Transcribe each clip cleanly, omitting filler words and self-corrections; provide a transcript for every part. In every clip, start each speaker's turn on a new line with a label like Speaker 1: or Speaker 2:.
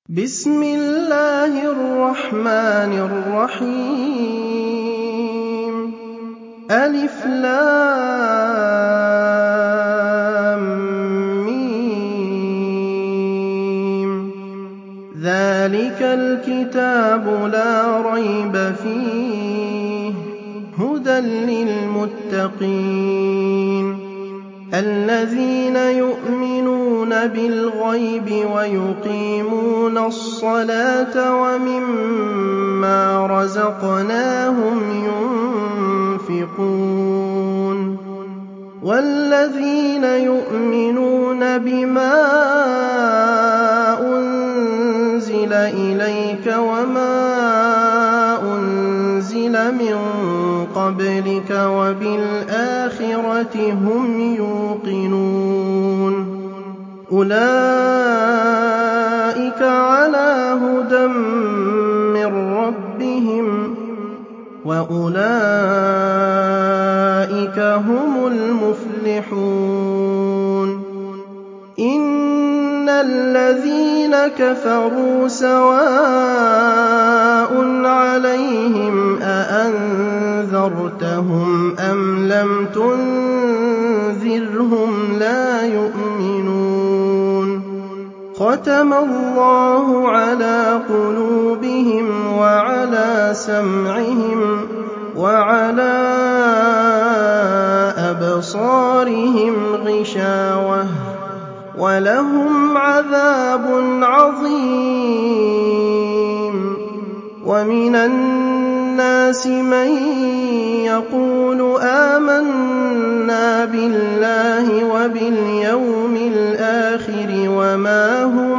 Speaker 1: بسم الله الرحمن الرحيم ألف لام ميم ذلك الكتاب لا ريب فيه هدى للمتقين الذين يؤمنون بالغيب ويقيمون الصلاة ومما رزقناهم ينفقون والذين يؤمنون بما أنزل إليك وما أنزل من قبلك وبالآخرة هم يوقنون أولئك على هدى من ربهم وأولئك هم المفلحون إن الذين كفروا سواء عليهم أأنذرتهم أم لم تنذرهم لا يؤمنون ختم الله على قلوبهم وعلى سمعهم وعلى أبصارهم غشاوة ولهم عذاب عظيم ومن الناس من يقول آمنا بالله وباليوم الآخر وما هم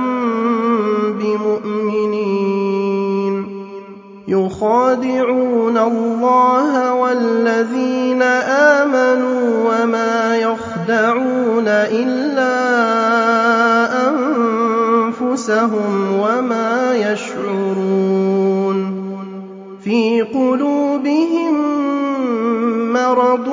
Speaker 1: بمؤمنين يخادعون الله والذين آمنوا وما يخدعون إلا أنفسهم وما يشعرون في قلوبهم مرض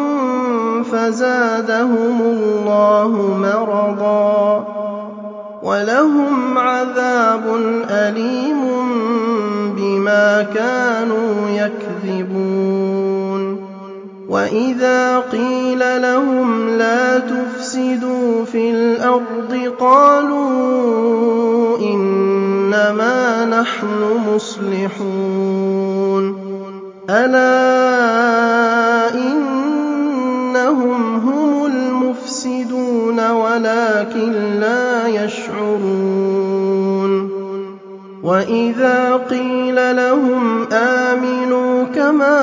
Speaker 1: فزادهم الله مرضا ولهم عذاب أليم بما كانوا يكذبون وإذا قيل لهم لا تفسدوا في الأرض قالوا إنما نحن مصلحون ألا إنهم هم المفسدون ولكن لا يشعرون وإذا قيل لهم آمنوا كما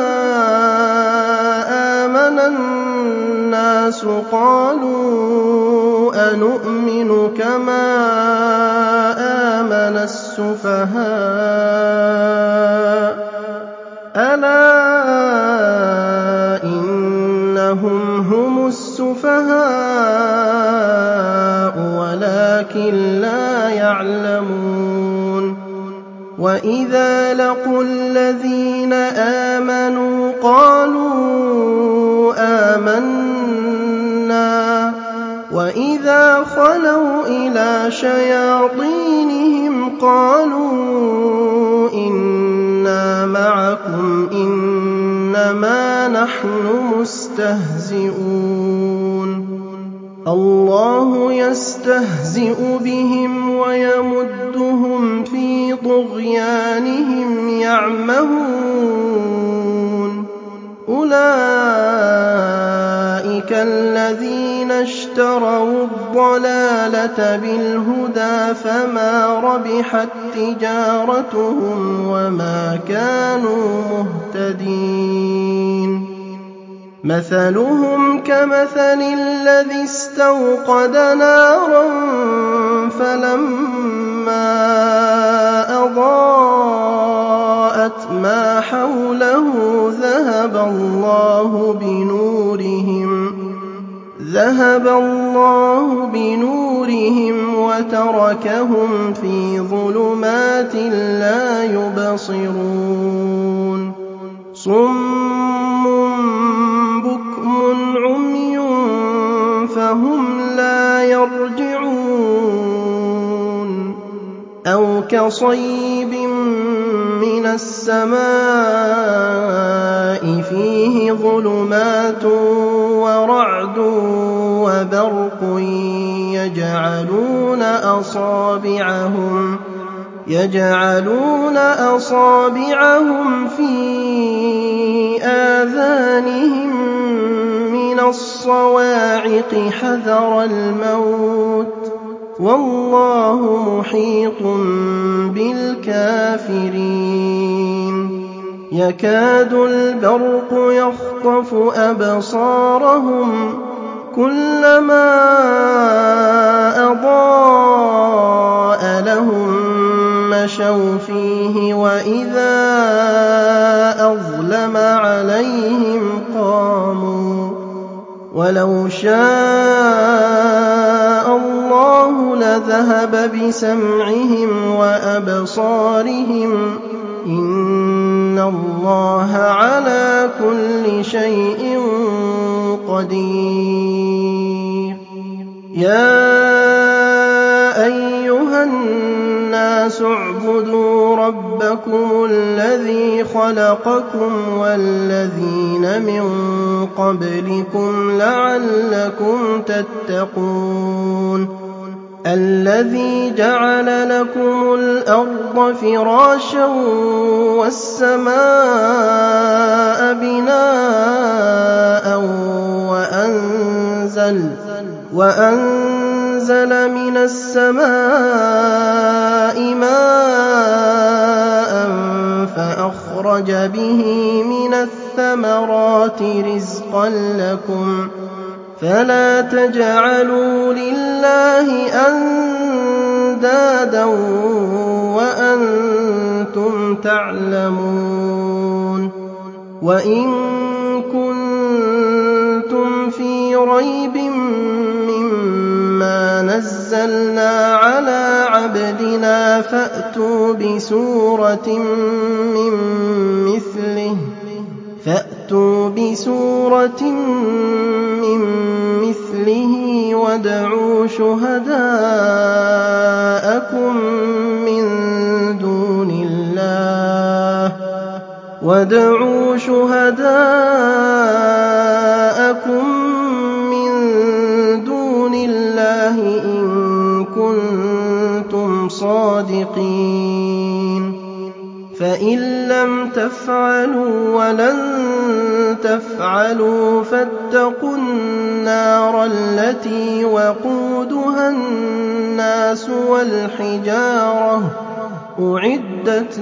Speaker 1: آمن الناس قالوا أنؤمن كما آمن السفهاء ألا إنهم هم السفهاء ولكن لا يعلمون وإذا لقوا الذين آمنوا قالوا آمنا وإذا خلوا إلى شياطينهم قالوا إنا معكم إنما نحن مستهزئون الله يستهزئ بهم ويمدهم في طغيانهم يعمهون أولئك الذين اشتروا الضلالة بالهدى فما ربحت تجارتهم وما كانوا مهتدين مثلهم كمثل الذي استوقد نارا فلما أضاءت ما حوله ذهب الله بنورهم وتركهم في ظلمات لا يبصرون صم بكم عمي فهم لا يرجعون أو أَوْ كَصَيِّبٍ مِّنَ السَّمَاءِ فِيهِ ظُلُمَاتٌ وَرَعْدٌ وَبَرْقٌ يَجْعَلُونَ أَصَابِعَهُمْ فِي آذَانِهِم مِّنَ الصَّوَاعِقِ حَذَرَ الْمَوْتِ ۚ وَاللَّهُ مُحِيطٌ بِالْكَافِرِينَ يَكَادُ الْبَرْقُ يَخْطَفُ أَبْصَارَهُمْ كُلَّمَا أَضَاءَ لَهُم مَّشَوْا فِيهِ وَإِذَا أَظْلَمَ عَلَيْهِمْ قَامُوا ۚ وَلَوْ شَاءَ اللَّهُ لَذَهَبَ بِسَمْعِهِمْ وَأَبْصَارِهِمْ ۚ إِنَّ اللَّهَ عَلَىٰ كُلِّ شَيْءٍ قَدِيرٌ يَا أَيُّهَا النَّاسُ اعْبُدُوا رَبَّكُمُ الَّذِي خَلَقَكُمْ وَالَّذِينَ مِن قَبْلِكُمْ لَعَلَّكُمْ تَتَّقُونَ الَّذِي جَعَلَ لَكُمُ الْأَرْضَ فِرَاشًا وَالسَّمَاءَ بِنَاءً وَأَنزَلَ مِنَ السَّمَاءِ مَاءً فَأَخْرَجَ بِهِ مِنَ الثَّمَرَاتِ رِزْقًا لَّكُمْ ۖ فَلَا تَجْعَلُوا لِلَّهِ أَندَادًا وَأَنتُمْ تَعْلَمُونَ وَإِن كُنتُمْ فِي رَيْبٍ مِّمَّا نَزَّلْنَا عَلَىٰ عَبْدِنَا فَأْتُوا بِسُورَةٍ مِّن مِّثْلِهِ وَادْعُوا شُهَدَاءَكُم مِّن دُونِ اللَّهِ إِن كُنتُمْ صَادِقِينَ فَإِن لَّمْ تَفْعَلُوا وَلَن تَفْعَلُوا فَاتَّقُوا النَّارَ الَّتِي وَقُودُهَا النَّاسُ وَالْحِجَارَةُ ۖ أُعِدَّتْ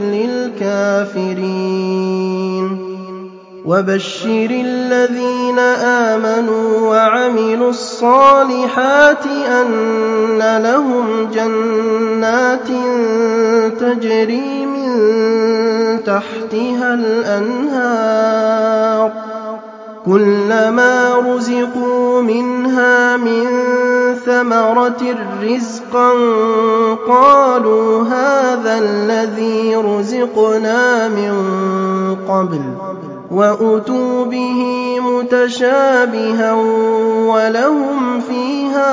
Speaker 1: لِلْكَافِرِينَ وَبَشِّرِ الَّذِينَ آمَنُوا وَعَمِلُوا الصَّالِحَاتِ أَنَّ لَهُمْ جَنَّاتٍ تَجْرِي مِن تَحْتِهَا الْأَنْهَارُ كُلَّمَا رُزِقُوا مِنْهَا مِن ثَمَرَةٍ رِّزْقًا قَالُوا هَٰذَا الَّذِي رُزِقْنَا مِن قَبْلُ وَأُتُوا بِهِ مُتَشَابِهًا وَلَهُمْ فِيهَا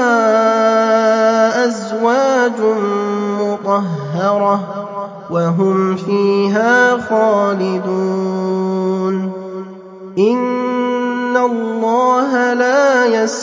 Speaker 1: أَزْوَاجٌ مُّطَهَّرَةٌ وَهُمْ فِيهَا خَالِدُونَ إِنَّ اللَّهَ لَا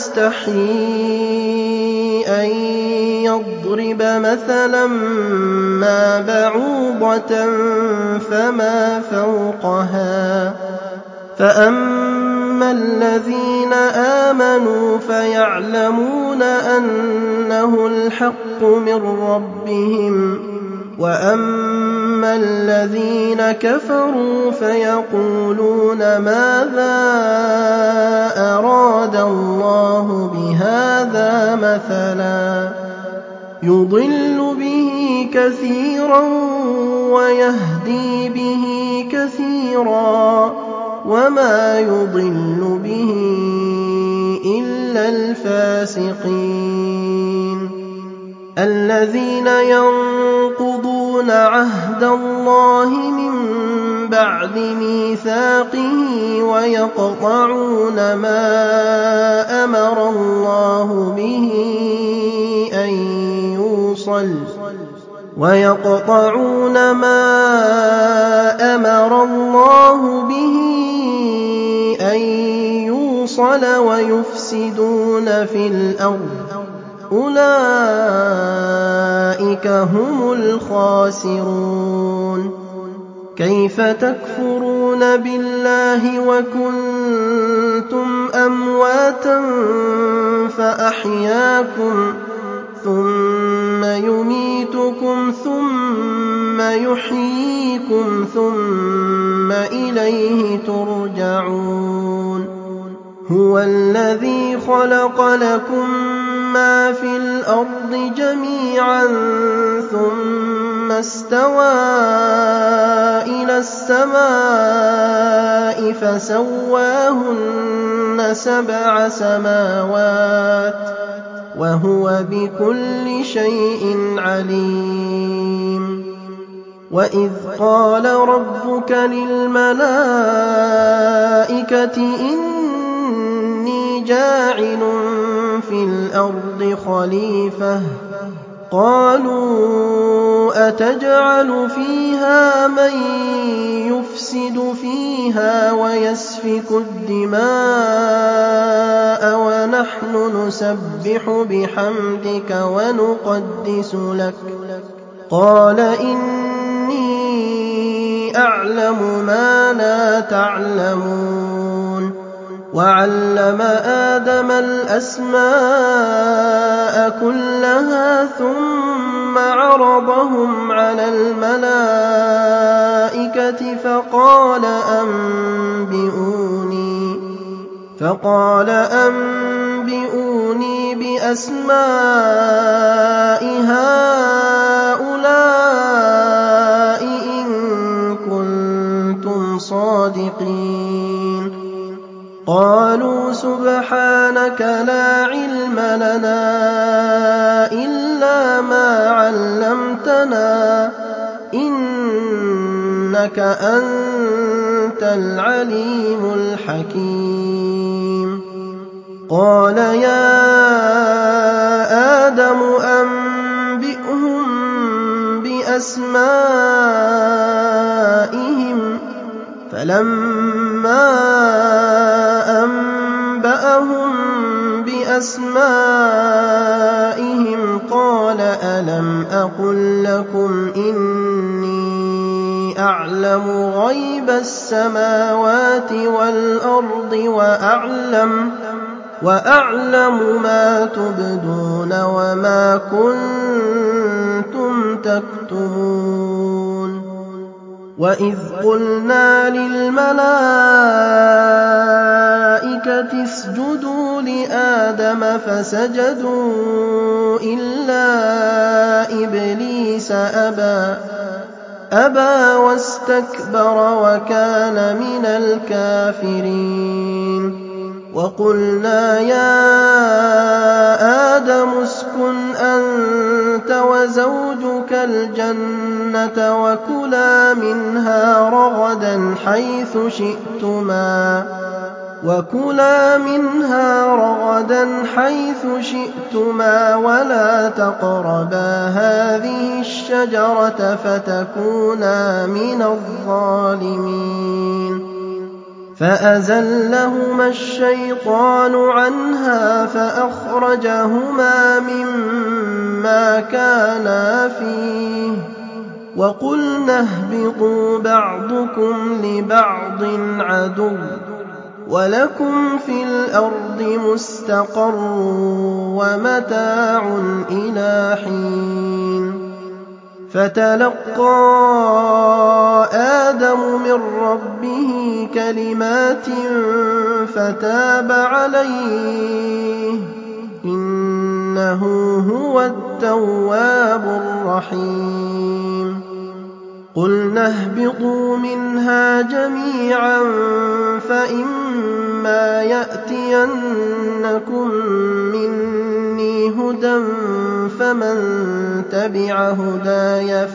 Speaker 1: يَسْتَحْيِي أَن يَضْرِبَ مَثَلًا مَّا بَعُوضَةً فَمَا فَوْقَهَا ۚ فَأَمَّا الَّذِينَ آمَنُوا فَيَعْلَمُونَ أَنَّهُ الْحَقُّ مِن رَّبِّهِمْ ۖ وَأَمَّا الَّذِينَ كَفَرُوا فَيَقُولُونَ مَاذَا أَرَادَ اللَّهُ بِهَٰذَا مَثَلًا يُضِلُّ بِهِ كَثِيرًا وَيَهْدِي بِهِ كَثِيرًا وَمَا يُضِلُّ بِهِ إِلَّا الْفَاسِقِينَ الَّذِينَ يَنقُضُونَ عَهْدَ اللَّهِ مِن بَعْدِ مِيثَاقِهِ وَيَقْطَعُونَ مَا أَمَرَ اللَّهُ بِهِ أَن يُوصَلَ ويقطعون ما أمر الله به أن يوصل ويفسدون في الأرض أولئك هم الخاسرون كيف تكفرون بالله وكنتم أمواتا فأحياكم ثم يميتكم ثم يحييكم ثم إليه ترجعون هو الذي خلق لكم ما في الأرض جميعا ثم استوى إلى السماء فسواهن 7 سماوات وهو بكل شيء عليم وإذ قال ربك للملائكة إني جاعل في الأرض خليفة قالوا أتجعل فيها من يفسد فيها ويسفك الدماء ونحن نسبح بحمدك ونقدس لك قال إني أعلم ما لا تعلمون وعلم آدم الأسماء كلها ثم عرضهم على الملائكة فقال أنبئوني بأسماء هؤلاء إن كنتم صادقين قالوا سبحانك لا علم لنا إلا ما علمتنا إنك أنت العليم الحكيم قال يا آدم أنبئهم بأسمائهم فلما أنبأهم بأسمائهم قال ألم أقل لكم إني أعلم غيب السماوات والأرض وأعلم ما تبدون وما كنتم تكتمون وإذ قلنا للملائكة اسجدوا لآدم فسجدوا إلا إبليس أبى واستكبر وكان من الكافرين وقلنا يا آدم اسكن أنت وزوجك الجنة وكلا منها رغدا حيث شئتما ولا تقربا هذه الشجرة فتكونا من الظالمين فأزلهما الشيطان عنها فأخرجهما مما كانا فيه وقلنا اهبطوا بعضكم لبعض عدو ولكم في الأرض مستقر ومتاع إلى حين فتلقى آدم من ربه كلمات فتاب عليه إنه هو التواب الرحيم قلنا اهبطوا منها جميعا فإما يأتينكم مني هدى فمن تبع هداي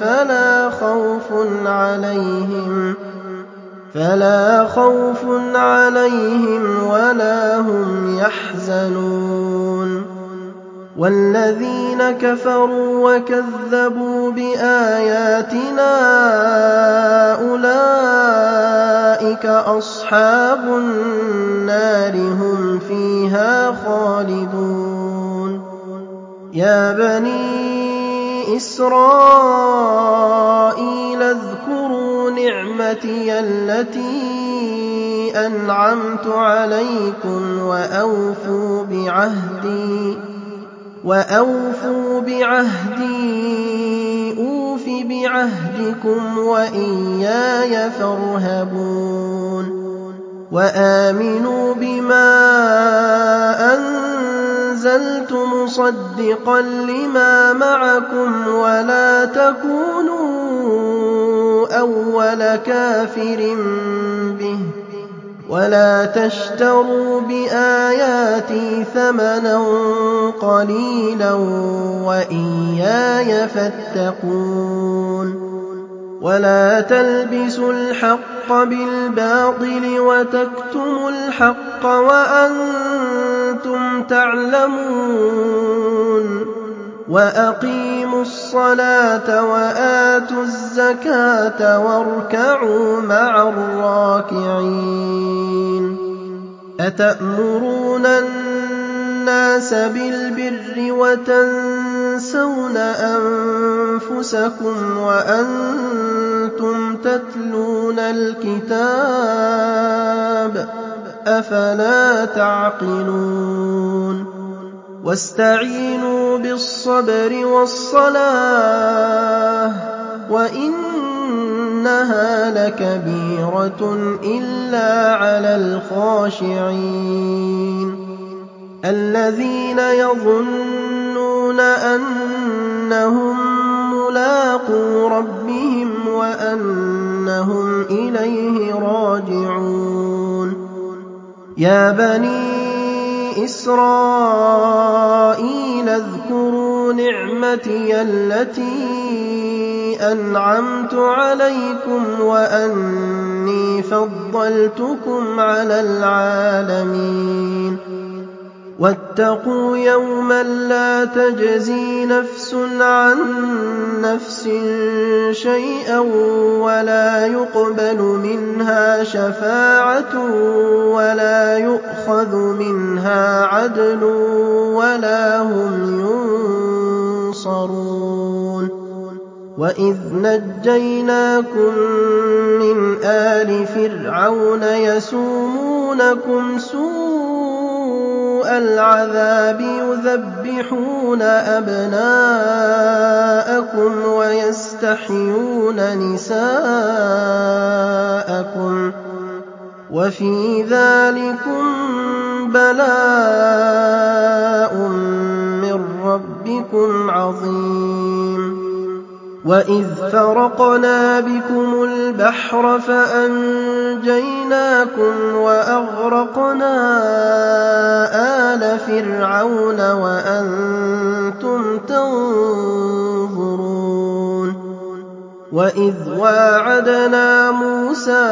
Speaker 1: فلا خوف عليهم ولا هم يحزنون وَالَّذِينَ كَفَرُوا وَكَذَّبُوا بِآيَاتِنَا أُولَٰئِكَ أَصْحَابُ النَّارِ هُمْ فِيهَا خَالِدُونَ يَا بَنِي إِسْرَائِيلَ اذْكُرُوا نِعْمَتِيَ الَّتِي أَنْعَمْتُ عَلَيْكُمْ وَأَوْفُوا بِعَهْدِي أُوفِ بِعَهْدِكُمْ وَإِيَّايَ فَارْهَبُونِ وَآمِنُوا بِمَا أَنزَلْتُ مُصَدِّقًا لِّمَا مَعَكُمْ وَلَا تَكُونُوا أَوَّلَ كَافِرٍ بِهِ وَلَا تَشْتَرُوا بِآيَاتِي ثَمَنًا قَلِيلًا وَإِيَّايَ فَاتَّقُونِ وَلَا تَلْبِسُوا الْحَقَّ بِالْبَاطِلِ وَتَكْتُمُوا الْحَقَّ وَأَنتُمْ تَعْلَمُونَ وَأَقِيمُوا الصَّلَاةَ وَآتُوا الزَّكَاةَ وَارْكَعُوا مَعَ الرَّاكِعِينَ أَتَأْمُرُونَ النَّاسَ بِالْبِرِّ وَتَنسَوْنَ أَنفُسَكُمْ وَأَنتُمْ تَتْلُونَ الْكِتَابَ أَفَلَا تَعْقِلُونَ وَاسْتَعِينُوا بِالصَّبْرِ وَالصَّلَاةِ وَإِنَّهَا لَكَبِيرَةٌ إِلَّا عَلَى الْخَاشِعِينَ الَّذِينَ يَظُنُّونَ أَنَّهُم مُّلَاقُو رَبِّهِمْ وَأَنَّهُمْ إِلَيْهِ راجعون يَا بَنِي إِسْرَائِيلَ اذْكُرُوا نِعْمَتِيَ الَّتِي أَنْعَمْتُ عَلَيْكُمْ وَأَنِّي فَضَّلْتُكُمْ عَلَى الْعَالَمِينَ وَاتَّقُوا يَوْمًا لَّا تَجْزِي نَفْسٌ عَن نَّفْسٍ شَيْئًا وَلَا يُقْبَلُ مِنْهَا شَفَاعَةٌ وَلَا يُؤْخَذُ مِنْهَا عَدْلٌ وَلَا هُمْ يُنصَرُونَ وَإِذْ نَجَّيْنَاكُم مِّنْ آلِ فِرْعَوْنَ يَسُومُونَكُمْ سُوءَ الْعَذَابِ يُذَبِّحُونَ أَبْنَاءَكُمْ وَيَسْتَحْيُونَ نِسَاءَكُمْ ۚ وَفِي ذَٰلِكُم بَلَاءٌ مِّن رَّبِّكُمْ عَظِيمٌ وَإِذْ فَرَقْنَا بِكُمُ الْبَحْرَ فَأَنجَيْنَاكُمْ وَأَغْرَقْنَا آلَ فِرْعَوْنَ وَأَنتُمْ تَنظُرُونَ وَإِذْ وَاعَدْنَا مُوسَىٰ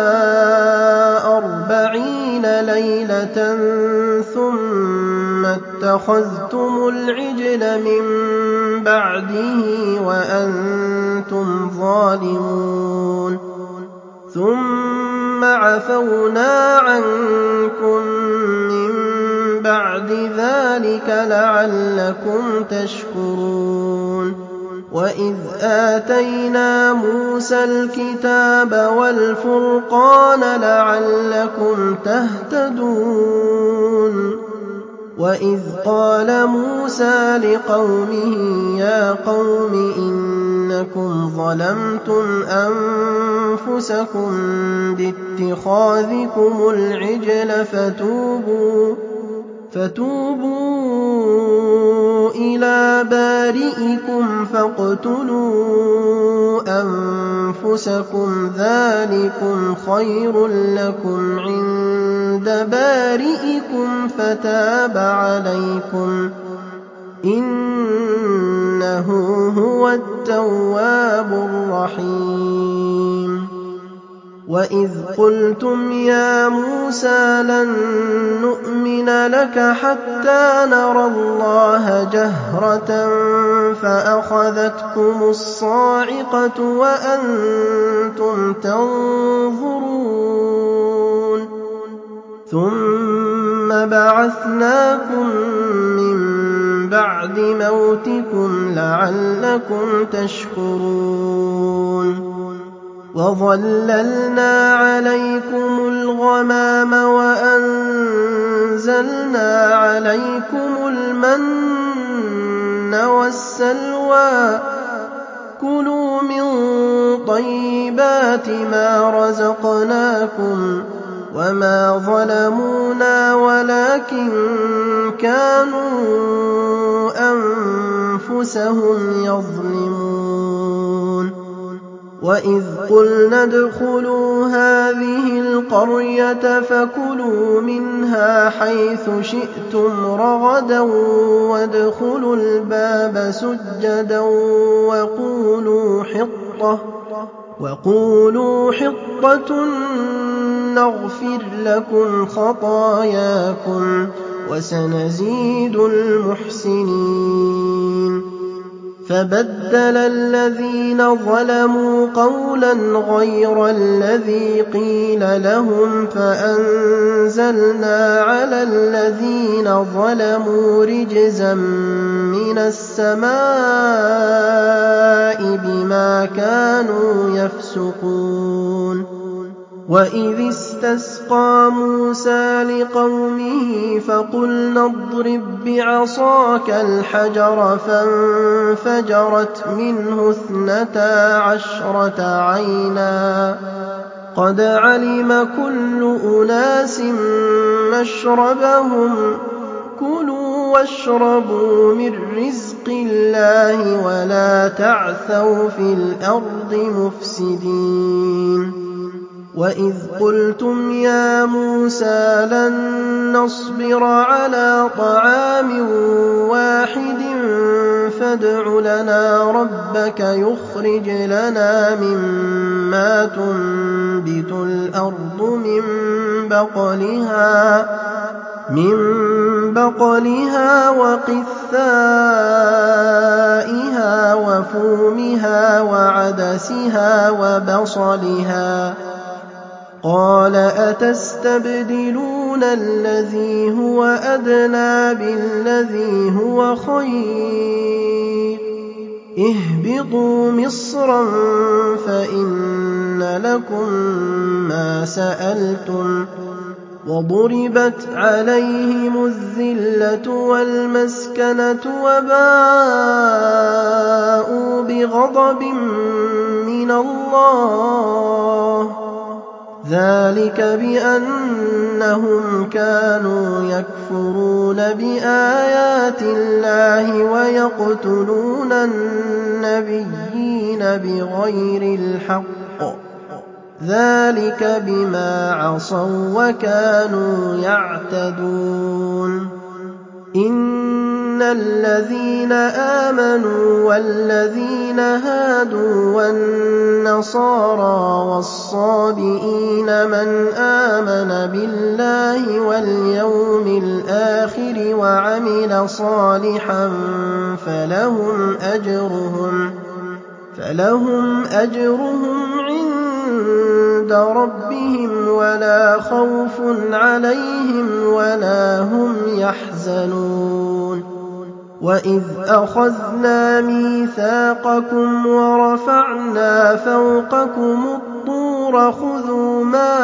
Speaker 1: 40 لَيْلَةً ثُمَّ اتَّخَذْتُمُ الْعِجْلَ مِن بَعْدِهِ وَأَنتُمْ ظَالِمُونَ ثُمَّ عَفَوْنَا عَنكُم مِّن بَعْدِ ذَٰلِكَ لَعَلَّكُمْ تَشْكُرُونَ وَإِذْ آتَيْنَا مُوسَى الْكِتَابَ وَالْفُرْقَانَ لَعَلَّكُمْ تَهْتَدُونَ وَإِذْ قَالَ مُوسَىٰ لِقَوْمِهِ يَا قَوْمِ إِنَّكُمْ ظَلَمْتُمْ أَنفُسَكُم بِاتِّخَاذِكُمُ الْعِجْلَ فَتُوبُوا إِلَىٰ بَارِئِكُمْ فَاقْتُلُوا أَنفُسَكُمْ ذَٰلِكُمْ خَيْرٌ لَّكُمْ عِندَ بَارِئِكُمْ فَتَابَ عَلَيْكُمْ ۚ إِنَّهُ هُوَ التَّوَّابُ الرَّحِيمُ وَإِذْ قُلْتُمْ يَا مُوسَىٰ لَن نُّؤْمِنَ لَكَ حَتَّىٰ نَرَى اللَّهَ جَهْرَةً فَأَخَذَتْكُمُ الصَّاعِقَةُ وَأَنتُمْ تَنظُرُونَ ثُمَّ بَعَثْنَاكُم مِّن بَعْدِ مَوْتِكُمْ لَعَلَّكُمْ تَشْكُرُونَ وَظَلَّلْنَا عَلَيْكُمُ الْغَمَامَ وَأَنزَلْنَا عَلَيْكُمُ الْمَنَّ وَالسَّلْوَىٰ ۖ كُلُوا مِن طَيِّبَاتِ مَا رَزَقْنَاكُمْ ۚ وَمَا ظَلَمُونَا وَلَٰكِن كَانُوا أَنفُسَهُمْ يَظْلِمُونَ وَإِذْ قُلْنَا ادْخُلُوا هَٰذِهِ الْقَرْيَةَ فَكُلُوا مِنْهَا حَيْثُ شِئْتُمْ رَغَدًا وَادْخُلُوا الْبَابَ سُجَّدًا وَقُولُوا حِطَّةٌ نَّغْفِرْ لَكُمْ خَطَايَاكُمْ ۚ وَسَنَزِيدُ الْمُحْسِنِينَ فَبَدَّلَ الَّذِينَ ظَلَمُوا قَوْلًا غَيْرَ الَّذِي قِيلَ لَهُمْ فَأَنزَلْنَا عَلَى الَّذِينَ ظَلَمُوا رِجْزًا مِّنَ السَّمَاءِ بِمَا كَانُوا يَفْسُقُونَ وَإِذِ اسْتَسْقَىٰ مُوسَىٰ لِقَوْمِهِ فَقُلْنَا اضْرِب بِّعَصَاكَ الْحَجَرَ فَانفَجَرَتْ مِنْهُ 12 عَيْنًا ۖ قَدْ عَلِمَ كُلُّ أُنَاسٍ مَّشْرَبَهُمْ ۖ كُلُوا وَاشْرَبُوا مِن رِّزْقِ اللَّهِ وَلَا تَعْثَوْا فِي الْأَرْضِ مُفْسِدِينَ وَإِذْ قُلْتُمْ يَا مُوسَىٰ لَن نَّصْبِرَ عَلَىٰ طَعَامٍ وَاحِدٍ فَادْعُ لَنَا رَبَّكَ يُخْرِجْ لَنَا مِمَّا تُنبِتُ الْأَرْضُ مِن بَقْلِهَا وَقِثَّائِهَا وَفُومِهَا وَعَدَسِهَا وَبَصَلِهَا ۖ قَالَ أَتَسْتَبْدِلُونَ الَّذِي هُوَ أَدْنَىٰ بِالَّذِي هُوَ خَيْرٌ ۚ اهْبِطُوا مِصْرًا فَإِنَّ لَكُم مَّا سَأَلْتُمْ ۗ وَضُرِبَتْ عَلَيْهِمُ الذِّلَّةُ وَالْمَسْكَنَةُ وَبَاءُوا بِغَضَبٍ مِّنَ اللَّهِ ۗ ذَٰلِكَ بِأَنَّهُمْ كَانُوا يَكْفُرُونَ بِآيَاتِ اللَّهِ وَيَقْتُلُونَ النَّبِيِّينَ بِغَيْرِ الْحَقِّ ۗ ذَٰلِكَ بِمَا عَصَوا وَّكَانُوا يَعْتَدُونَ إِنَّ الَّذِينَ آمَنُوا وَالَّذِينَ هَادُوا وَالنَّصَارَىٰ وَالصَّابِئِينَ مَنْ آمَنَ بِاللَّهِ وَالْيَوْمِ الْآخِرِ وَعَمِلَ صَالِحًا فَلَهُمْ أَجْرُهُمْ عِندَ رَبِّهِمْ وَلَا خَوْفٌ عَلَيْهِمْ وَلَا هُمْ يَحْزَنُونَ وَإِذْ أَخَذْنَا مِيثَاقَكُمْ وَرَفَعْنَا فَوْقَكُمُ الطُّورَ خُذُوا مَا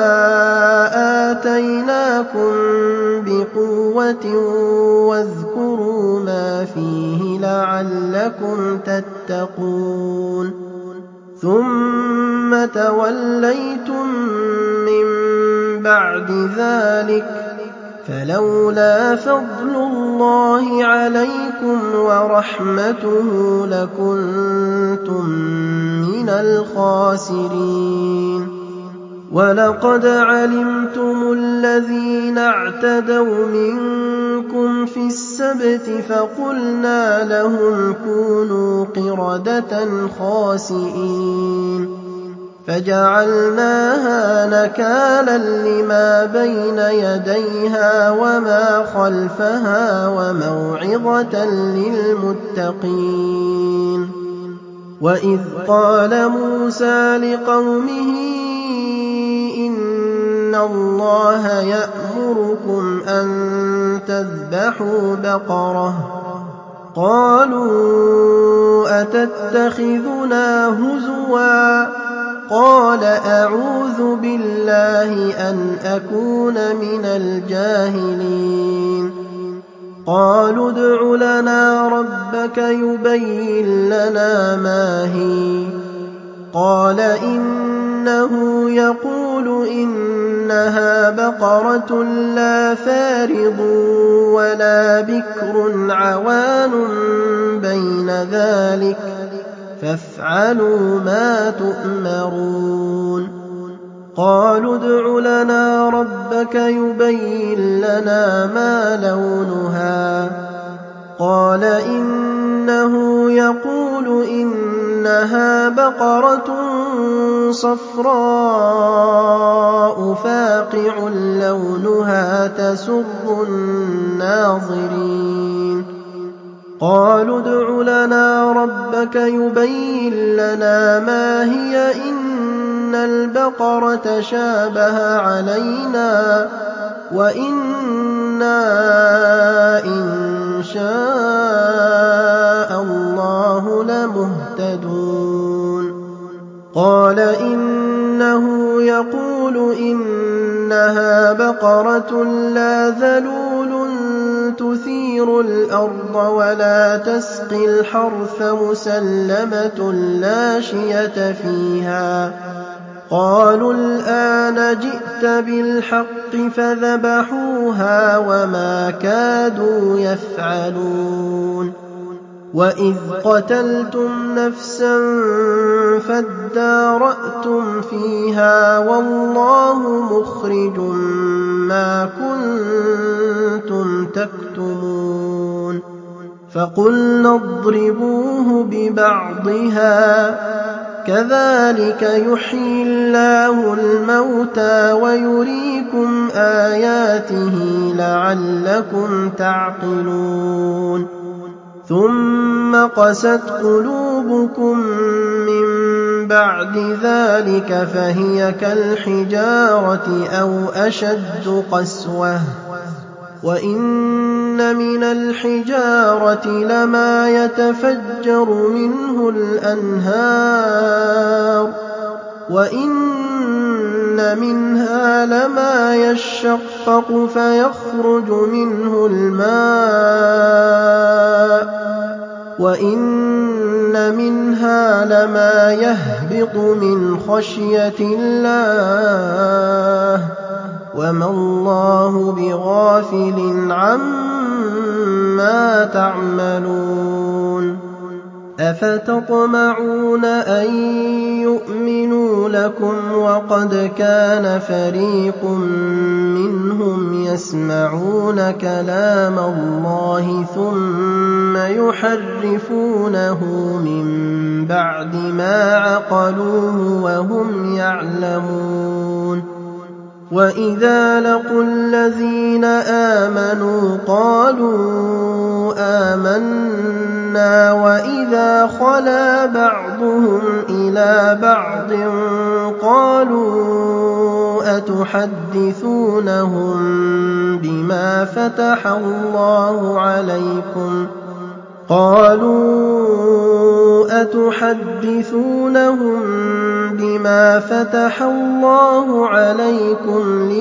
Speaker 1: آتَيْنَاكُم بِقُوَّةٍ وَاذْكُرُوا مَا فِيهِ لَعَلَّكُمْ تَتَّقُونَ ثُمَّ تَوَلَّيْتُم مِّن بَعْدِ ذَٰلِكَ فَلَوْلَا فَضْلُ اللَّهِ عَلَيْكُمْ وَرَحْمَتُهُ لَكُنتُم مِّنَ الْخَاسِرِينَ وَلَقَدْ عَلِمْتُمُ الَّذِينَ اعْتَدَوْا مِنكُمْ فِي السَّبْتِ فَقُلْنَا لَهُمْ كُونُوا قِرَدَةً خَاسِئِينَ فجعلناها نكالا لما بين يديها وما خلفها وموعظة للمتقين. وإذ قال موسى لقومه إن الله يأمركم أن تذبحوا بقرة قالوا أتتخذنا هزوا قال أعوذ بالله أن أكون من الجاهلين. قالوا ادع لنا ربك يبين لنا ما هي قال إنه يقول إنها بقرة لا فارض ولا بكر عوان بين ذلك فافعلوا ما تؤمرون. قالوا ادع لنا ربك يبين لنا ما لونها قال إنه يقول إنها بقرة صفراء فاقع لونها تسر الناظرين. قالوا ادع لنا ربك يبين لنا ما هي إن البقرة شابه علينا وإنا إن شاء الله لمهتدون. قال إنه يقول إنها بقرة لا ذلول تثير الأرض ولا تسقي الحرث مسلمة لا شية فيها. قالوا الآن جئت بالحق فذبحوها وما كادوا يفعلون. وإذ قتلتم نفسا فادارأتم فيها والله مخرج ما كنتم تكتمون. فقلنا اضربوه ببعضها كذلك يحيي الله الموتى ويريكم آياته لعلكم تعقلون. ثم قست قلوبكم من بعد ذلك فهي كالحجارة أو أشد قسوة وإن من الحجارة لما يتفجر منه الأنهار وإن منها لما يشقق فيخرج منه الماء وإن منها لما يهبط من خشية الله وما الله بغافل عما تعملون. أفتطمعون أن يؤمنوا لكم وقد كان فريق منهم يسمعون كلام الله ثم يحرفونه من بعد ما عقلوه وهم يعلمون. وإذا لقوا الذين آمنوا قالوا آمنا وإذا خلا بعضهم إلى بعض قالوا أتحدثونهم بما فتح الله عليكم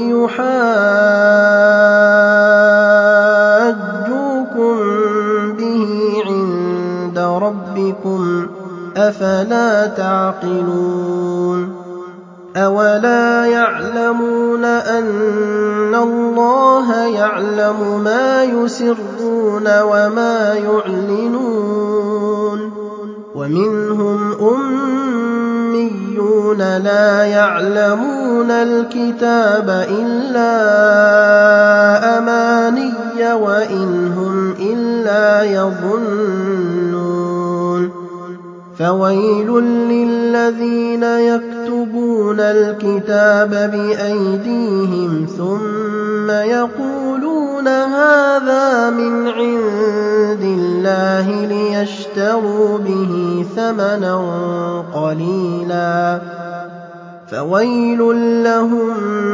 Speaker 1: ليحاجوكم به عند ربكم أفلا تعقلون. أولا يعلمون أن الله يعلم ما يسرون وما يعلنون. ومنهم أميون لا يعلمون الكتاب إلا أماني وإن هم إلا يظنون. فويل للذين يكتبون الكتاب بأيديهم ثم يقولون هذا من عند الله ليشتروا به ثمنا قليلا فويل لهم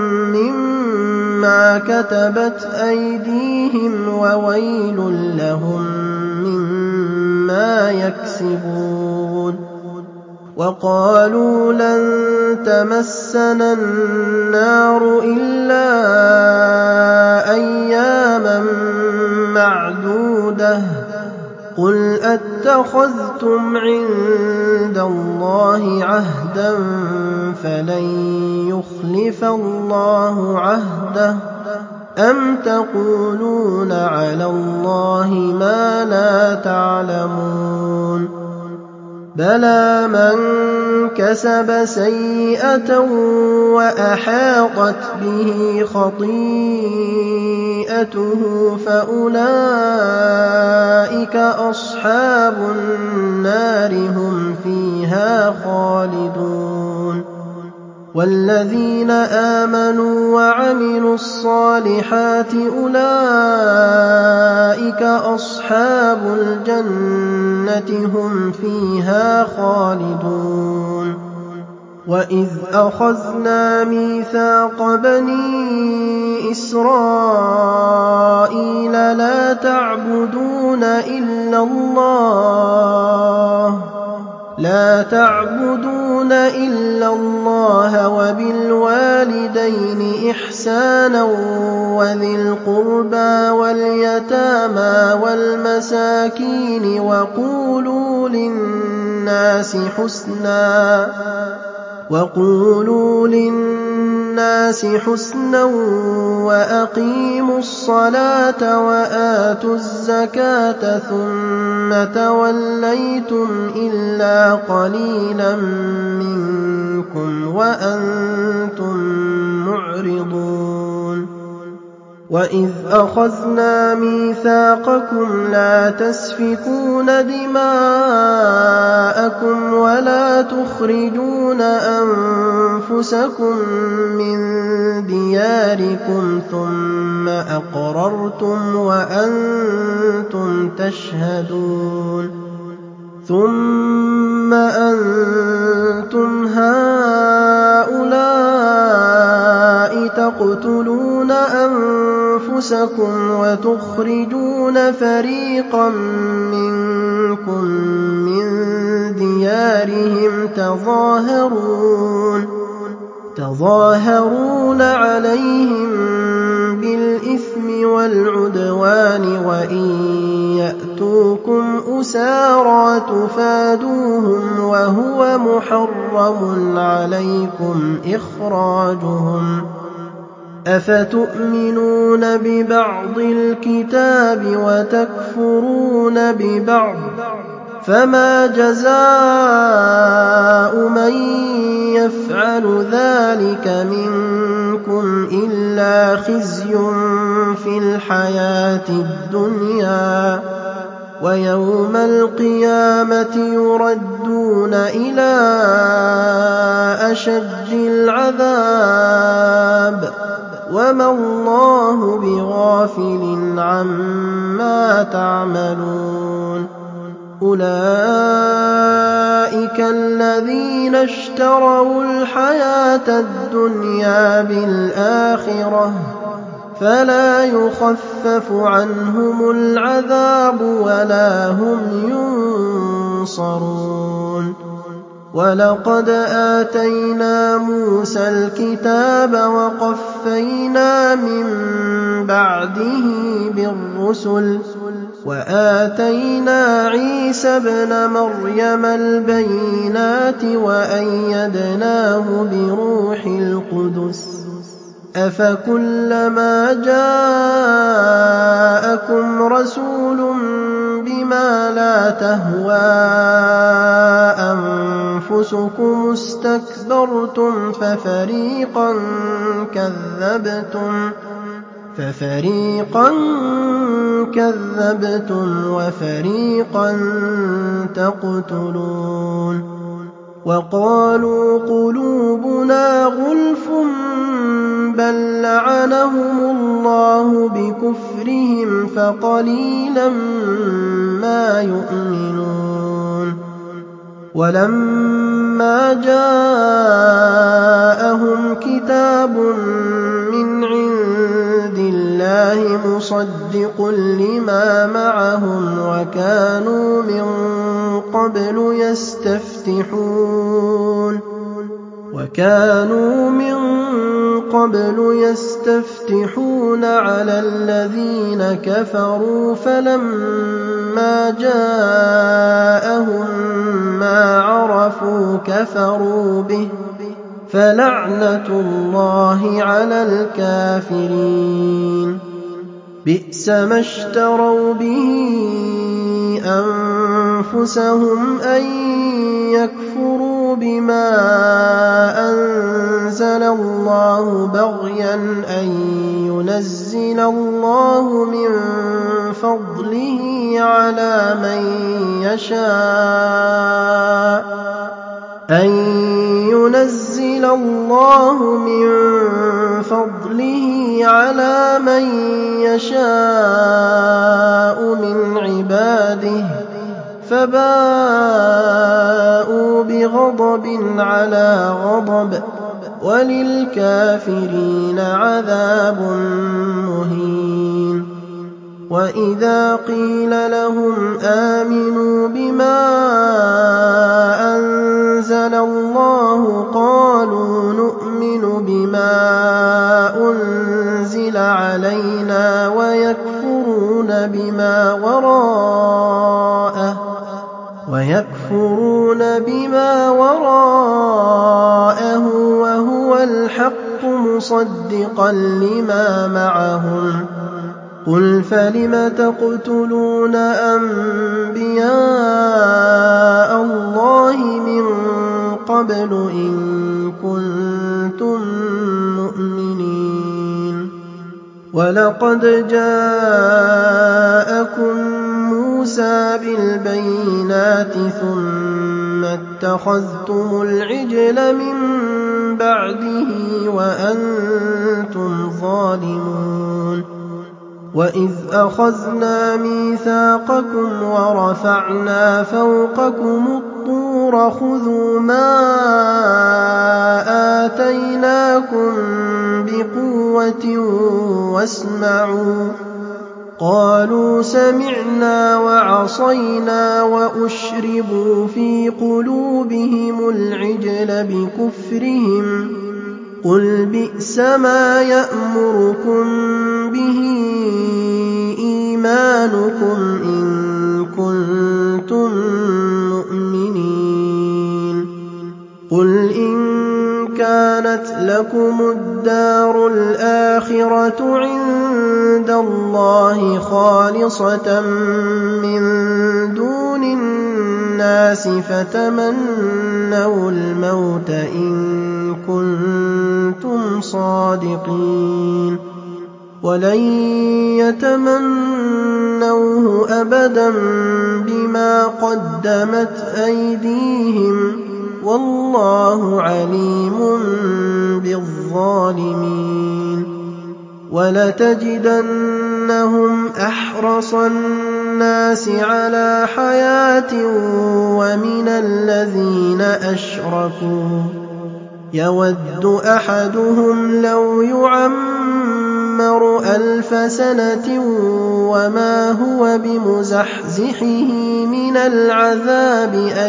Speaker 1: مما كتبت أيديهم وويل لهم مما يكسبون وقالوا لن تمسنا النار إلا أياما معدودة قل أتخذتم عند الله عهدا فلن يخلف الله عهده أم تقولون على الله ما لا تعلمون بلى من كسب سيئة وأحاطت به خطيئته فأولئك أصحاب النار هم فيها خالدون والذين آمنوا وعملوا الصالحات أولئك أصحاب الجنة هم فيها خالدون وإذ أخذنا ميثاق بني إسرائيل لا تعبدون إلا الله وبالوالدين إحسانا وذي القربى واليتامى والمساكين وقولوا للناس حسنا وأقيموا الصلاة وآتوا الزكاة ثم توليتم إلا قليلا منكم وأنتم معرضون وإذ أخذنا ميثاقكم لا تسفكون دماءكم ولا تخرجون أنفسكم من دياركم ثم أقررتم وأنتم تشهدون ثم أنتم هؤلاء تقتلون أنفسكم وتخرجون فريقا منكم من ديارهم تظاهرون عليهم بالإثم والعدوان وإن يأتوكم أسارى تفادوهم وهو محرم عليكم إخراجهم أفتؤمنون ببعض الكتاب وتكفرون ببعض فما جزاء من يفعل ذلك منكم إلا خزي في الحياة الدنيا ويوم القيامة يردون إلى أشد العذاب وما الله بغافل عما تعملون أولئك الذين اشتروا الحياة الدنيا بالآخرة فلا يخفف عنهم العذاب ولا هم ينصرون ولقد آتينا موسى الكتاب وقفينا من بعده بالرسل وآتينا عيسى ابن مريم البينات وأيدناه بروح القدس أفكلما جاءكم رسول بما لا تهوى أنفسكم استكبرتم ففريقا كذبتم وفريقا تقتلون وقالوا قلوبنا غلف بل لعنهم الله بكفرهم فقليلا ما يؤمنون ولما جاءهم كتاب من عند الله مصدق لما معهم وكانوا من قبل يستفتحون على الذين كفروا فلما جاءهم ما عرفوا كفروا به فلعنة الله على الكافرين بئس ما اشتروا به أنفسهم أن يكفروا بما أنزل الله بغيا أن ينزل الله من فضله على من يشاء من عباده فباءوا بغضب على غضب وللكافرين عذاب مهين وإذا قيل لهم آمنوا بما أنزل الله قالوا نؤمن بما أنزل علينا ويكفرون بما وراءه وهو الحق مصدقا لما معهم قل فلم تقتلون أنبياء الله من قبل إن كنتم مؤمنين ولقد جاءكم موسى بالبينات ثم اتخذتم العجل من بعده وأنتم ظالمون وإذ أخذنا ميثاقكم ورفعنا فوقكم الطور خذوا ما آتيناكم بقوة واسمعوا قالوا سمعنا وعصينا وأشربوا في قلوبهم العجل بكفرهم قل بئس ما يأمركم به إيمانكم إن كنتم مؤمنين قل إن كانت لكم الدار الآخرة عند الله خالصة من دون الناس فتمنوا الموت إن كنتم صادقين ولن يتمنوه أبدا بما قدمت أيديهم والله عليم بالظالمين ولتجدنهم أحرص الناس على حياة ومن الذين أشركوا يود أحدهم لو يعمر 1000 سنة وما هو بمزحزحه من العذاب أن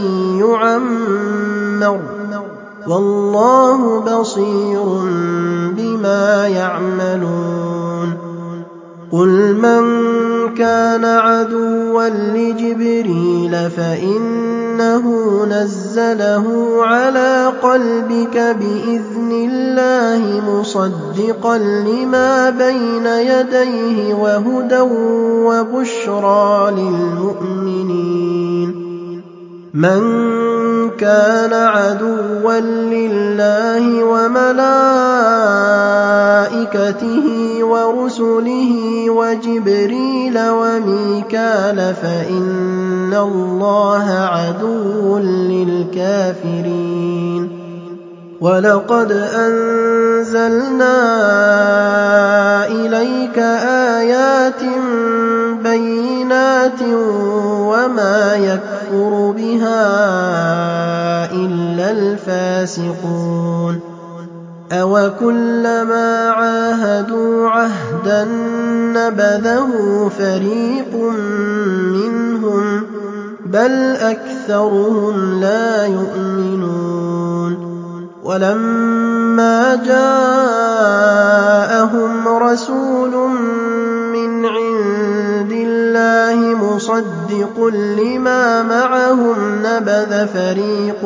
Speaker 1: يعمر والله بصير بما يعملون قل من كان عدوا لجبريل فإنه نزله على قلبك بإذن الله مصدقا لما بين يديه وهدى وبشرى للمؤمنين من كان عدوا لله وملائكته ورسله رُسُلِهِ وَجِبْرِيلَ وَمِيكَالَ فَإِنَّ اللَّهَ عَدُوٌّ لِّلْكَافِرِينَ وَلَقَدْ أَنزَلْنَا إِلَيْكَ آيَاتٍ بَيِّنَاتٍ وَمَا يَكْفُرُ بِهَا إِلَّا الْفَاسِقُونَ أَوَكُلَّمَا عَاهَدُوا عَهْدًا نَّبَذَهُ فَرِيقٌ مِّنْهُم بَلْ أَكْثَرُهُمْ لَا يُؤْمِنُونَ وَلَمَّا جَاءَهُمْ رَسُولٌ مِّنْ عِندِ اللَّهِ مُصَدِّقٌ لِّمَا مَعَهُمْ نَبَذَ فَرِيقٌ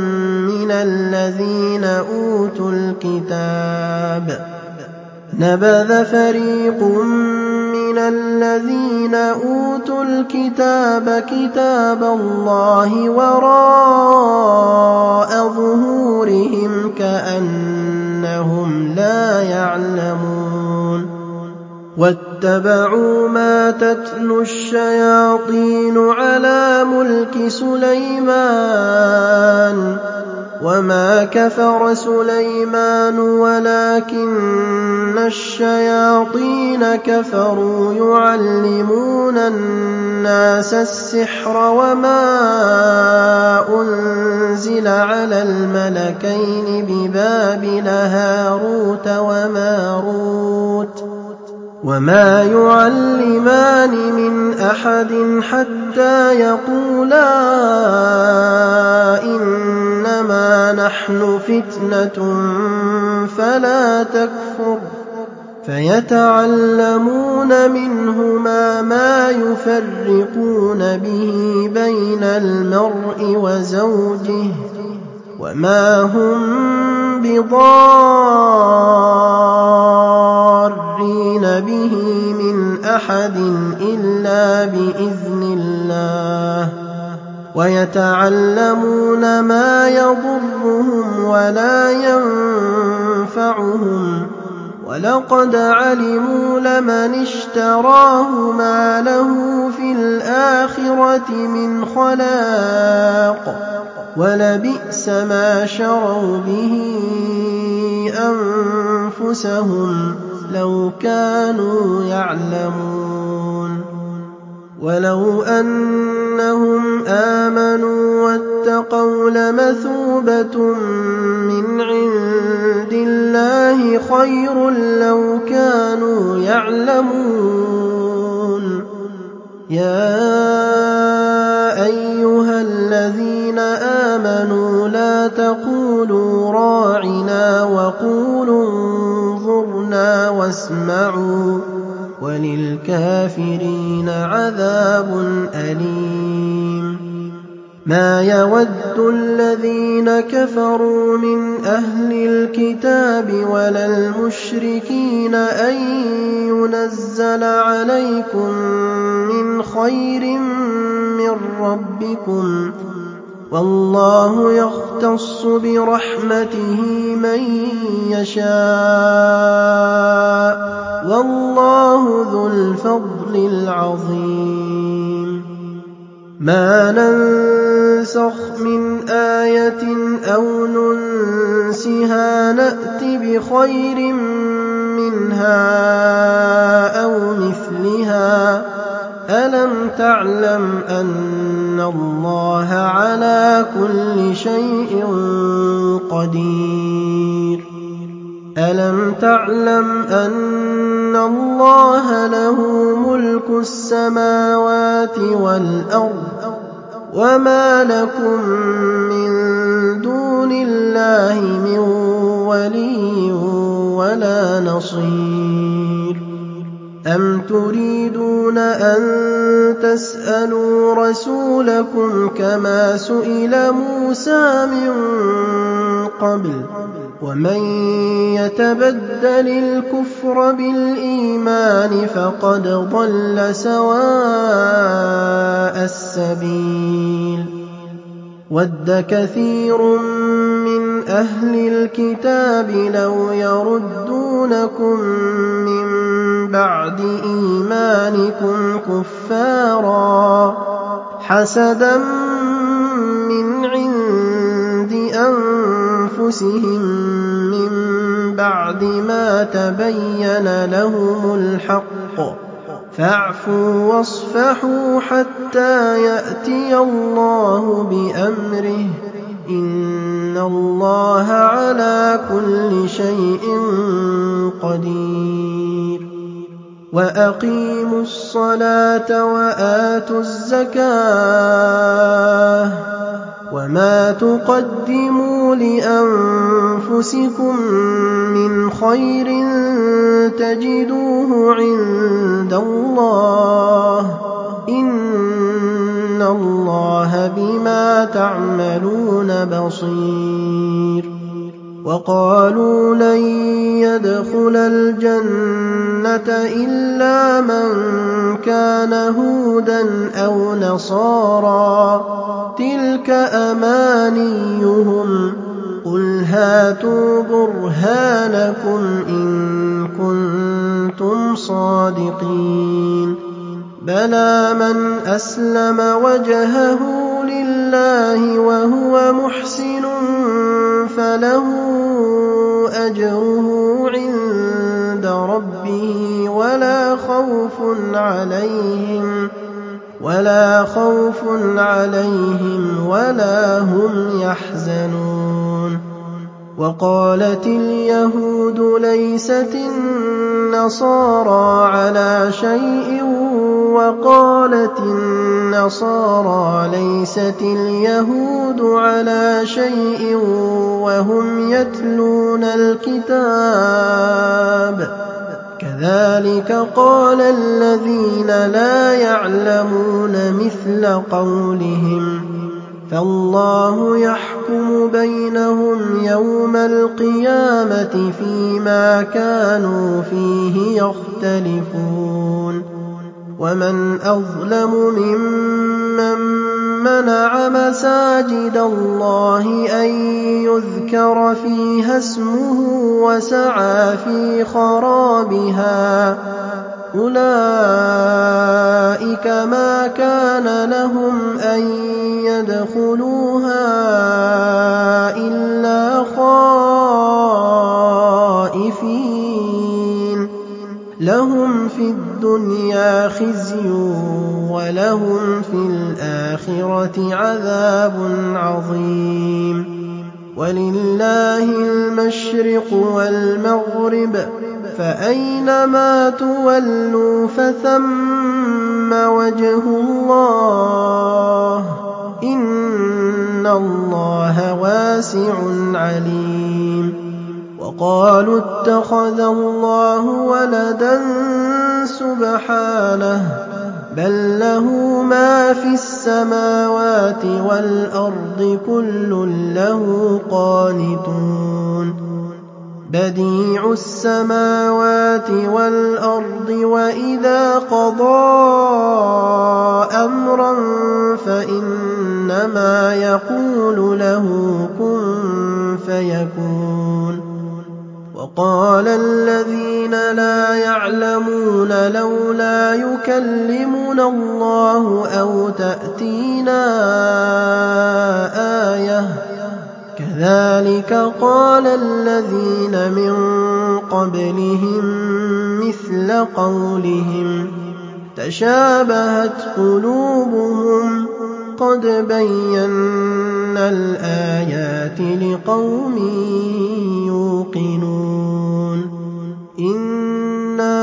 Speaker 1: مِّنَ الَّذِينَ أُوتُوا الْكِتَابَ كِتَابَ اللَّهِ وَرَاءَ ظُهُورِهِمْ كَأَنَّهُمْ لَا يَعْلَمُونَ وَاتَّبَعُوا مَا تَتْلُو الشَّيَاطِينُ عَلَىٰ مُلْكِ سُلَيْمَانَ وَمَا كَفَرَ سُلَيْمَانُ وَلَٰكِنَّ الشَّيَاطِينَ كَفَرُوا يُعَلِّمُونَ النَّاسَ السِّحْرَ وَمَا أُنزِلَ عَلَى الْمَلَكَيْنِ بِبَابِلَ هَارُوتَ وَمَارُوتَ وَمَا يُعَلِّمَانِ مِنْ أَحَدٍ حَتَّىٰ يَقُولَا إِنَّمَا نَحْنُ فِتْنَةٌ فَلَا تَكْفُرْ فَيَتَعَلَّمُونَ مِنْهُمَا مَا يُفَرِّقُونَ بِهِ بَيْنَ الْمَرْءِ وَزَوْجِهِ وَمَا هُم بِضَارِّينَ بِهِ مِنْ أَحَدٍ إِلَّا بِإِذْنِ اللَّهِ وَيَتَعَلَّمُونَ مَا يَضُرُّهُمْ وَلَا يَنفَعُهُمْ وَلَقَدْ عَلِمُوا لَمَنِ اشْتَرَاهُ مَا لَهُ فِي الْآخِرَةِ مِنْ خَلَاقٍ وَلَبِئْسَ مَا شَرَوْا بِهِ أَنفُسَهُمْ لَوْ كَانُوا يَعْلَمُونَ وَلَوْ أَنَّهُمْ آمَنُوا وَاتَّقَوْا لَمَثُوبَةٌ مِّنْ عِندِ اللَّهِ خَيْرٌ لَّوْ كَانُوا يَعْلَمُونَ يَا أَيُّهَا الَّذِينَ آمَنُوا لَا تَقُولُوا رَاعِنَا وَقُولُوا انظُرْنَا وَاسْمَعُوا وَلِلْكَافِرِينَ عَذَابٌ أَلِيمٌ مَا يَوَدُّ الَّذِينَ كَفَرُوا مِنْ أَهْلِ الْكِتَابِ وَلَا الْمُشْرِكِينَ أَن يُنَزَّلَ عَلَيْكُم مِّنْ خَيْرٍ مِّن رَّبِّكُمْ وَاللَّهُ يَخْتَصُّ بِرَحْمَتِهِ مَن يَشَاءُ وَاللَّهُ ذُو الْفَضْلِ الْعَظِيمِ مَا نَنسَخْ مِنْ آيَةٍ أَوْ نُنسِهَا نَأْتِ بِخَيْرٍ مِّنْهَا أَوْ مِثْلِهَا أَلَمْ تَعْلَمْ أَنَّ اللَّهَ عَلَىٰ كُلِّ شَيْءٍ قَدِيرٌ أَلَمْ تَعْلَمْ أَنَّ اللَّهَ لَهُ مُلْكُ السَّمَاوَاتِ وَالْأَرْضِ وَمَا لَكُم مِّن دُونِ اللَّهِ مِن وَلِيٍّ وَلَا نَصِيرٍ أَمْ تُرِيدُونَ أَن تَسْأَلُوا رَسُولَكُمْ كَمَا سُئِلَ مُوسَىٰ مِن قَبْلُ ۗ وَمَن يَتَبَدَّلِ الْكُفْرَ بِالْإِيمَانِ فَقَدْ ضَلَّ سَوَاءَ السَّبِيلِ وَدَّ كَثِيرٌ مِّنْ أَهْلِ الْكِتَابِ لَوْ يَرُدُّونَكُم مِّن بَعْدِ إِيمَانِكُمْ كُفَّارًا حَسَدًا مِّنْ عِندِ أَنفُسِهِم مِّن بَعْدِ مَا تَبَيَّنَ لَهُمُ الْحَقُّ فَاعْفُوا وَاصْفَحُوا حَتَّىٰ يَأْتِيَ اللَّهُ بِأَمْرِهِ ۗ إِنَّ اللَّهَ عَلَىٰ كُلِّ شَيْءٍ قَدِيرٌ وَأَقِيمُوا الصَّلَاةَ وَآتُوا الزَّكَاةَ وَمَا تُقَدِّمُوا لِأَنفُسِكُم مِّنْ خَيْرٍ تَجِدُوهُ عِندَ اللَّهِ ۗ إِنَّ اللَّهَ بِمَا تَعْمَلُونَ بَصِيرٌ وَقَالُوا لَن يَدْخُلَ الْجَنَّةَ إِلَّا مَن كَانَ هُودًا أَوْ نَصَارَىٰ ۗ تِلْكَ أَمَانِيُّهُمْ ۗ قُلْ هَاتُوا بُرْهَانَكُمْ إِن كُنتُمْ صَادِقِينَ بَلَىٰ مَنْ أَسْلَمَ وَجْهَهُ لِلَّهِ وَهُوَ مُحْسِنٌ فَلَهُ أَجْرُهُ عِندَ رَبِّهِ وَلَا خَوْفٌ عَلَيْهِمْ وَلَا هُمْ يَحْزَنُونَ وَقَالَتِ الْيَهُودُ لَيْسَتِ النَّصَارَىٰ عَلَىٰ شَيْءٍ وَقَالَتِ النَّصَارَىٰ لَيْسَتِ الْيَهُودُ عَلَىٰ شَيْءٍ وَهُمْ يَتْلُونَ الْكِتَابَ ۗ كَذَٰلِكَ قَالَ الَّذِينَ لَا يَعْلَمُونَ مِثْلَ قَوْلِهِمْ ۚ فَاللَّهُ يَحْكُمُ بَيْنَهُمْ يَوْمَ الْقِيَامَةِ فِيمَا كَانُوا فِيهِ يَخْتَلِفُونَ وَمَنْ أَظْلَمُ مِمَّن مَّنَعَ مَسَاجِدَ اللَّهِ أَن يُذْكَرَ فِيهَا اسْمُهُ وَسَعَىٰ فِي خَرَابِهَا ۚ أُولَٰئِكَ مَا كَانَ لَهُمْ أَن يَدْخُلُوهَا إِلَّا خَائِفِينَ ۚ لَهُمْ فِي الدُّنْيَا خِزْيٌ وَلَهُمْ فِي الْآخِرَةِ عَذَابٌ عَظِيمٌ وَلِلَّهِ الْمَشْرِقُ وَالْمَغْرِبُ ۚ فَأَيْنَمَا تُوَلُّوا فَثَمَّ وَجْهُ اللَّهِ ۚ إِنَّ اللَّهَ وَاسِعٌ عَلِيمٌ وَقَالُوا اتَّخَذَ اللَّهُ وَلَدًا سُبْحَانَهُ ۖ بَل لَّهُ مَا فِي السَّمَاوَاتِ وَالْأَرْضِ كُلٌّ لَّهُ قَانِتُونَ بَدِيعُ السَّمَاوَاتِ وَالْأَرْضِ وَإِذَا قَضَىٰ أَمْرًا فَإِنَّمَا يَقُولُ لَهُ كُن فَيَكُونُ وَقَالَ الَّذِينَ لَا يَعْلَمُونَ لَوْلَا يُكَلِّمُنَا اللَّهُ أَوْ تَأْتِينَا آيَةٌ ۗ كَذَٰلِكَ قَالَ الَّذِينَ مِن قَبْلِهِم مِّثْلَ قَوْلِهِمْ ۘ تَشَابَهَتْ قُلُوبُهُمْ ۗ قَدْ بَيَّنَّا الْآيَاتِ لِقَوْمٍ يُوقِنُونَ إِنَّا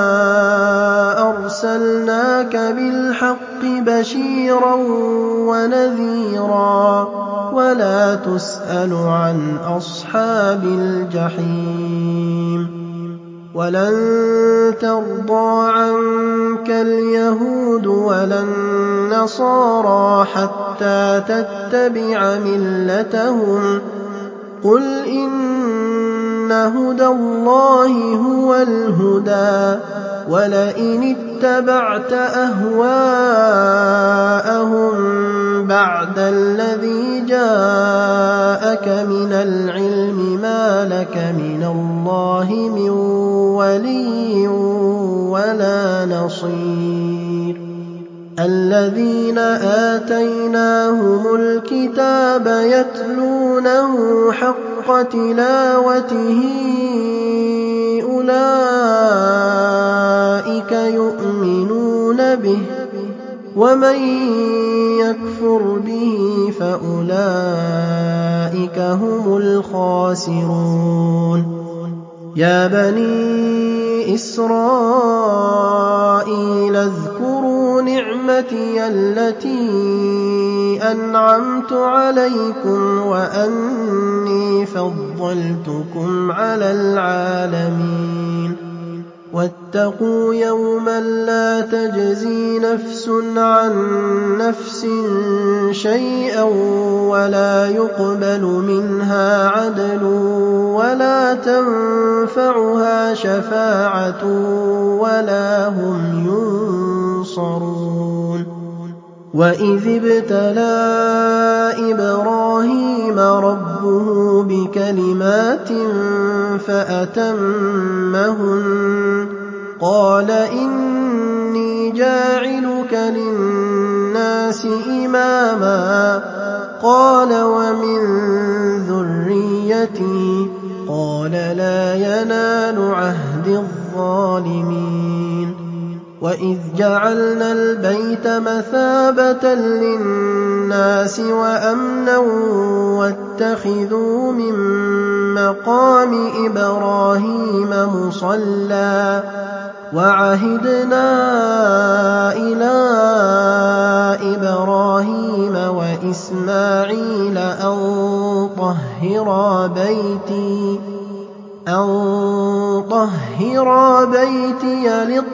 Speaker 1: أَرْسَلْنَاكَ بِالْحَقِّ بَشِيرًا وَنَذِيرًا ۖ وَلَا تُسْأَلُ عَنْ أَصْحَابِ الْجَحِيمِ وَلَن تَرْضَىٰ عَنكَ الْيَهُودُ وَلَا النَّصَارَىٰ حَتَّىٰ تَتَّبِعَ مِلَّتَهُمْ ۗ قُلْ إِنَّ هُدَى اللَّهِ هُوَ الْهُدَىٰ ۗ وَلَئِنِ اتَّبَعْتَ أَهْوَاءَهُم بَعْدَ الَّذِي جَاءَكَ مِنَ الْعِلْمِ مَا لَكَ مِنَ اللَّهِ مِن وَلِيٍّ ولا نصير الذين آتيناهم الكتاب يتلونه حق تلاوته أولئك يؤمنون به ومن يكفر به فأولئك هم الخاسرون يا بني إسرائيل اذكروا نعمتي التي أنعمت عليكم وأني فضلتكم على العالمين واتقوا يوما لا تجزي نفس عن نفس شيئا ولا يقبل منها عدل ولا تنفعها شفاعة ولا هم ينصرون وإذ ابتلى إبراهيم ربه بكلمات فأتمهن قال إني جاعلك للناس إماما قال ومن ذريتي قال لا ينال عهد الظالمين وإذ جعلنا البيت مثابة للناس وأمنا واتخذوا من مقام إبراهيم مصلى وعهدنا إلى إبراهيم وإسماعيل أن طهرا بيتي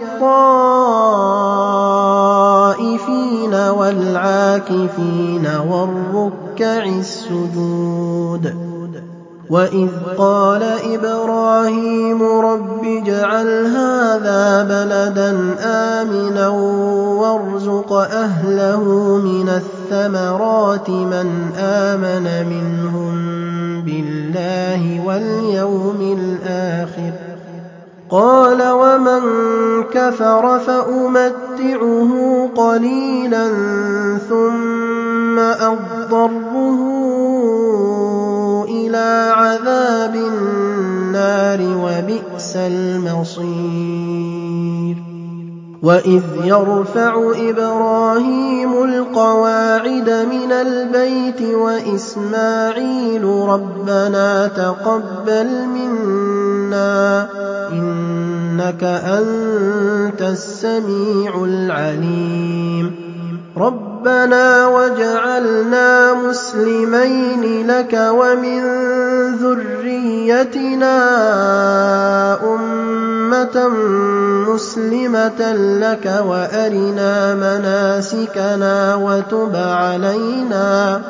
Speaker 1: للطائفين والعاكفين والركع السجود وإذ قال إبراهيم رب اجعل هذا بلدا آمنا وارزق أهله من الثمرات من آمن منهم بالله واليوم الآخر قال ومن كفر فأمتعه قليلا ثم أضطره إلى عذاب النار وبئس المصير وإذ يرفع إبراهيم القواعد من البيت وإسماعيل ربنا تقبل منا إنك أنت السميع العليم ربنا واجعلنا مسلمين لك ومن ذريتنا أمة مسلمة لك وأرنا مناسكنا وتب علينا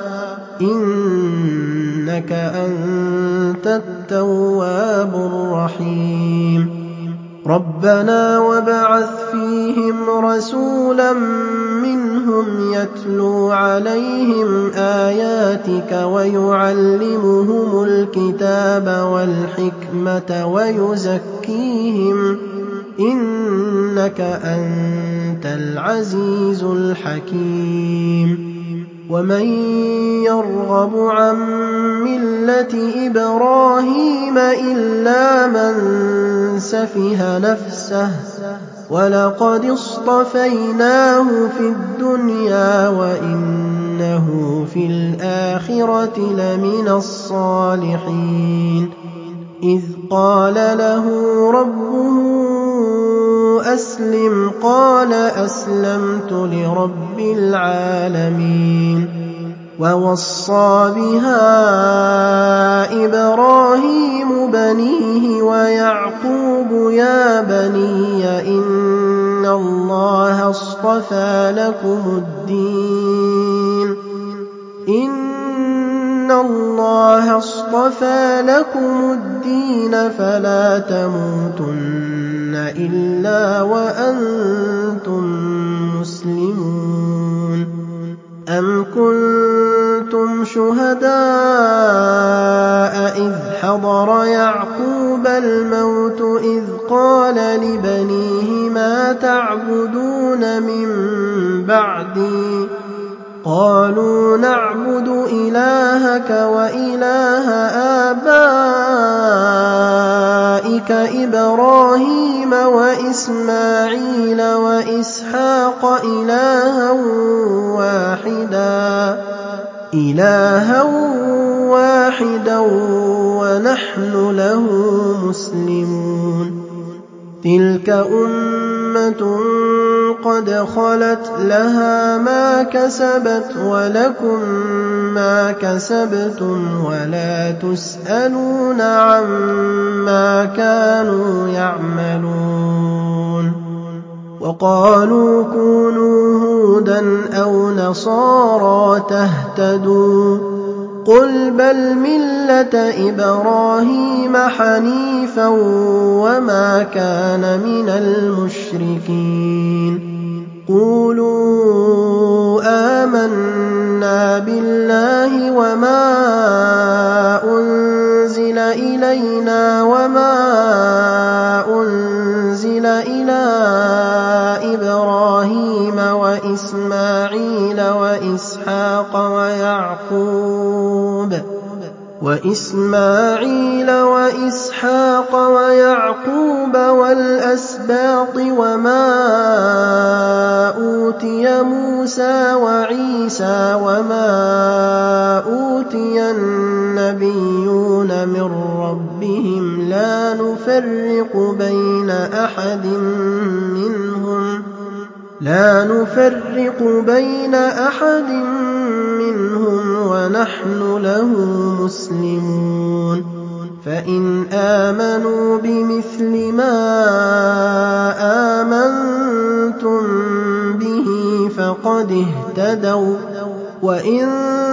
Speaker 1: إنك أنت التواب الرحيم ربنا وابعث فيهم رسولا منهم يتلو عليهم آياتك ويعلمهم الكتاب والحكمة ويزكيهم إنك أنت العزيز الحكيم ومن يرغب عن ملة إبراهيم إلا من سفه نفسه ولقد اصطفيناه في الدنيا وإنه في الآخرة لمن الصالحين إذ قال له ربه أسلم قال أسلمت لرب العالمين ووصى بها إبراهيم بنيه ويعقوب يا بني إن الله اصطفى لكم الدين فلا تموتن إلا وأنتم مسلمون أم كنتم شهداء إذ حضر يعقوب الموت إذ قال لبنيه ما تعبدون من بعدي قالوا نعبد إلهك وإله آبائك إبراهيم وإسماعيل وإسحاق إلها واحدا ونحن له مسلمون تلك أمة قد خلت لها ما كسبت ولكم ما كسبتم ولا تسألون عما كانوا يعملون وقالوا كونوا هودا أو نصارى تهتدوا قل بل ملة إبراهيم حنيفا وما كان من المشركين قولوا آمنا بالله وما أنزل إلينا وما أنزل إلى إبراهيم وإسماعيل وإسحاق ويعقوب والأسباط وما أوتي موسى وعيسى وما أوتي النبيون من ربهم لا نفرق بين أحد منهم ونحن له مسلمون فإن آمنوا بمثل ما آمنتم به فقد اهتدوا وإن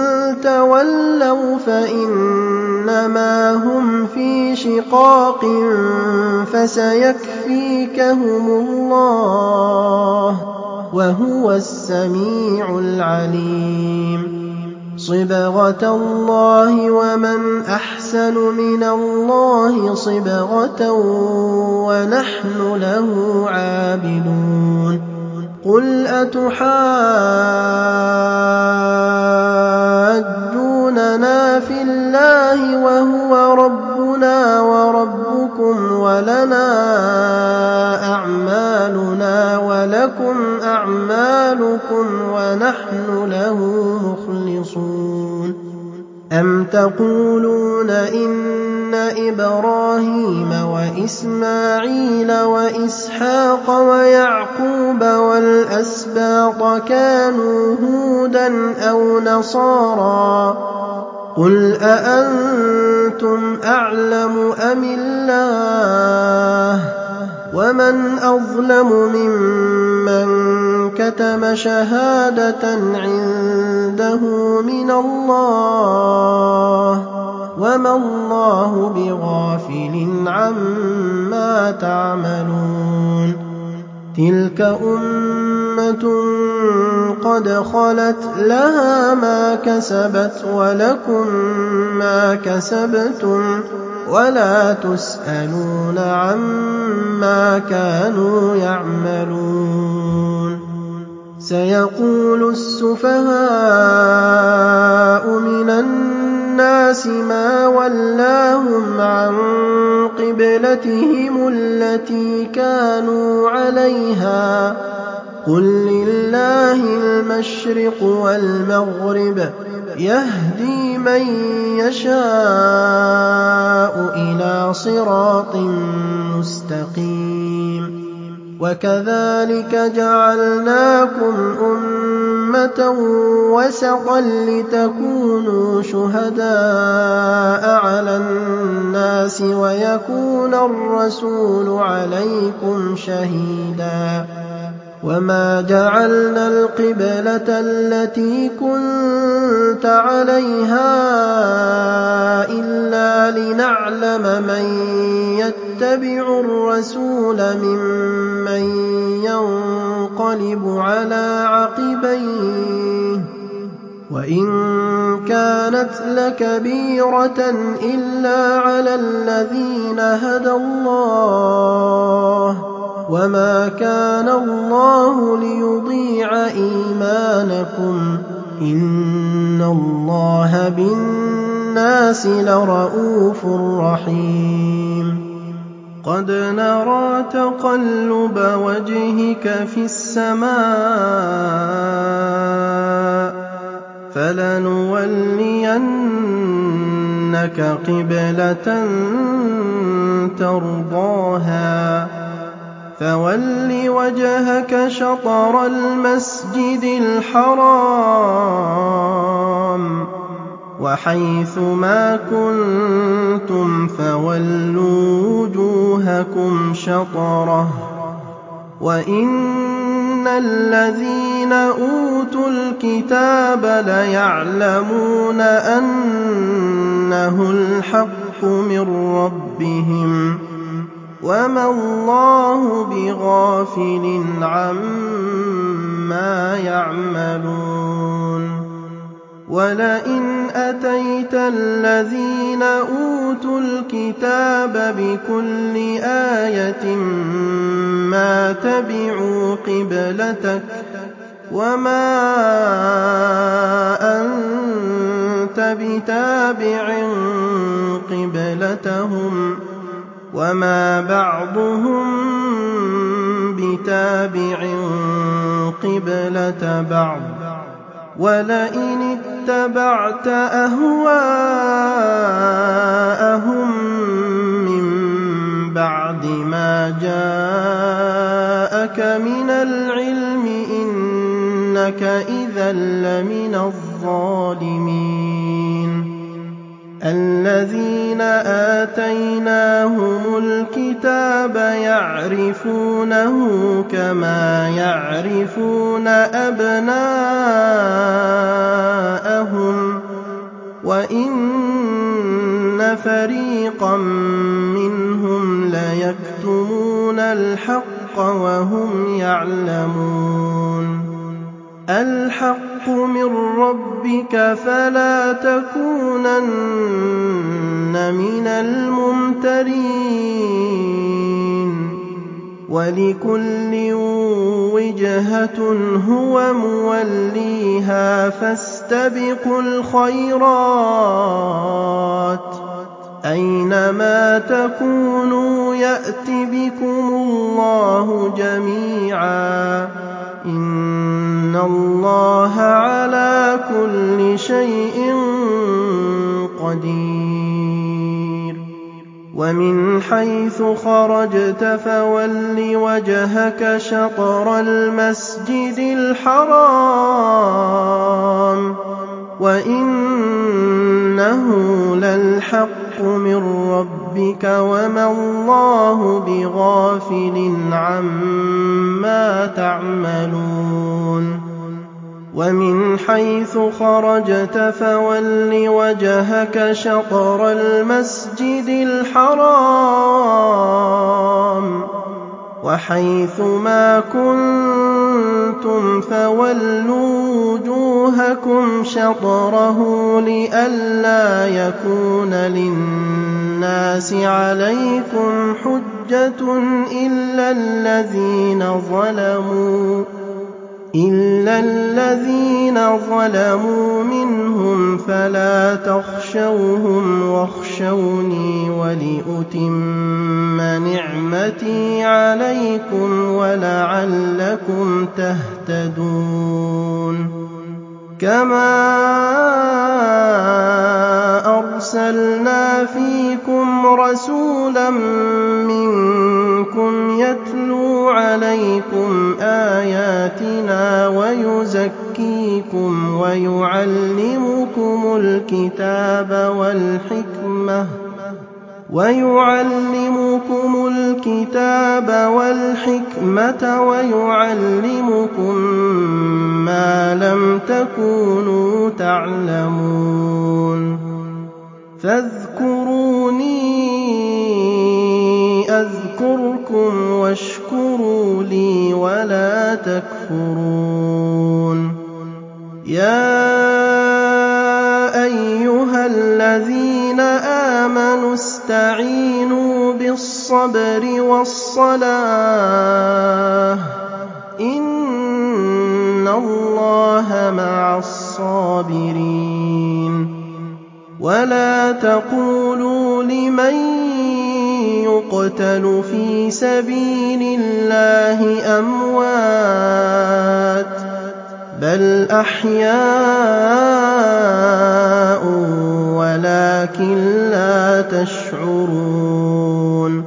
Speaker 1: تولوا فإنما هم في شقاق فسيكفيكهم الله وهو السميع العليم صبغة الله ومن أحسن من الله صبغة ونحن له عابدون قل أتحاجوننا في الله وهو ربنا وربكم ولنا أعمالنا ولكم أعمالكم ونحن له مخلصون أم تقولون إن إبراهيم وإسماعيل وإسحاق ويعقوب والأسباط كانوا هودا أو نصارى قل أأنتم أعلم أم الله ومن أظلم ممن كتم شهادة عنده من الله وما الله بغافل عما تعملون تلك أمة قد خلت لها ما كسبت ولكم ما كسبتم ولا تسألون عما كانوا يعملون سيقول السفهاء من الناس ما ولاهم عن قبلتهم التي كانوا عليها قل لله المشرق والمغرب يهدي من يشاء إلى صراط مستقيم وكذلك جعلناكم أمة وسطا لتكونوا شهداء على الناس ويكون الرسول عليكم شهيدا وما جعلنا القبلة التي كنت عليها إلا لنعلم من يتبع الرسول ممن ينقلب على عقبيه وإن كانت لكبيرة إلا على الذين هدى الله وما كان الله ليضيع إيمانكم إن الله بالناس لرءوف رحيم قد نرى تقلب وجهك في السماء فلنولينك قبلة ترضاها فول وجهك شطر المسجد الحرام وحيث ما كنتم فولوا وجوهكم شطره وإن الذين أوتوا الكتاب ليعلمون أنه الحق من ربهم وما الله بغافل عما يعملون ولئن أتيت الذين أوتوا الكتاب بكل آية ما تبعوا قبلتك وما أنت بتابع قبلتهم وما بعضهم بتابع قبلة بعض ولئن اتبعت أهواءهم من بعد ما جاءك من العلم إنك إذا لمن الظالمين الذين آتيناهم الكتاب يعرفونه كما يعرفون أبناءهم وإن فريقا منهم ليكتمون الحق وهم يعلمون الحق من ربك فلا تكونن من الممترين ولكل وجهة هو موليها فاستبقوا الخيرات أينما تكونوا يأت بكم الله جميعا إن الله على كل شيء قدير ومن حيث خرجت فول وجهك شطر المسجد الحرام وإنه للحق من ربك وما الله بغافل عما تعملون ومن حيث خرجت فول وجهك شطر المسجد الحرام وحيث ما كنتم فولوا وجوهكم شطره لئلا يكون للناس عليكم حجة إلا الذين ظلموا منهم فلا تخشوهم واخشوني ولأتم نعمتي عليكم ولعلكم تهتدون كما أرسلنا فيكم رسولا منكم يتلو عليكم آياتنا ويزكيكم ويعلمكم الكتاب والحكمة ويعلمكم ما لم تكونوا تعلمون فاذكروني أذكركم واشكروا لي ولا تكفرون يا أيها الذين آمنوا استعينوا بِالصَّبْرِ وَالصَّلَاةِ إِنَّ اللَّهَ مَعَ الصَّابِرِينَ وَلَا تَقُولُوا لِمَن يُقْتَلُ فِي سَبِيلِ اللَّهِ أَمْوَاتٌ بَلْ أَحْيَاءٌ وَلَٰكِن لَّا تَشْعُرُونَ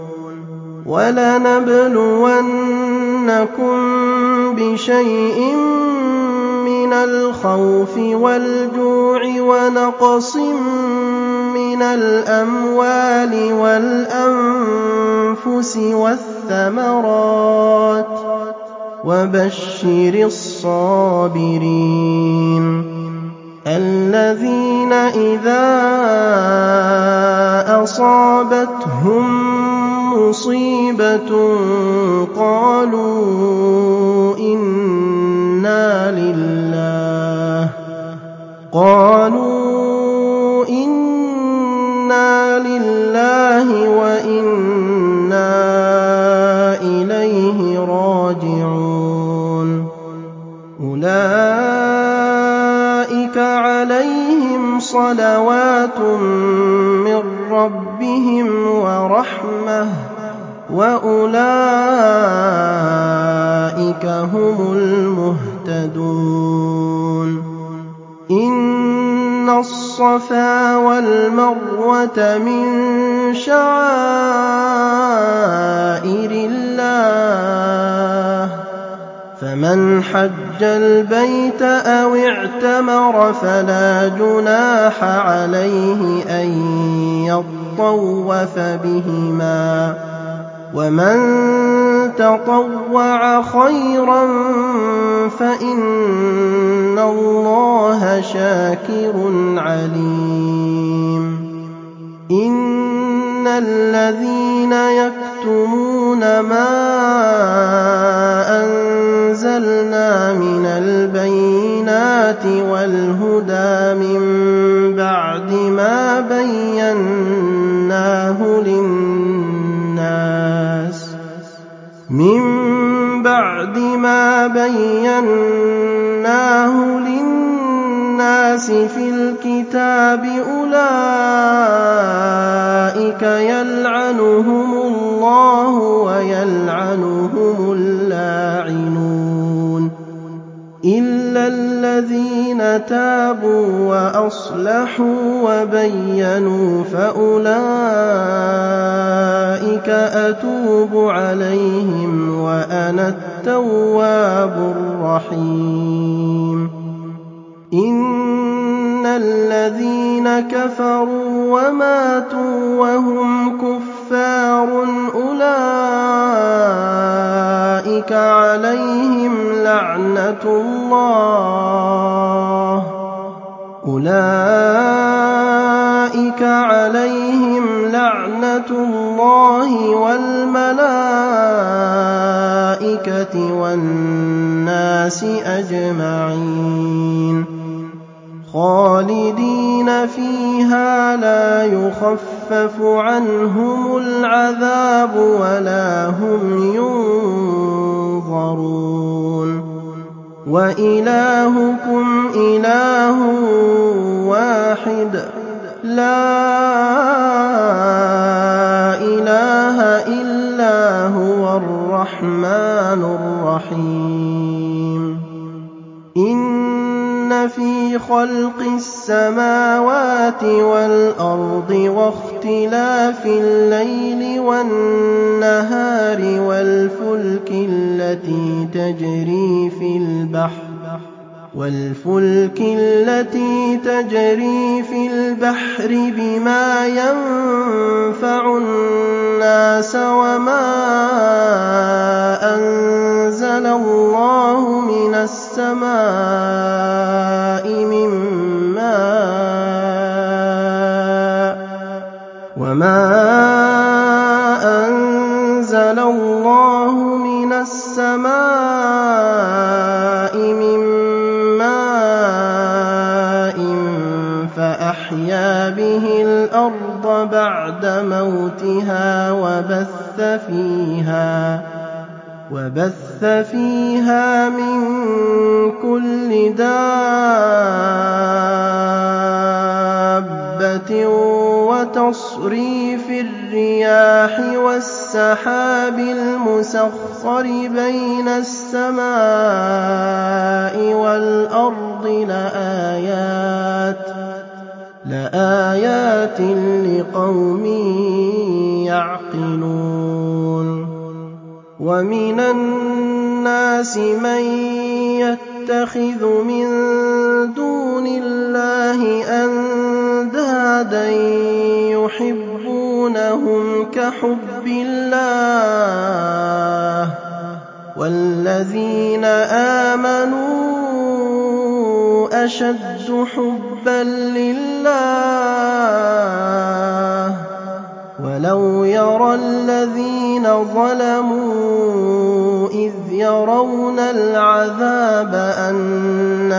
Speaker 1: وَلَنَبْلُوَنَّكُم بِشَيْءٍ مِّنَ الْخَوْفِ وَالْجُوعِ وَنَقْصٍ مِّنَ الْأَمْوَالِ وَالْأَنفُسِ وَالثَّمَرَاتِ وَبَشِّرِ الصَّابِرِينَ الَّذِينَ إِذَا أَصَابَتْهُم مُّصِيبَةٌ قَالُوا إِنَّا لِلَّهِ وَإِنَّا إِلَيْهِ راجعون أُولَٰئِكَ عَلَيْهِمْ صَلَوَاتٌ مِّن رَّبِّهِمْ وَرَحْمَةٌ وَأُولَٰئِكَ هُمُ الْمُهْتَدُونَ إِنَّ الصَّفَا وَالْمَرْوَةَ مِن شَعَائِرِ اللَّهِ فَمَنْ حَجَّ الْبَيْتَ أَوِ اعْتَمَرَ فَلَا جُنَاحَ عَلَيْهِ أَن يَطَّوَّفَ بِهِمَا وَمَن تَطَوَّعَ خَيْرًا فَإِنَّ اللَّهَ شَاكِرٌ عَلِيمٌ إِنَّ الَّذِينَ يَكْتُمُونَ مَا أَنزَلْنَا مِنَ الْبَيِّنَاتِ وَالْهُدَىٰ مِن بَعْدِ مَا بَيَّنَّاهُ لِلنَّاسِ فِي الْكِتَابِ أُولَٰئِكَ يَلْعَنُهُمُ اللَّهُ وَيَلْعَنُهُمُ اللاعنون إِلَّا الَّذِينَ تَابُوا وَأَصْلَحُوا وَبَيَّنُوا فَأُولَٰئِكَ أَتُوبُ عَلَيْهِمْ وَأَنَا التَّوَّابُ الرَّحِيمُ إِنَّ الَّذِينَ كَفَرُوا وَمَاتُوا وَهُمْ كُفَّارٌ أُولَٰئِكَ عَلَيْهِمْ لَعْنَةُ اللَّهِ وَالْمَلَائِكَةِ وَالنَّاسِ أَجْمَعِينَ خَالِدِينَ فِيهَا لَا يُخَفَّفُ عَنْهُمُ الْعَذَابُ وَلَا هُمْ يُنظَرُونَ وَإِلَٰهُكُمْ إِلَٰهٌ وَاحِدٌ لَّا إِلَٰهَ إِلَّا هُوَ الرَّحْمَٰنُ الرَّحِيمُ إِنَّ فِي خَلْقِ السَّمَاوَاتِ وَالْأَرْضِ وَاخْتِلَافِ اللَّيْلِ وَالنَّهَارِ وَالْفُلْكِ الَّتِي تَجْرِي فِي الْبَحْرِ بِمَا يَنفَعُ النَّاسَ وَمَا أَنزَلَ اللَّهُ مِنَ السَّمَاءِ مِن مَّاءٍ فَأَحْيَا بِهِ الْأَرْضَ بَعْدَ مَوْتِهَا وَبَثَّ فِيهَا مِن كُلِّ دَابَّةٍ وَتَصْرِيفِ الرِّيَاحِ وَالسَّحَابِ الْمُسَخَّرِ بَيْنَ السَّمَاءِ وَالْأَرْضِ لَآيَاتٍ لِقَوْمٍ يَعْقِلُونَ وَمِنَ النَّاسِ مَن يَتَّخِذُ مِن دُونِ اللَّهِ أَندَادًا يُحِبُّونَهُمْ كَحُبِّ اللَّهِ وَالَّذِينَ آمَنُوا أَشَدُّ حُبًّا لِّلَّهِ وَلَوْ يَرَى الَّذِينَ ظَلَمُوا إِذْ يَرَوْنَ الْعَذَابَ أَنَّ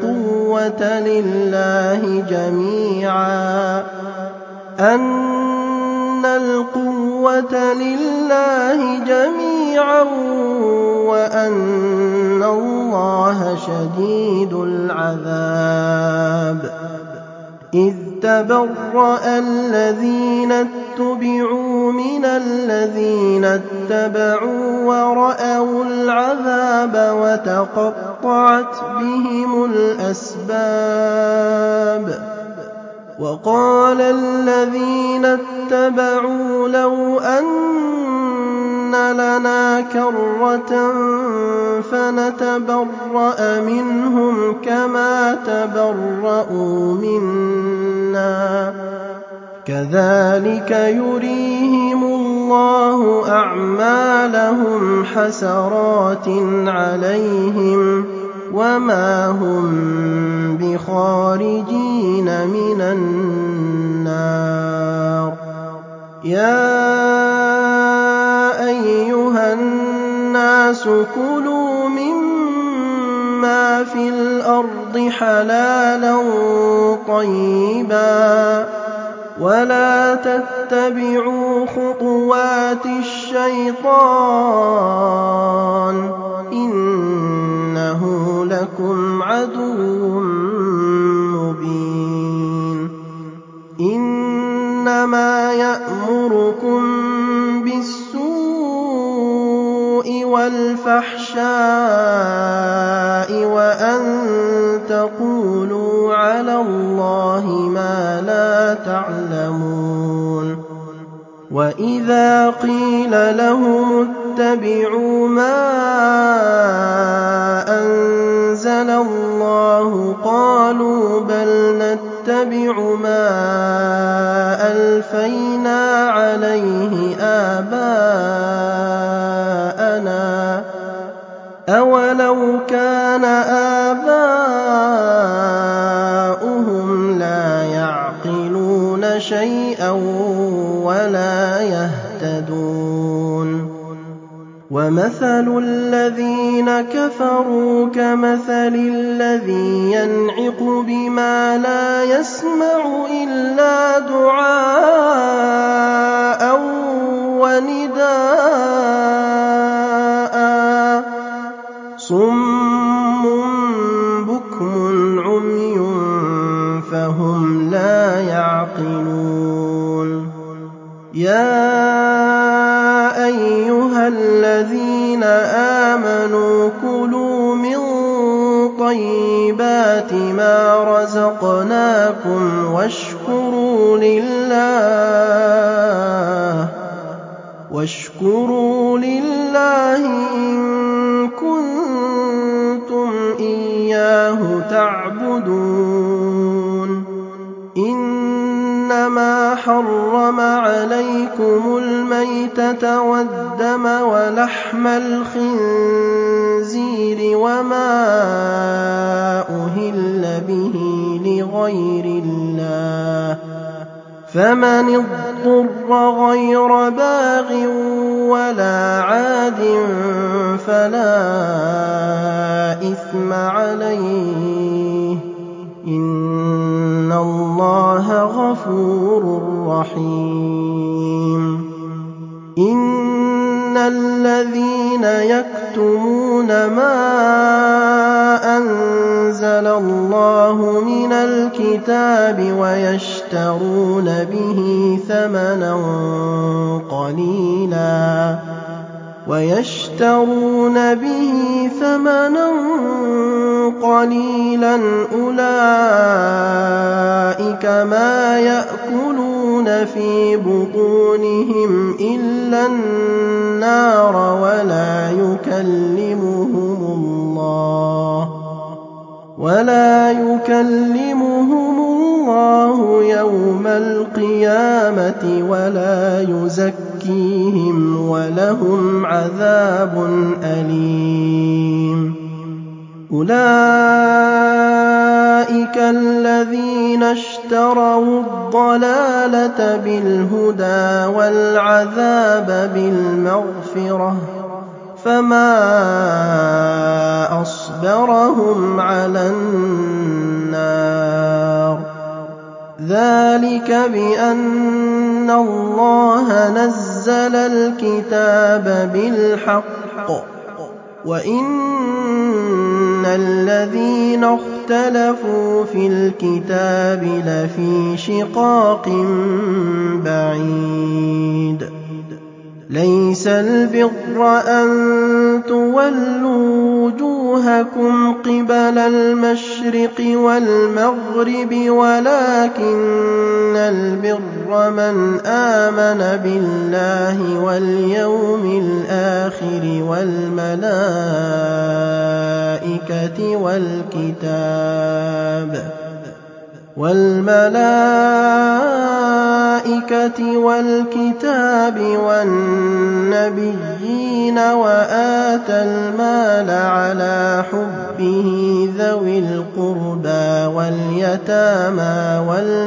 Speaker 1: الْقُوَّةَ لِلَّهِ جَمِيعًا وَأَنَّ اللَّهَ شَدِيدُ الْعَذَابِ إِذْ تَبَرَّأَ الَّذِينَ اتُّبِعُوا مِنَ الَّذِينَ اتَّبَعُوا وَرَأَوُا الْعَذَابَ وَتَقَطَّعَتْ بِهِمُ الْأَسْبَابُ وَقَالَ الَّذِينَ اتَّبَعُوا لَوْ أَنَّ لَنَا كَرَّةً فَنَتَبَرَّأَ مِنْهُمْ كَمَا تَبَرَّءُوا مِنَّا كَذَٰلِكَ يُرِيهِمُ اللَّهُ أَعْمَالَهُمْ حَسَرَاتٍ عَلَيْهِمْ وَمَا هُم بِخَارِجِينَ مِنَ النَّارِ يَا أَيُّهَا النَّاسُ كُلُوا مِمَّا فِي الْأَرْضِ حَلَالًا طَيِّبًا وَلَا تَتَّبِعُوا خُطُوَاتِ الشَّيْطَانِ إِنَّهُ لَكُمْ عَدُوٌّ مُّبِينٌ إِنَّمَا يَأْمُرُكُم بِالسُّوءِ وَالْفَحْشَاءِ وَأَن تَقُولُوا عَلَى اللَّهِ مَا لَا تَعْلَمُونَ وَإِذَا قِيلَ لَهُمُ اتَّبِعُوا مَا أَنزَلَ اللَّهُ قَالُوا بَلْ نَتَّبِعُ مَا أَلْفَيْنَا عَلَيْهِ آبَاءَنَا أَوَلَوْ كَانَ آبَاؤُهُمْ لَا يَعْقِلُونَ شَيْئًا وَلَا يَهْتَدُونَ وَمَثَلُ الَّذِينَ كَفَرُوا كَمَثَلِ الَّذِي يَنْعِقُ بِمَا لَا يَسْمَعُ إِلَّا دُعَاءً وَنِدَاءً صُمٌّ بُكْمٌ عُمْيٌ فَهُمْ لَا يَعْقِلُونَ يَا أَيُّهَا الَّذِينَ آمَنُوا كُلُوا مِن طَيِّبَاتِ مَا رَزَقْنَاكُمْ وَاشْكُرُوا لِلَّهِ إِن كُنتُمْ إِيَّاهُ تَعْبُدُونَ إِنَّمَا حَرَّمَ عَلَيْكُمُ الْمَيْتَةَ وَالدَّمَ وَلَحْمَ الْخِنزِيرِ وَمَا أُهِلَّ بِهِ لِغَيْرِ اللَّهِ فَمَنِ اضْطُرَّ غَيْرَ بَاغٍ وَلَا عَادٍ فَلَا إِثْمَ عَلَيْهِ ۚ إِنَّ اللَّهَ غَفُورٌ رحيم إن الذين يكتمون ما أنزل الله من الكتاب ويشترون به ثمنا قليلا أولئك ما يأكلون في بطونهم إلا النار ولا يكلمهم الله يوم القيامة ولا يزكيهم ولهم عذاب أليم أولئك الذين اشتروا الضلالة بالهدى والعذاب بالمغفرة فما أصبرهم على النار ذلك بأن الله نزل الكتاب بالحق وإن الذين اختلفوا في الكتاب لفي شقاق بعيد ليس البر أن تولوا وجوهكم قبل المشرق والمغرب ولكن البر من آمن بالله واليوم الآخر والملائكة والنبيين وآتى المال على حبه ذوي القربى واليتامى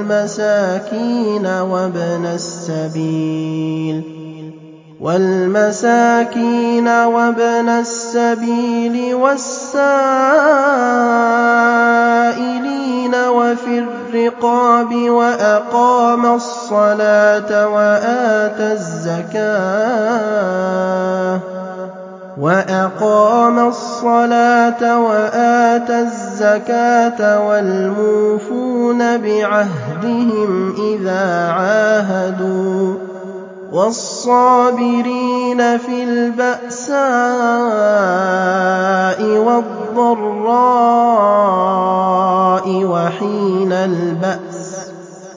Speaker 1: والمساكين وابن السبيل والسائلين وفي الرقاب وأقام الصلاة وآتى الزكاة والموفون بعهدهم إذا عاهدوا والصابرين في البأساء والضراء وحين البأس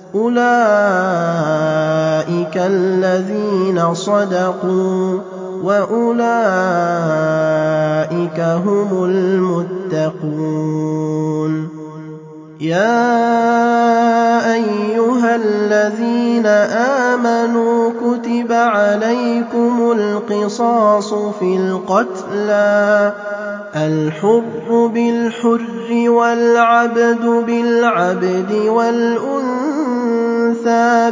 Speaker 1: أولئك الذين صدقوا وأولئك هم المتقون يا أيها الذين آمنوا كتب عليكم القصاص في القتلى الحر بالحر والعبد بالعبد والأنثى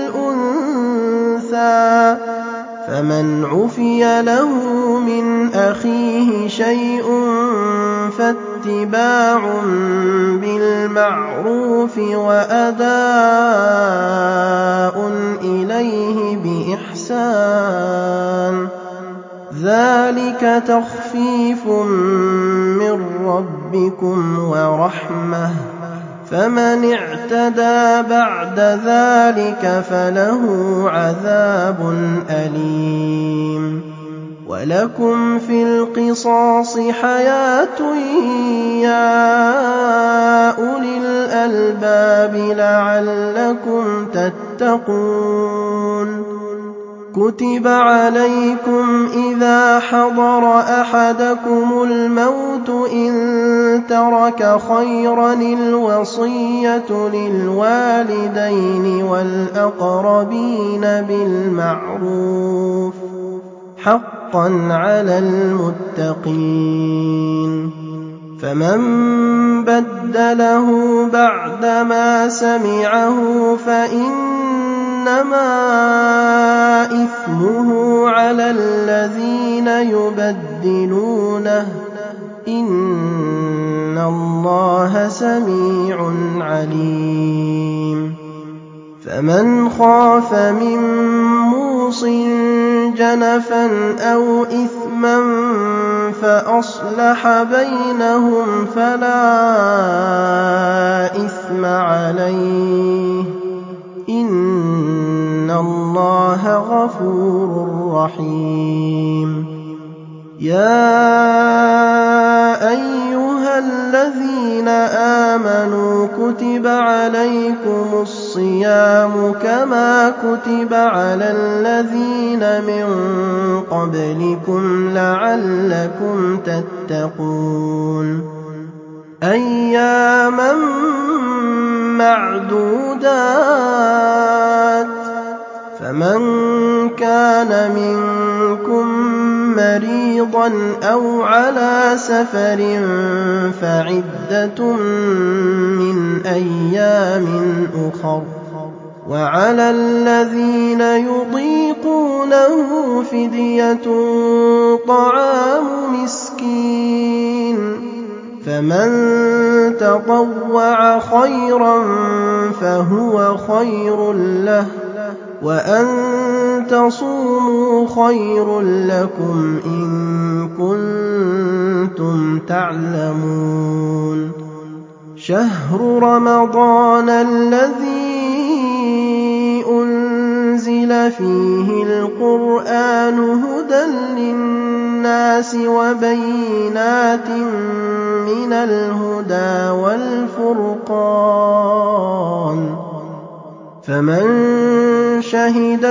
Speaker 1: بالأنثى فمن عفي له من أخيه شيء فاتباع بالمعروف وأداء إليه بإحسان ذلك تخفيف من ربكم ورحمة فمن اعتدى بعد ذلك فله عذاب أليم ولكم في القصاص حياة يا أولي الألباب لعلكم تتقون كتب عليكم إذا حضر أحدكم الموت إن ترك خيرا الوصية للوالدين والأقربين بالمعروف حقا على المتقين فمن بدله بعدما سمعه فإنما إثمه على الذين يبدلونه إن الله سميع عليم فمن خاف من موص جنفا أو إثما فأصلح بينهم فلا إثم عليه إن الله غفور رحيم. يا أيها الذين آمنوا كتب عليكم الصيام كما كتب على الذين من قبلكم لعلكم تتقون أياما معدودات فمن كان منكم مريضا أو على سفر فعدة من أيام أخر وعلى الذين يطيقونه فدية طعام مسكين فمن تطوع خيرا فهو خير له وأن تصوموا خير لكم إن كنتم تعلمون. شهر رمضان الذي أنزل فيه القرآن هدى للناس وبينات من الهدى والفرقان فمن شهد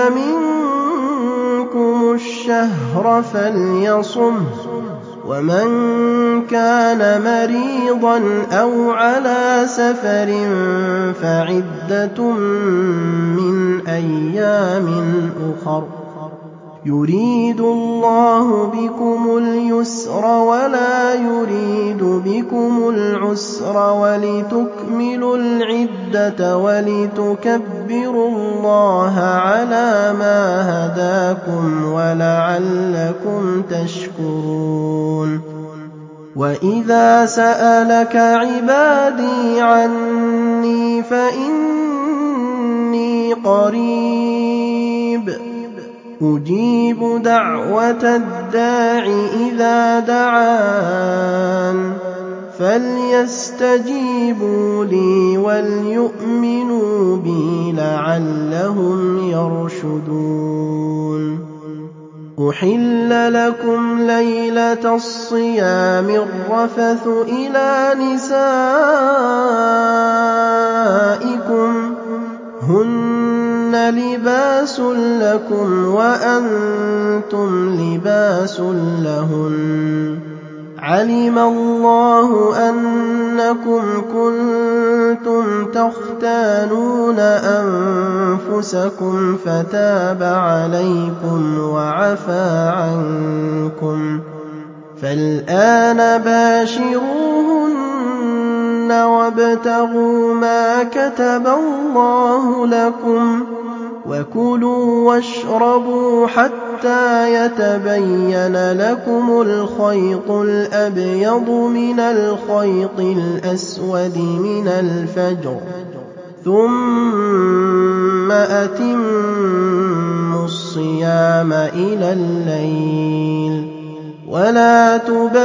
Speaker 1: منكم الشهر فليصمه ومن كان مريضا أو على سفر فعدة من أيام أخر يريد الله بكم اليسر ولا يريد بكم العسر ولتكملوا العدة ولتكبروا الله على ما هداكم ولعلكم تشكرون. وإذا سألك عبادي عني فإني قريب أجيب دعوة الداع إذا دعان فليستجيبوا لي وليؤمنوا بي لعلهم يرشدون. أحل لكم ليلة الصيام الرفث إلى نسائكم هن لباس لكم وأنتم لباس لهن علم الله أنكم كنتم تختانون أنفسكم فتاب عليكم وعفى عنكم فالآن باشروهن وابتغوا ما كتب الله لكم وكلوا واشربوا حتى يتبين لكم الخيط الأبيض من الخيط الأسود من الفجر ثم أتموا الصيام إلى الليل ولا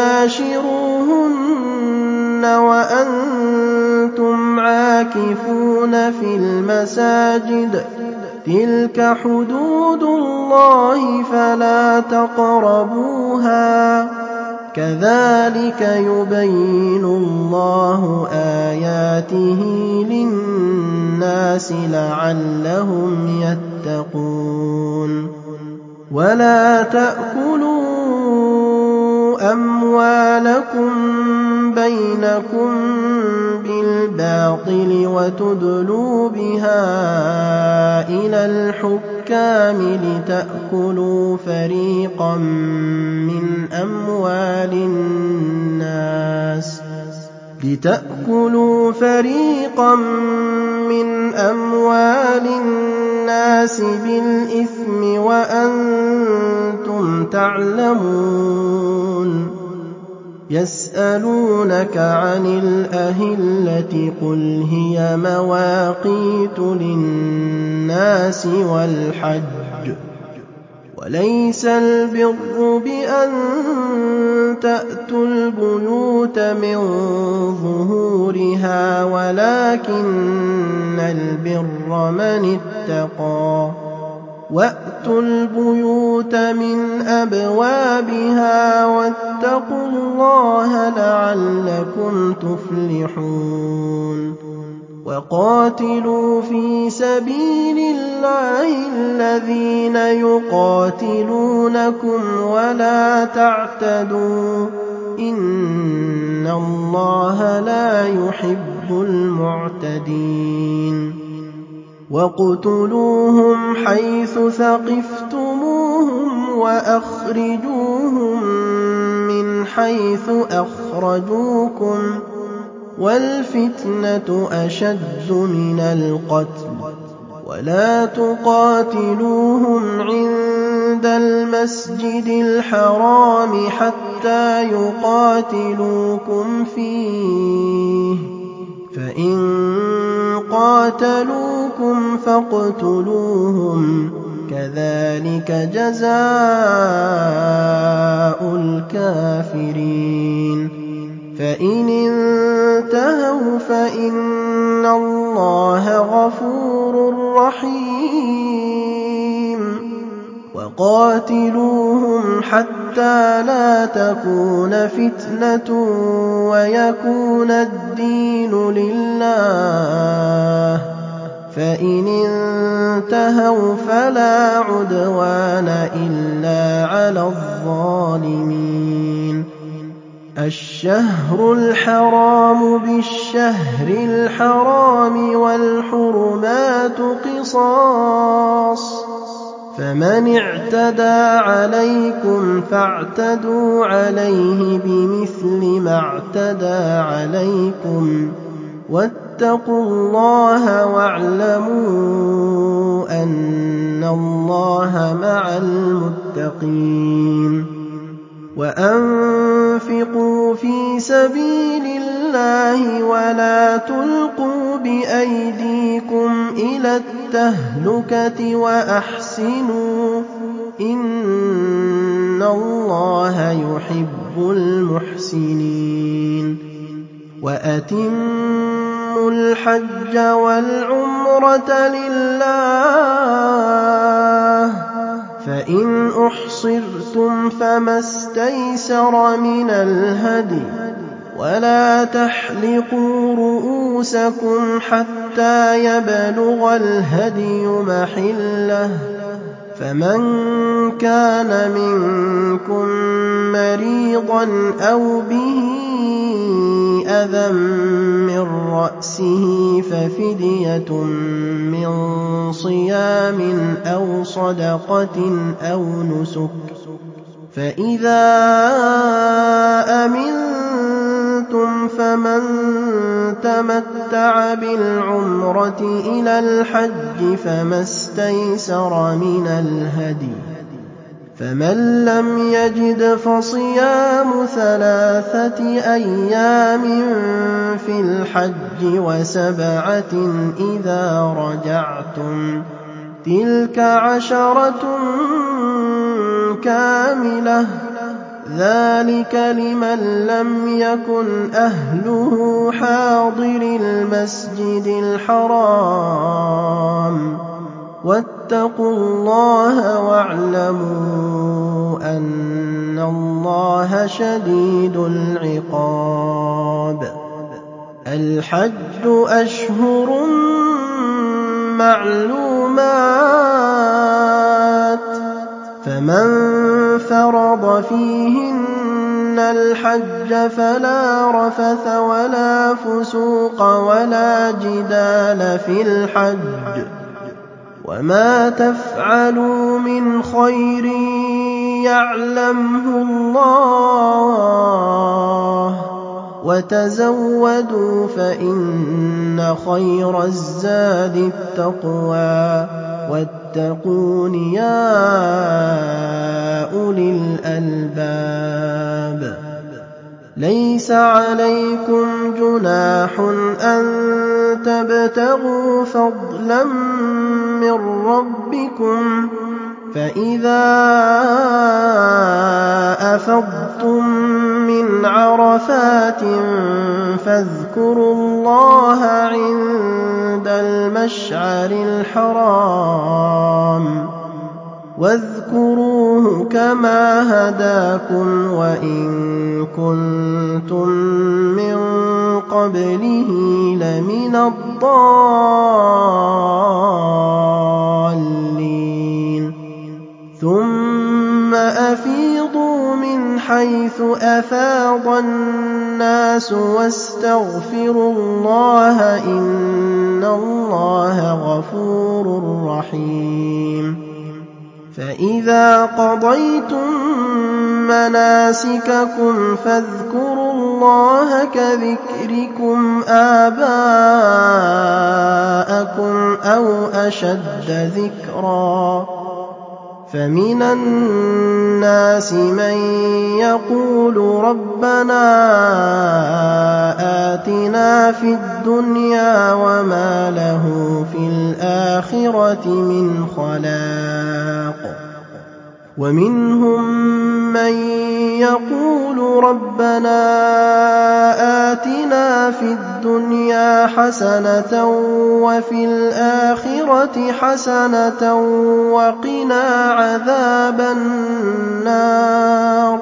Speaker 1: تباشروهن وأنتم عاكفون في المساجد تلك حدود الله فلا تقربوها كذلك يبين الله آياته للناس لعلهم يتقون. ولا تأكلوا أموالكم بينكم بالباطل وتدلوا بها إلى الحكام لتأكلوا فريقا من أموال الناس بالإثم وأنتم تعلمون يسألونك عن الأهلة قل هي مواقيت للناس والحج وليس البر بأن تأتوا البيوت من ظهورها ولكن البر من اتقى وأتوا البيوت من أبوابها واتقوا الله لعلكم تفلحون وقاتلوا في سبيل الله الذين يقاتلونكم ولا تعتدوا إن الله لا يحب المعتدين وَاقْتُلُوهُمْ حَيْثُ ثَقِفْتُمُوهُمْ وَأَخْرِجُوهُم مِّنْ حَيْثُ أَخْرَجُوكُمْ ۚ وَالْفِتْنَةُ أَشَدُّ مِنَ الْقَتْلِ ۚ وَلَا تُقَاتِلُوهُمْ عِندَ الْمَسْجِدِ الْحَرَامِ حَتَّىٰ يُقَاتِلُوكُمْ فِيهِ ۖ فَإِن قَاتَلُوكُمْ فَاقْتُلُوهُمْ ۗ كَذَٰلِكَ جَزَاءُ الْكَافِرِينَ فَإِنِ انتَهَوْا فَإِنَّ اللَّهَ غَفُورٌ رَّحِيمٌ وَقَاتِلُوهُمْ حَتَّىٰ لَا تَكُونَ فِتْنَةٌ وَيَكُونَ الدِّينُ لِلَّهِ ۖ فَإِنِ انتَهَوْا فَلَا عُدْوَانَ إِلَّا عَلَى الظَّالِمِينَ الشَّهْرُ الْحَرَامُ بِالشَّهْرِ الْحَرَامِ وَالْحُرُمَاتُ قِصَاصٌ ۚ فَمَنِ اعْتَدَىٰ عَلَيْكُمْ فَاعْتَدُوا عَلَيْهِ بِمِثْلِ مَا اعْتَدَىٰ عَلَيْكُمْ ۚ وَاتَّقُوا اللَّهَ وَاعْلَمُوا أَنَّ اللَّهَ مَعَ الْمُتَّقِينَ وَأَنفِقُوا فِي سَبِيلِ اللَّهِ وَلَا تُلْقُوا بِأَيْدِيكُمْ إِلَى التَّهْلُكَةِ وَأَحْسِنُوا ۗ إِنَّ اللَّهَ يُحِبُّ الْمُحْسِنِينَ وَأَتِمُّوا الْحَجَّ وَالْعُمْرَةَ لِلَّهِ ۚ فَإِنْ أُحْصِرْتُمْ فَمَا اسْتَيْسَرَ مِنَ الْهَدْيِ ۖ وَلَا تَحْلِقُوا رُءُوسَكُمْ حَتَّىٰ يَبْلُغَ الْهَدْيُ مَحِلَّهُ ۚ فَمَن كَانَ مِنكُم مَّرِيضًا أَوْ بِهِ أَذًى مِّن رَّأْسِهِ فَفِدْيَةٌ مِّن صِيَامٍ أَوْ صَدَقَةٍ أَوْ نُسُكٍ ۚ فَإِذَا أَمِنتُمْ فَمَن تَمَتَّعَ بِالْعُمْرَةِ إِلَى الْحَجِّ فَمَا اسْتَيْسَرَ مِنَ الْهَدْيِ ۚ فَمَن لَّمْ يَجِدْ فَصِيَامُ 3 أيام في الْحَجِّ وَسَبْعَةٍ إِذَا رَجَعْتُمْ ۗ تِلْكَ 10 كَامِلَةٌ ۗ ذَٰلِكَ لِمَن لَّمْ يَكُنْ أَهْلُهُ حَاضِرِي الْمَسْجِدِ الْحَرَامِ ۚ وَاتَّقُوا اللَّهَ وَاعْلَمُوا أَنَّ اللَّهَ شَدِيدُ الْعِقَابِ الْحَجُّ أَشْهُرٌ مَّعْلُومَاتٌ ۚ فَمَن فَرَضَ فِيهِنَّ الْحَجَّ فَلَا رَفَثَ وَلَا فُسُوقَ وَلَا جِدَالَ فِي الْحَجِّ ۗ وَمَا تَفْعَلُوا مِنْ خَيْرٍ يَعْلَمْهُ اللَّهُ ۗ وَتَزَوَّدُوا فَإِنَّ خَيْرَ الزَّادِ التَّقْوَىٰ ۚ وَاتَّقُونِ يَا أُولِي الْأَلْبَابِ ليس عليكم جناح أن تبتغوا فضلا من ربكم فإذا أفضتم من عرفات فاذكروا الله عند المشعر الحرام واذكروه كما هداكم وإن كنتم من قبله لمن الضالين ثم أفيضوا من حيث أفاض الناس واستغفروا الله إن الله غفور رحيم فإذا قضيتم مناسككم فاذكروا الله كذكركم آباءكم أو أشد ذكرا فمن الناس من يقول ربنا آتنا في الدنيا وما له في الآخرة من خلاق ومنهم من يقول ربنا آتنا في الدنيا حسنة وفي الآخرة حسنة وقنا عذاب النار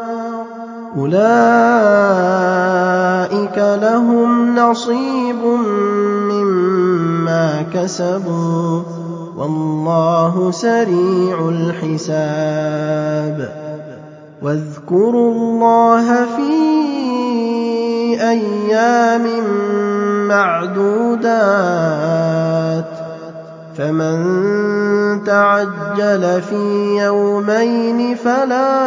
Speaker 1: أولئك لهم نصيب مما كسبوا والله سريع الحساب واذكروا الله في أيام معدودات فمن تعجل في يومين فلا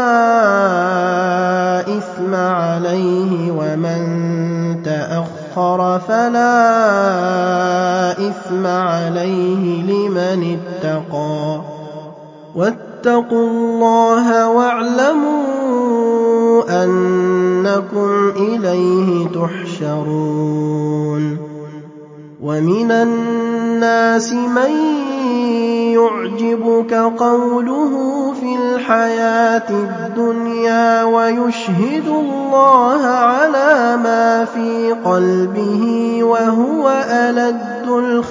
Speaker 1: إثم عليه ومن تأخر فلا إثم عليه لمن اتقى واتقوا الله واعلموا أنكم إليه تحشرون ومن الناس من يعجبك قوله في الحياة الدنيا ويشهد الله على ما في قلبه وهو ألد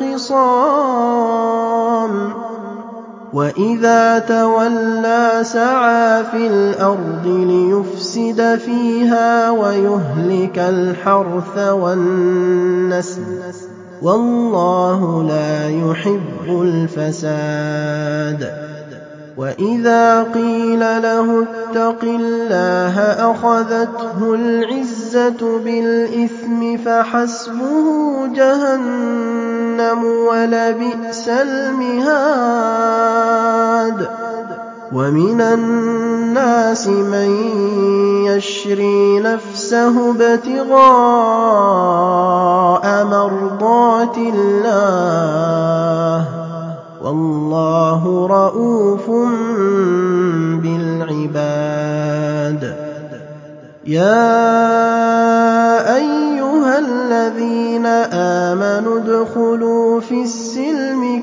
Speaker 1: الخصام وإذا تولى سعى في الأرض ليفسد فيها ويهلك الحرث والنسل والله لا يحب الفساد وإذا قيل له اتق الله أخذته العزة بالإثم فحسبه جهنم ولبئس المهاد ومن الناس من يشري نفسه ابتغاء مرضات الله والله رءوف بالعباد يا أيها الذين آمنوا ادخلوا في السلم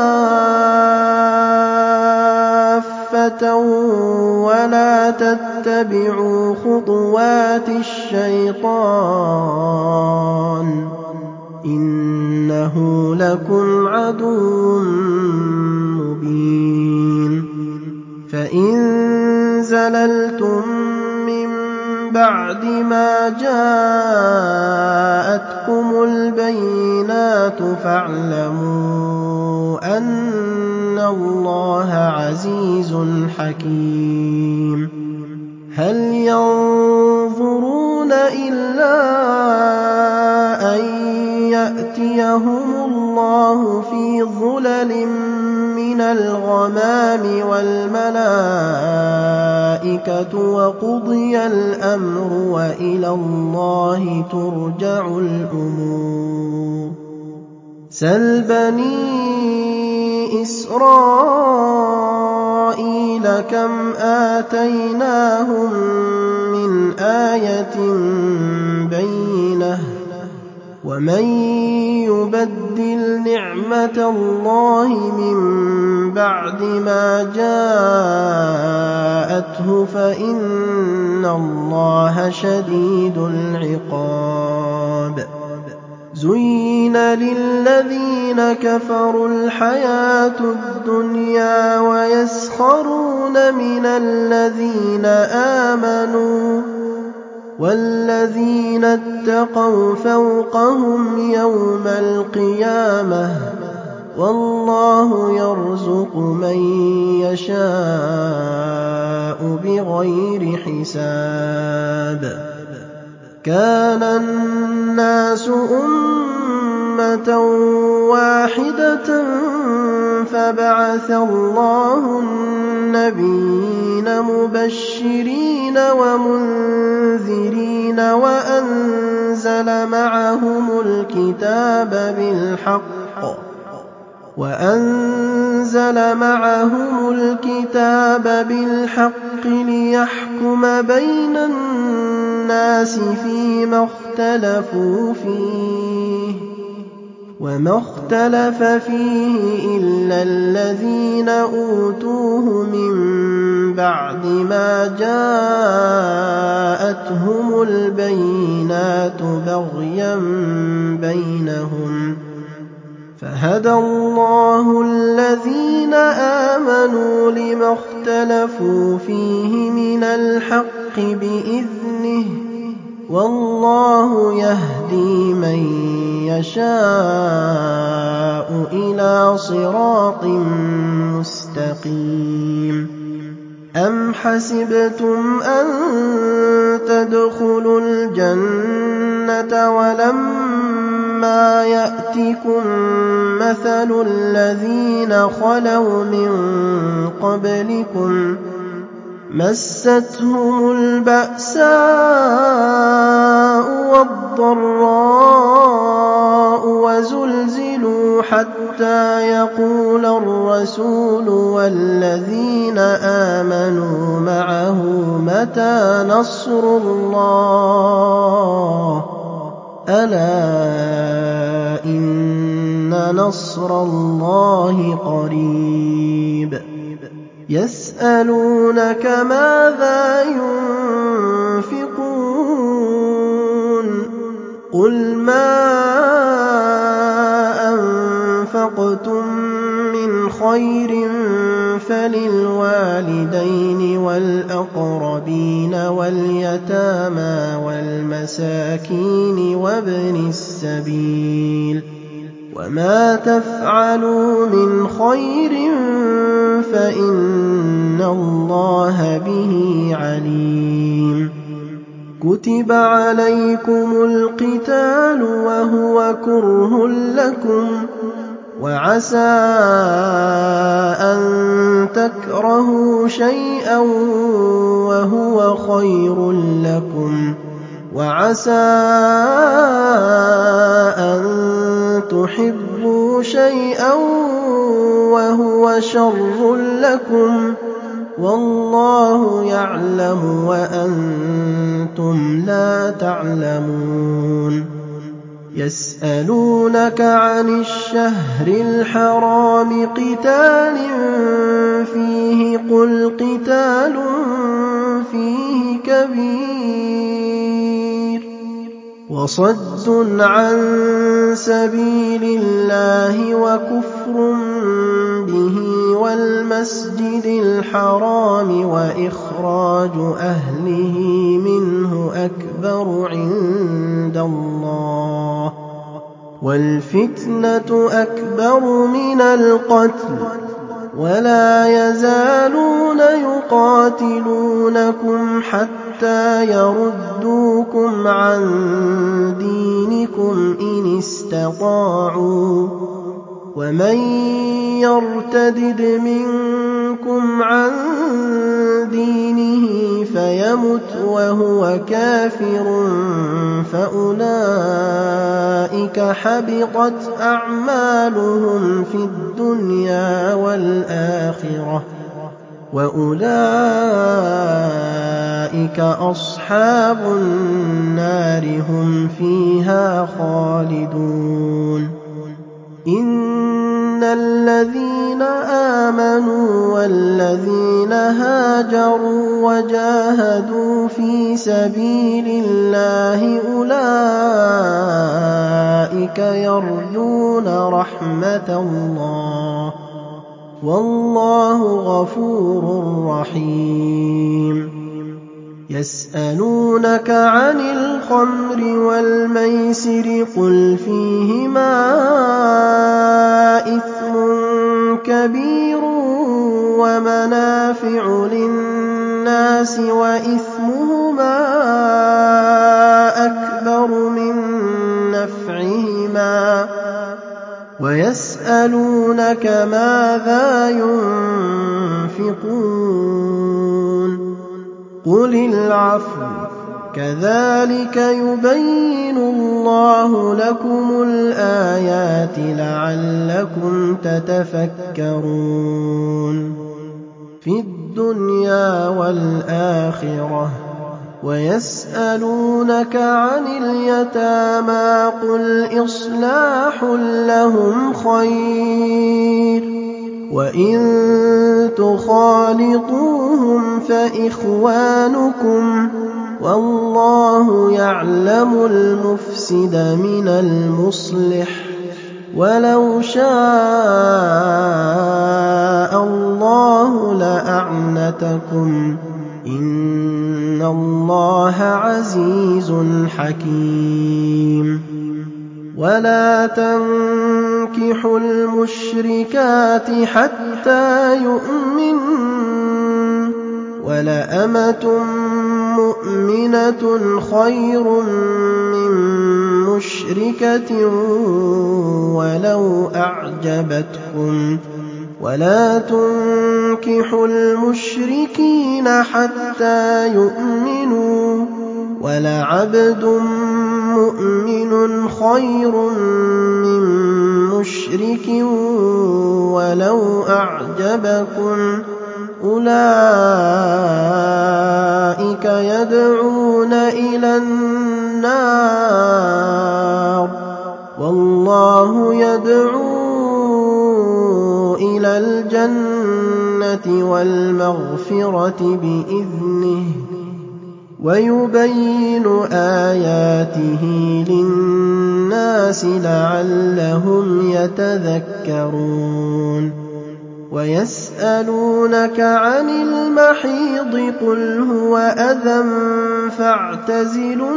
Speaker 1: كافة ولا تتبعوا خطوات الشيطان إنه لكم عدو مبين فإن زللتم من بعد ما جاءتكم البينات فاعلموا أن الله عزيز حكيم هل ينظرون إلا أن يأتيهم الله في ظلل من الغمام والملائكة وقضي الأمر وإلى الله ترجع الأمور سل بني إسرائيل إسرائيل كم آتيناهم من آية بينة ومن يبدل نعمة الله من بعد ما جاءته فإن الله شديد العقاب زين للذين كفروا الحياة الدنيا ويسخرون من الذين آمنوا والذين اتقوا فوقهم يوم القيامة والله يرزق من يشاء بغير حساب كان الناس أمة واحدة فبعث الله النبيين مبشرين ومنذرين وأنزل معهم الكتاب بالحق ليحكم بين الناس فيما اختلفوا فيه وما اختلف فيه إلا الذين أوتوه من بعد ما جاءتهم البينات بغيا بينهم فهدى الله الذين آمنوا لما اختلفوا فيه من الحق بإذنه والله يهدي من يشاء إلى صراط مستقيم أم حسبتم أن تدخلوا الجنة ولما يأتكم مثل الذين خلوا من قبلكم مستهم البأساء والضراء وزلزلوا حتى يقول الرسول والذين آمنوا معه متى نصر الله ألا إن نصر الله قريب يسألونك ماذا ينفقون قل ما أنفقتم من خير فللوالدين والأقربين واليتامى والمساكين وابن السبيل وما تفعلوا من خير فإن الله به عليم كتب عليكم القتال وهو كره لكم وعسى أن تكرهوا شيئا وهو خير لكم وعسى أن تحبوا شيئا وهو شر لكم والله يعلم وأنتم لا تعلمون يسألونك عن الشهر الحرام قتال فيه قل قتال فيه كبير وصد عن سبيل الله وكفر به والمسجد الحرام وإخراج أهله منه أكبر عند الله والفتنة أكبر من القتل ولا يزالون يقاتلونكم حتى يردوكم عن دينكم إن استطاعوا ومن يرتدد منكم عن دينه فيمت وهو كافر فأولئك حبطت أعمالهم في الدنيا والآخرة وَأُولَٰئِكَ أَصْحَابُ النَّارِ هُمْ فِيهَا خَالِدُونَ إِنَّ الَّذِينَ آمَنُوا وَالَّذِينَ هَاجَرُوا وَجَاهَدُوا فِي سَبِيلِ اللَّهِ أُولَٰئِكَ يَرْجُونَ رَحْمَتَ اللَّهِ ۚ وَاللَّهُ غَفُورٌ رَّحِيمٌ يَسْأَلُونَكَ عَنِ الْخَمْرِ وَالْمَيْسِرِ قُلْ فِيهِمَا إِثْمٌ كَبِيرٌ وَمَنَافِعُ لِلنَّاسِ وَإِثْمُهُمَا أَكْبَرُ مِن نَّفْعِهِمَا وَيَسْأَلُونَكَ مَاذَا يُنفِقُونَ قُلِ الْعَفْوَ ۗ كَذَٰلِكَ يُبَيِّنُ اللَّهُ لَكُمُ الْآيَاتِ لَعَلَّكُمْ تَتَفَكَّرُونَ فِي الدُّنْيَا وَالْآخِرَةِ ۗ وَيَسْأَلُونَكَ عَنِ الْيَتَامَىٰ قُلْ إِصْلَاحٌ لَّهُمْ خَيْرٌ ۖ وَإِن تُخَالِطُوهُمْ فَإِخْوَانُكُمْ ۚ وَاللَّهُ يَعْلَمُ الْمُفْسِدَ مِنَ الْمُصْلِحِ ۚ وَلَوْ شَاءَ اللَّهُ لَأَعْنَتَكُمْ ۚ إِنَّ اللَّهَ عَزِيزٌ حَكِيمٌ وَلَا تَنكِحُوا الْمُشْرِكَاتِ حَتَّىٰ يُؤْمِنَّ ۚ وَلَأَمَةٌ مُّؤْمِنَةٌ خَيْرٌ مِّن مُّشْرِكَةٍ وَلَوْ أَعْجَبَتْكُمْ ۗ وَلَا تُنكِحُوا الْمُشْرِكِينَ حَتَّىٰ يُؤْمِنُوا ۚ وَلَعَبْدٌ مُّؤْمِنٌ خَيْرٌ مِّن مُّشْرِكٍ وَلَوْ أَعْجَبَكُمْ ۗ أُولَٰئِكَ يَدْعُونَ إِلَى النَّارِ ۖ وَاللَّهُ يَدْعُو إِلَى الْجَنَّةِ وَالْمَغْفِرَةِ بِإِذْنِهِ ۖ وَيُبَيِّنُ آيَاتِهِ لِلنَّاسِ لَعَلَّهُمْ يَتَذَكَّرُونَ وَيَسْأَلُونَكَ عَنِ الْمَحِيضِ قُلْ هُوَ أَذًى فَاعْتَزِلُوا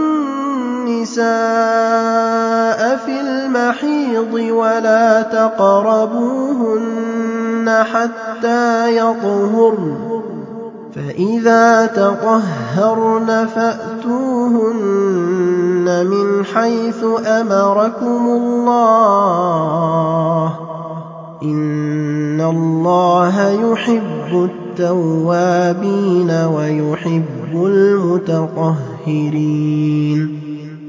Speaker 1: النِّسَاءَ فِي الْمَحِيضِ وَلَا تَقْرَبُوهُنَّ حَتَّىٰ يَطْهُرْنَ ۖ فَإِذَا تَطَهَّرْنَ فَأْتُوهُنَّ مِنْ حَيْثُ أَمَرَكُمُ اللَّهُ ۚ إِنَّ اللَّهَ يُحِبُّ التَّوَّابِينَ وَيُحِبُّ الْمُتَطَهِّرِينَ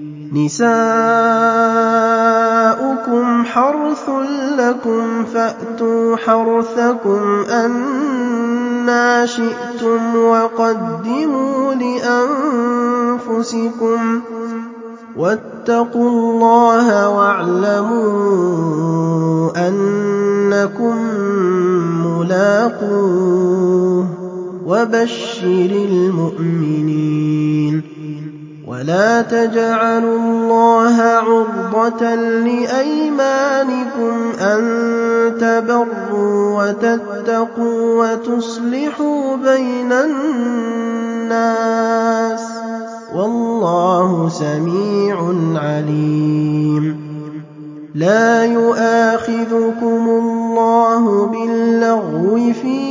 Speaker 1: نِسَاؤُكُمْ حَرْثٌ لَّكُمْ فَأْتُوا حَرْثَكُمْ أَنَّىٰ شِئْتُمْ وَقَدِّمُوا لِأَنفُسِكُمْ ۚ وَاتَّقُوا اللَّهَ وَاعْلَمُوا أَنَّكُم مُّلَاقُوهُ ۗ وَبَشِّرِ الْمُؤْمِنِينَ وَلَا تَجْعَلُوا اللَّهَ عُرْضَةً لِّأَيْمَانِكُمْ أَن تَبَرُّوا وَتَتَّقُوا وَتُصْلِحُوا بَيْنَ النَّاسِ ۗ وَاللَّهُ سَمِيعٌ عَلِيمٌ لَا يُؤَاخِذُكُمُ اللَّهُ بِاللَّغْوِ فِي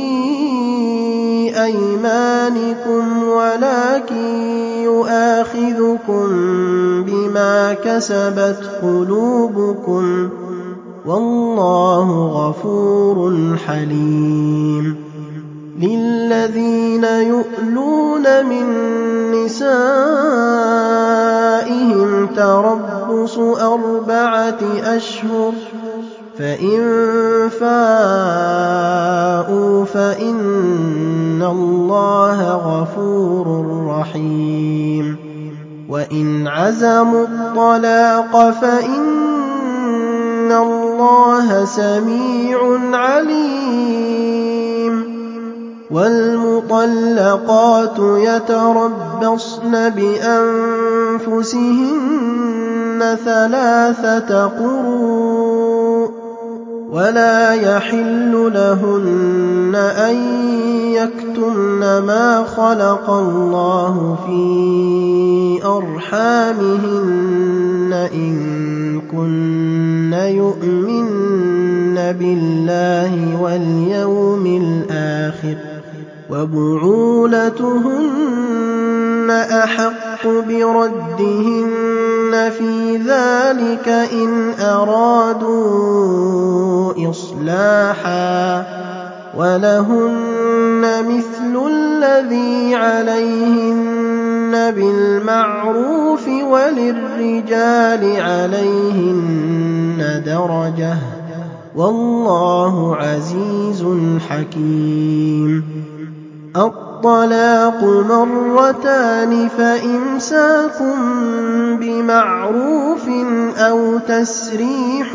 Speaker 1: أَيْمَانِكُمْ وَلَٰكِن يُؤَاخِذُكُم بِمَا كَسَبَتْ قُلُوبُكُمْ ۗ وَاللَّهُ غَفُورٌ حَلِيمٌ لِّلَّذِينَ يُؤْلُونَ مِن نِّسَائِهِمْ تَرَبُّصُ 4 أَشْهُرٍ ۖ فإن فاءوا فإن الله غفور رحيم وإن عزموا الطلاق فإن الله سميع عليم والمطلقات يتربصن بأنفسهن 3 قروء ولا يحل لهن أن يكتمن ما خلق الله في أرحامهن إن كن يؤمن بالله واليوم الآخر وبعولتهن أحق بردهن في ذلك إن أرادوا إصلاحا ولهن مثل الذي عليهن بالمعروف وللرجال عليهن درجة والله عزيز حكيم الطلاق مرتان فإمساك بمعروف أو تسريح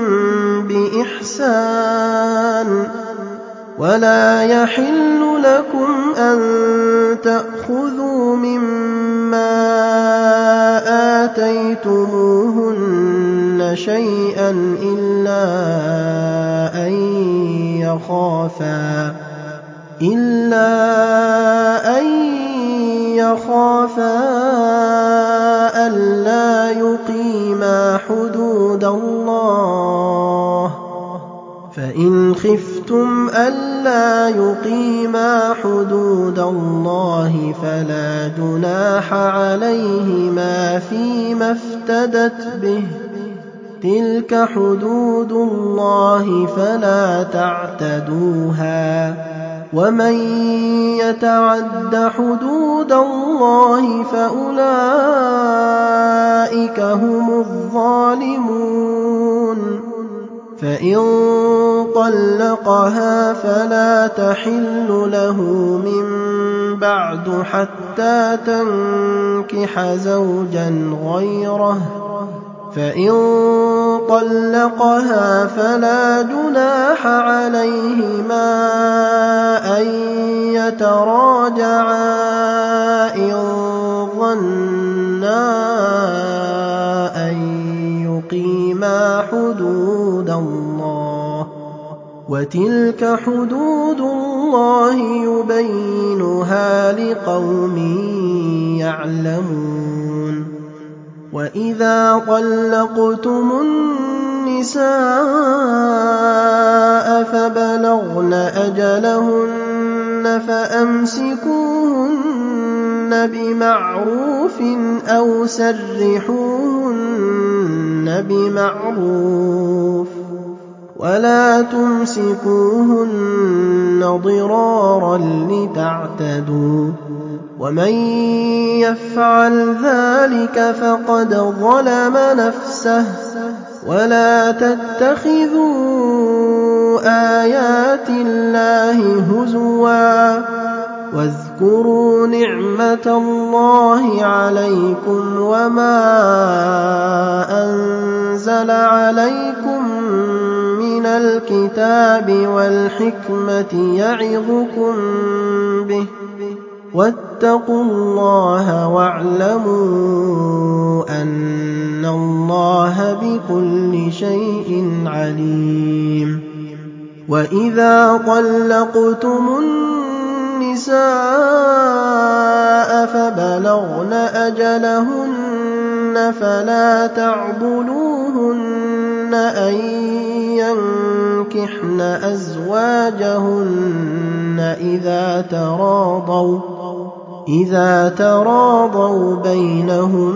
Speaker 1: بإحسان ولا يحل لكم أن تأخذوا مما آتيتموهن شيئا إلا أن يخافا ألا يقيما حدود الله فإن خفتم ألا يقيما حدود الله فلا جناح عليهما فيما افتدت به تلك حدود الله فلا تعتدوها ومن يتعد حدود الله فأولئك هم الظالمون فإن طلقها فلا تحل له من بعد حتى تنكح زوجا غيره فإن طلقها فلا جناح عليهما أن يتراجعا إن ظنا أن يقيما حدود الله وتلك حدود الله يبينها لقوم يعلمون وإذا طلقتم النساء فبلغن أجلهن فأمسكوهن بمعروف أو سرحوهن بمعروف ولا تمسكوهن ضرارا لتعتدوا ومن يفعل ذلك فقد ظلم نفسه ولا تتخذوا آيات الله هزوا واذكروا نعمة الله عليكم وما أنزل عليكم من الكتاب والحكمة يعظكم به واتقوا الله واعلموا أن الله بكل شيء عليم وإذا طلقتم النساء فبلغن أجلهن فلا تعضلوهن أن ينكحن أزواجهن إذا تراضوا بينهم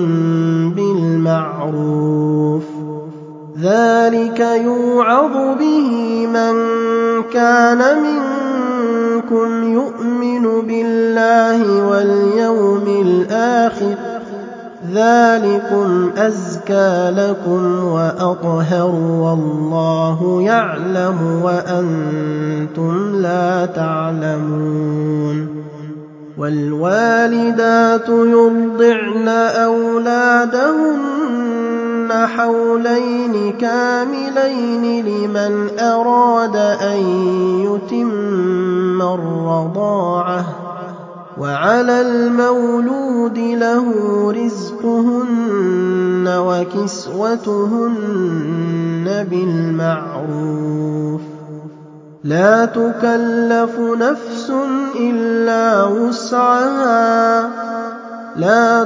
Speaker 1: بالمعروف ذلك يوعظ به من كان منكم يؤمن بالله واليوم الآخر ذَٰلِكُمْ أَزْكَىٰ لَكُمْ وَأَطْهَرُ وَاللَّهُ يَعْلَمُ وَأَنتُمْ لَا تَعْلَمُونَ وَالْوَالِدَاتُ يُرْضِعْنَ أَوْلَادَهُنَّ حَوْلَيْنِ كَامِلَيْنِ لِمَنْ أَرَادَ أَن يُتِمَّ الرَّضَاعَةَ ۚ وَعَلَى الْمَوْلُودِ لَهُ رِزْقُهُنَّ وَكِسْوَتُهُنَّ بِالْمَعْرُوفِ ۚ لَا تُكَلَّفُ نَفْسٌ إِلَّا وُسْعَهَا ۚ لَا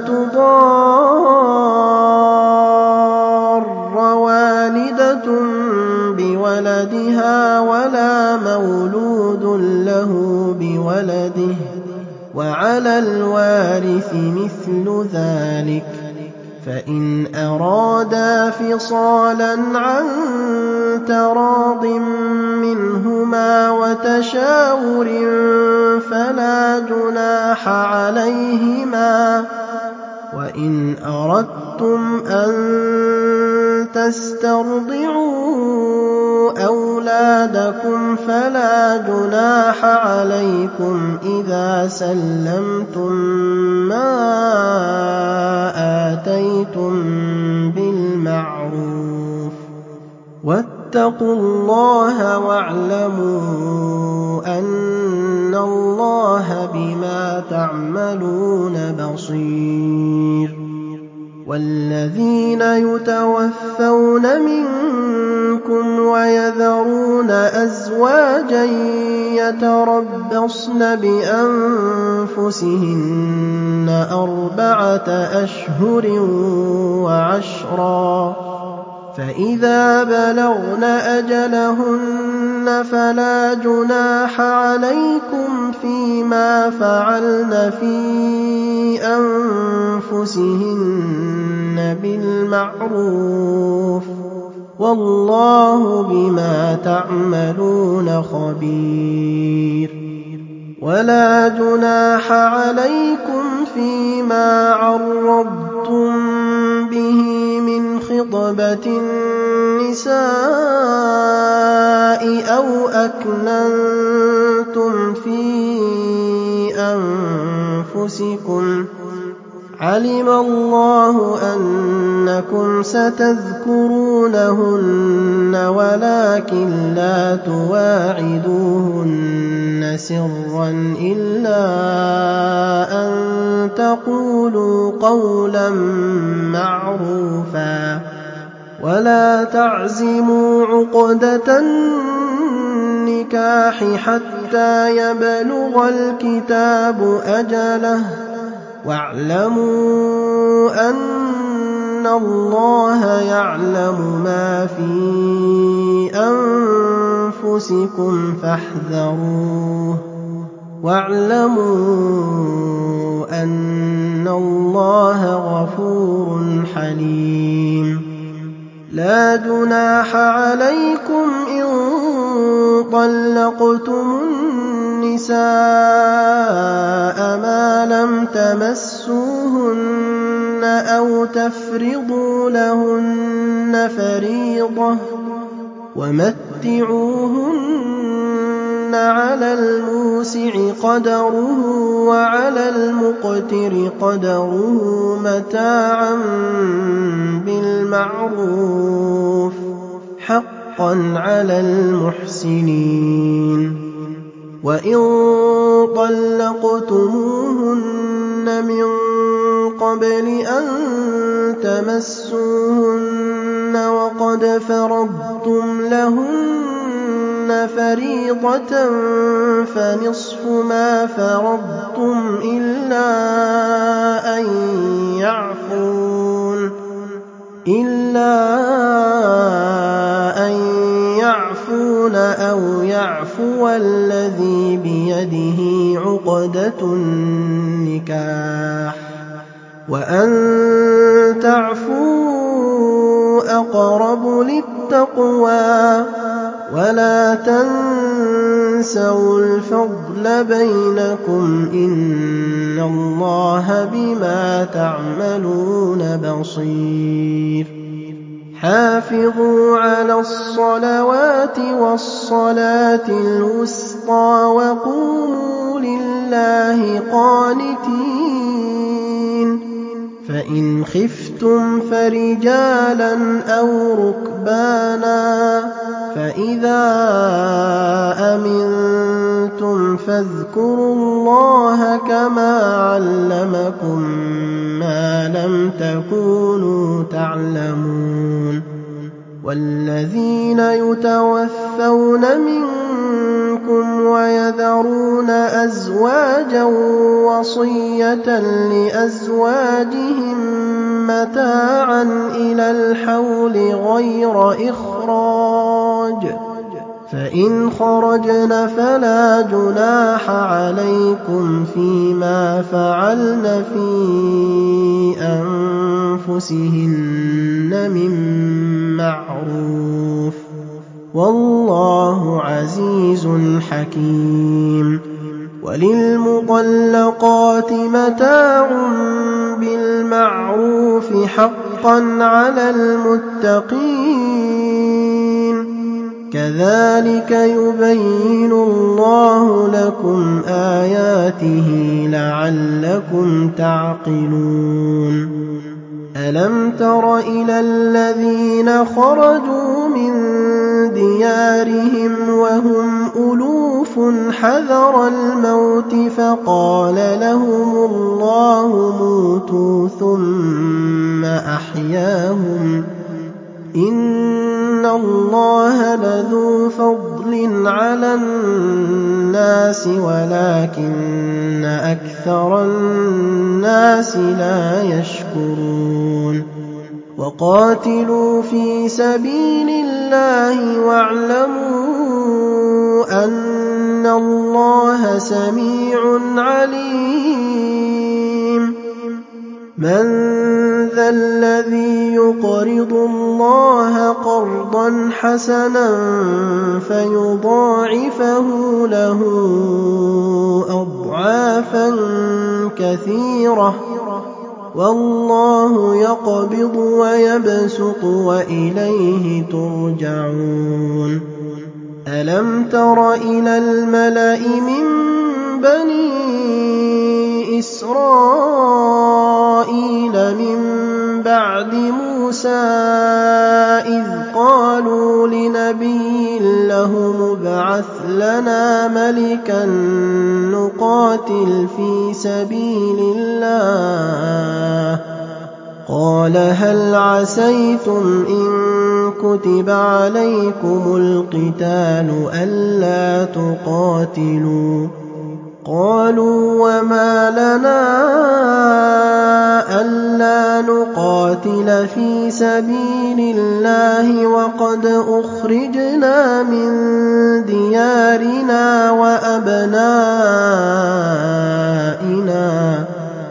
Speaker 1: تُضَارَّ وَالِدَةٌ بِوَلَدِهَا وَلَا مَوْلُودٌ لَّهُ بِوَلَدِهِ ۚ وَعَلَى الْوَارِثِ مِثْلُ ذَٰلِكَ ۗ فَإِنْ أَرَادَا فِصَالًا عَن تَرَاضٍ مِّنْهُمَا وَتَشَاوُرٍ فَلَا جُنَاحَ عَلَيْهِمَا ۗ وَإِنْ أَرَدتُّمْ أَن تَسْتَرْضِعُوا أَوْلَادَكُمْ فَلَا جُنَاحَ عَلَيْكُمْ إِذَا سَلَّمْتُم مَّا آتَيْتُم بِالْمَعْرُوفِ ۗ وَاتَّقُوا اللَّهَ وَاعْلَمُوا أَنَّ اللَّهَ بِمَا تَعْمَلُونَ بَصِيرٌ وَالَّذِينَ يُتَوَفَّوْنَ مِنكُمْ وَيَذَرُونَ أَزْوَاجًا يَتَرَبَّصْنَ بِأَنفُسِهِنَّ 4 أشهر وعشرا ۖ فَإِذَا بَلَغْنَ أَجَلَهُنَّ فَلَا جُنَاحَ عَلَيْكُمْ فِيمَا فَعَلْنَ فِي أَنفُسِهِنَّ بِالْمَعْرُوفِ ۗ وَاللَّهُ بِمَا تَعْمَلُونَ خَبِيرٌ وَلَا جُنَاحَ عَلَيْكُمْ فِيمَا عَرَّضْتُم بِهِ مِنْ خِطْبَةِ النِّسَاءِ أَوْ أَكْنَنتُمْ فِي أَنفُسِكُمْ ۚ عَلِمَ اللَّهُ أَنَّكُمْ سَتَذْكُرُونَهُنَّ وَلَٰكِن لَّا تُوَاعِدُوهُنَّ سِرًّا إِلَّا أَن تَقُولُوا قَوْلًا مَّعْرُوفًا ۚ وَلَا تَعْزِمُوا عُقْدَةَ النِّكَاحِ حَتَّىٰ يَبْلُغَ الْكِتَابُ أَجَلَهُ ۚ وَاعْلَمُوا أَنَّ اللَّهَ يَعْلَمُ مَا فِي أَنفُسِكُمْ فَاحْذَرُوهُ ۚ وَاعْلَمُوا أَنَّ اللَّهَ غَفُورٌ حَلِيمٌ لَا جُنَاحَ عَلَيْكُمْ إِن طَلَّقْتُمُ النِّسَاءَ مَا لَمْ تَمَسُّوهُنَّ أَوْ تَفْرِضُوا لَهُنَّ فَرِيضَةً ۚ وَمَتِّعُوهُنَّ عَلَى الْمُوسِعِ قَدَرُهُ وَعَلَى الْمُقْتِرِ قَدَرُهُ مَتَاعًا بِالْمَعْرُوفِ ۖ حَقًّا عَلَى الْمُحْسِنِينَ وَإِن طَلَّقْتُمُوهُنَّ مِن قَبْلِ أَن تَمَسُّوهُنَّ وَقَدْ فَرَضْتُمْ لَهُنَّ فَرِيضَةً فَنِصْفُ مَا فَرَضْتُمْ إِلَّا أَن يَعْفُونَ أَوْ يَعْفُوَ الَّذِي بِيَدِهِ عُقْدَةُ النِّكَاحِ ۚ وَأَن تَعْفُوا أَقْرَبُ لِلتَّقْوَىٰ ۚ وَلَا تَنسَوُا الْفَضْلَ بَيْنَكُمْ ۚ إِنَّ اللَّهَ بِمَا تَعْمَلُونَ بصير حافظوا على الصلوات والصلاة الوسطى وقوموا لله قانتين فإن خفتم فرجالا أو ركبانا فإذا أمنتم فاذكروا الله كما علمكم ما لم تكونوا تعلمون والذين يتوفون منكم ويذرون أزواجا وصية لأزواجهم متاعا إلى الحول غير إخراج فإن خرجن فلا جناح عليكم فيما فعلن في أنفسهن من معروف والله عزيز حكيم وللمطلقات متاع بالمعروف حقا على المتقين كذلك يبين الله لكم آياته لعلكم تعقلون ألم تر إلى الذين خرجوا من ديارهم وهم ألوف حذر الموت فقال لهم الله موتوا ثم أحياهم إن الله لذو فضل على الناس ولكن أكثر الناس لا يشكرون وقاتلوا في سبيل الله واعلموا أن الله سميع عليم من ذا الذي يقرض الله قرضا حسنا فيضاعفه له أضعافا كثيرة والله يقبض ويبسط وإليه ترجعون ألم تر إلى الملأ من بني إسرائيل من بعد موسى إذ قالوا لنبي له ابعث لنا ملكا نقاتل في سبيل الله قال هل عسيتم إن كتب عليكم القتال ألا تقاتلوا قالوا وما لنا ألا نقاتل في سبيل الله وقد أخرجنا من ديارنا وأبنائنا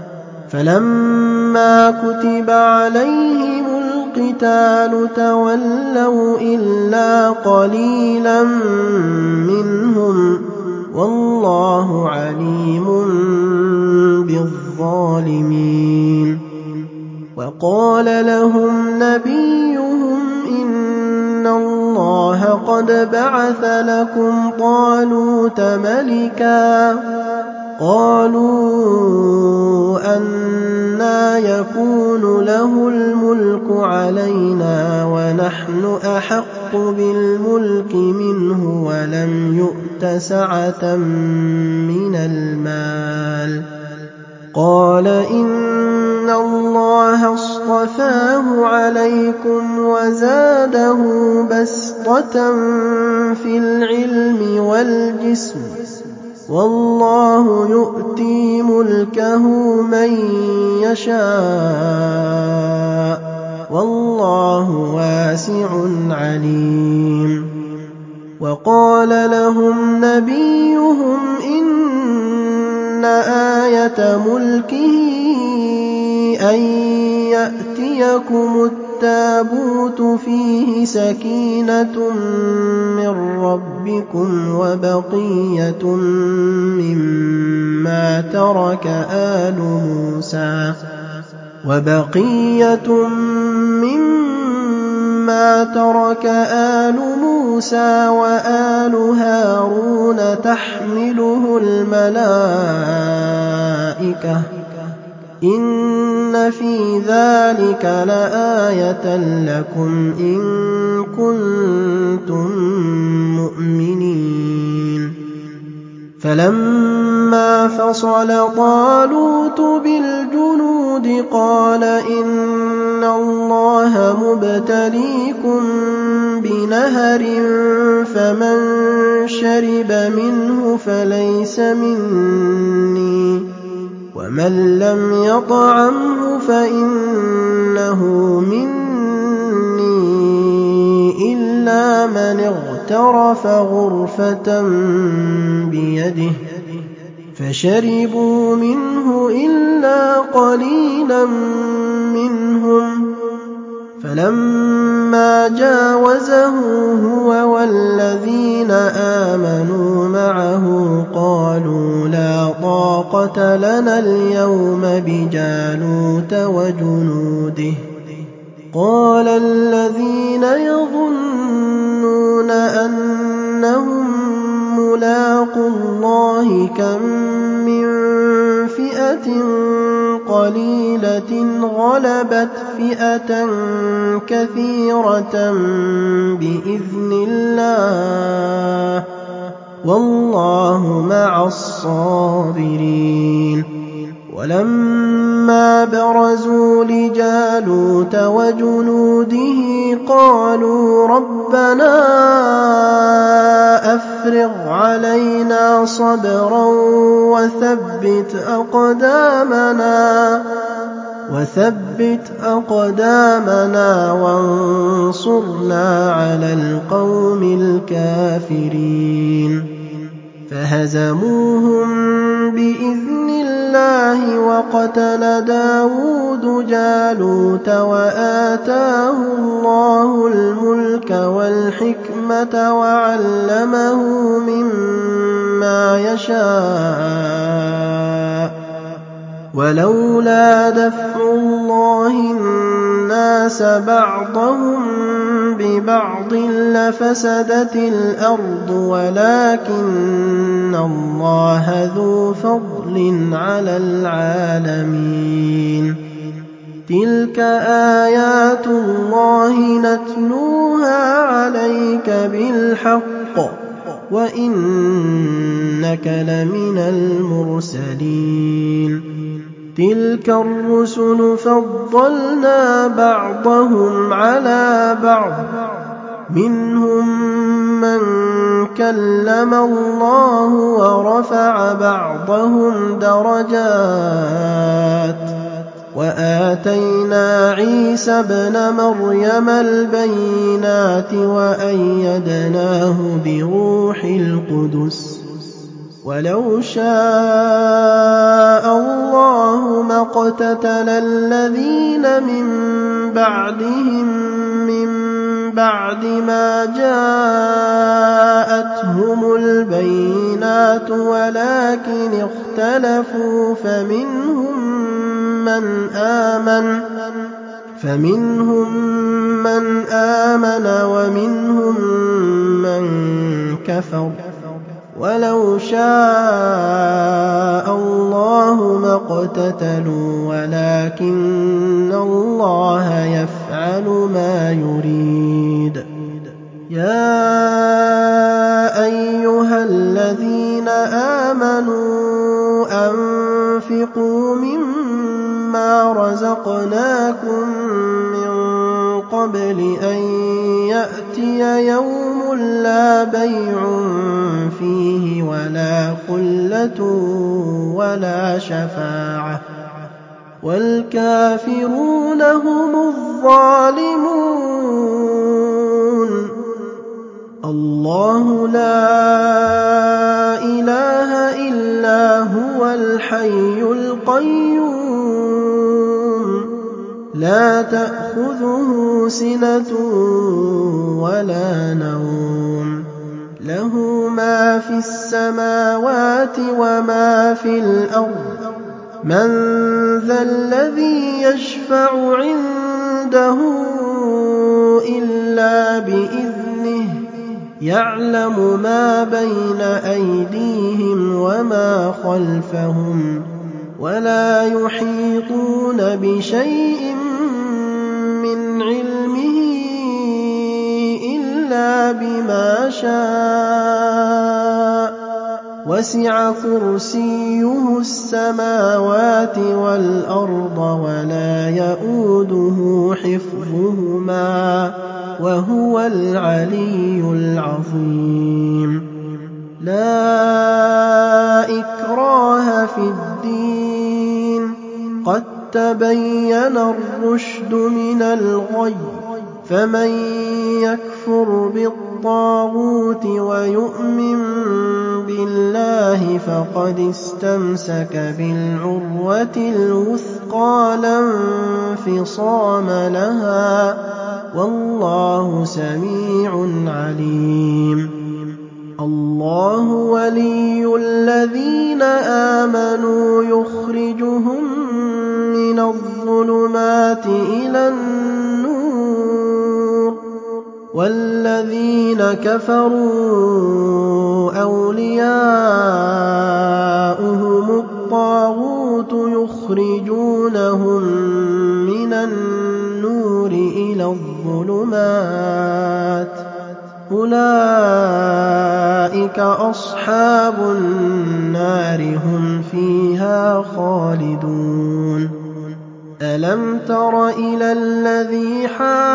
Speaker 1: فلما كتب عليهم القتال تولوا إلا قليلا منهم والله عليم بالظالمين وقال لهم نبيهم إن الله قد بعث لكم طالوت ملكا قالوا أنى يكون له الملك علينا ونحن أحق بالملك منه ولم يؤت سعة من المال قال إن الله اصطفاه عليكم وزاده بسطة في العلم والجسم والله يؤتي ملكه من يشاء والله واسع عليم وقال لهم نبيهم إن آية ملكه أن يأتيكم التابوت فيه سكينة من ربكم وبقية مما ترك آل موسى وبقية مما ترك آل موسى وآل هارون تحمله الملائكة إن في ذلك لآية لكم إن كنتم مؤمنين فلما فصل طالوت بالجنود قال إن الله مبتليكم بنهر فمن شرب منه فليس مني ومن لم يطعمه فإنه مني إلا من اغترف غرفة بيده فشربوا منه إلا قليلا منهم فلما جاوزه هو والذين آمنوا معه قالوا لا طاقة لنا اليوم بجالوت وجنوده قال الذين يظنون أنهم ملاقو الله كم من فئة قليلة غلبت فئة كثيرة بإذن الله والله مع الصابرين ولما برزوا لجالوت وجنوده قالوا ربنا أفرغ علينا صبرا وثبت أقدامنا وانصرنا على القوم الكافرين فهزموهم بإذن الله وقتل داود جالوت وآتاه الله الملك والحكمة وعلمه مما يشاء ولولا دفع الله الناس بعضهم ببعض لفسدت الأرض ولكن الله ذو فضل على العالمين تلك آيات الله نتلوها عليك بالحق وإنك لمن المرسلين تلك الرسل فضلنا بعضهم على بعض منهم من كلم الله ورفع بعضهم درجات وآتينا عيسى ابن مريم البينات وأيدناه بروح القدس ولو شاء الله ما اقتتل الذين من بعدهم من بعد ما جاءتهم البينات ولكن اختلفوا فمنهم من آمن ومنهم من كفر ولو شاء الله ما اقتتلوا ولكن الله يفعل ما يريد يا أيها الذين آمنوا أنفقوا مما رزقناكم من قبل أن يأتي يوم لا بيع فيه ولا خلة ولا شفاعة والكافرون هم الظالمون الله لا إله إلا هو الحي القيوم لا تأخذه سنة ولا نوم له ما في السماوات وما في الأرض من ذا الذي يشفع عنده إلا بإذنه يعلم ما بين أيديهم وما خلفهم ولا يحيطون بشيء من علمه إلا بما شاء وسع كرسيه السماوات والأرض ولا يئوده حفظهما وهو العلي العظيم لا إكراه في الدين قد تبين الرشد من الغي فمن يكفر بالطاغوت ويؤمن بالله فقد استمسك بالعروة الوثقى لا انفصام لها والله سميع عليم الله ولي الذين آمنوا يخرجهم من الظلمات إلى النور والذين كفروا أولياؤهم الطاغوت يخرجونهم من النور إلى الظلمات أولئك أصحاب النار هم فيها خالدون ألم تر إلى الذي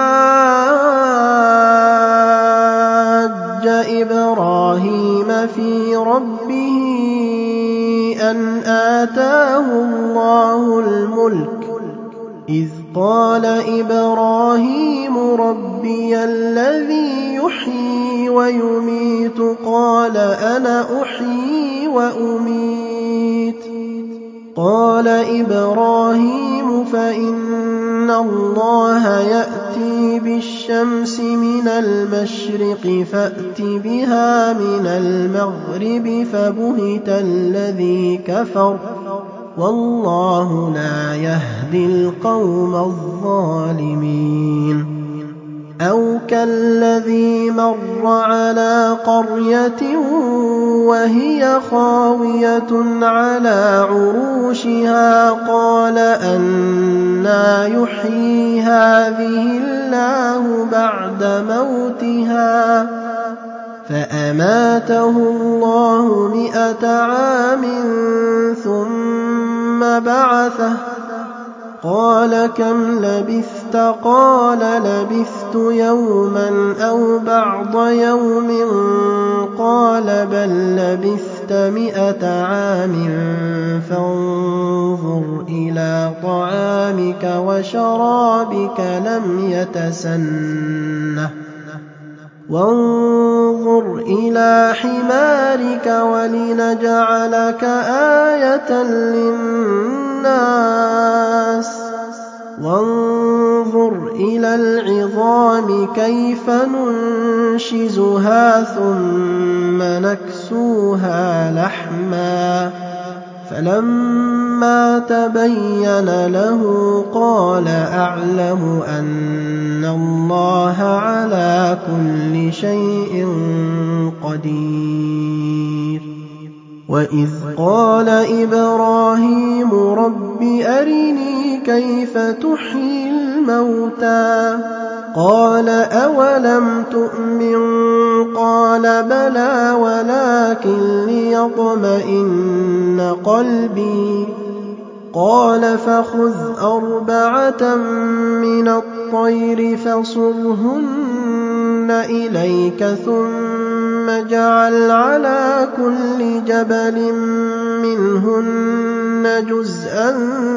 Speaker 1: حاج إبراهيم في ربه أن آتاه الله الملك إذ قال إبراهيم ربي الذي يحيي ويميت قال أنا أحيي وأميت قال إبراهيم فإن الله يأتي بالشمس من المشرق فأت بها من المغرب فبهت الذي كفر والله لا يهدي القوم الظالمين أو كالذي مر على قرية وهي خاوية على عروشها قال أنى يحيي هذه الله بعد موتها فأماته الله 100 عام ثم بعثه قال كم لبثت قال لبثت يوما أو بعض يوم قال بل لبثت 100 عام فانظر إلى طعامك وشرابك لم يتسنه وانظر إلى حمارك ولنجعلك آية للناس وانظر إلى العظام كيف ننشزها ثم نكسوها لحما فلما تبين له قال أعلم أن الله على كل شيء قدير وإذ قال إبراهيم رب أرني كيف تحيي الموتى قال أولم تؤمن قال بلى ولكن ليطمئن قلبي قال فخذ 4 من الطير فصرهن إليك ثم اجعل على كل جبل منهن جزءا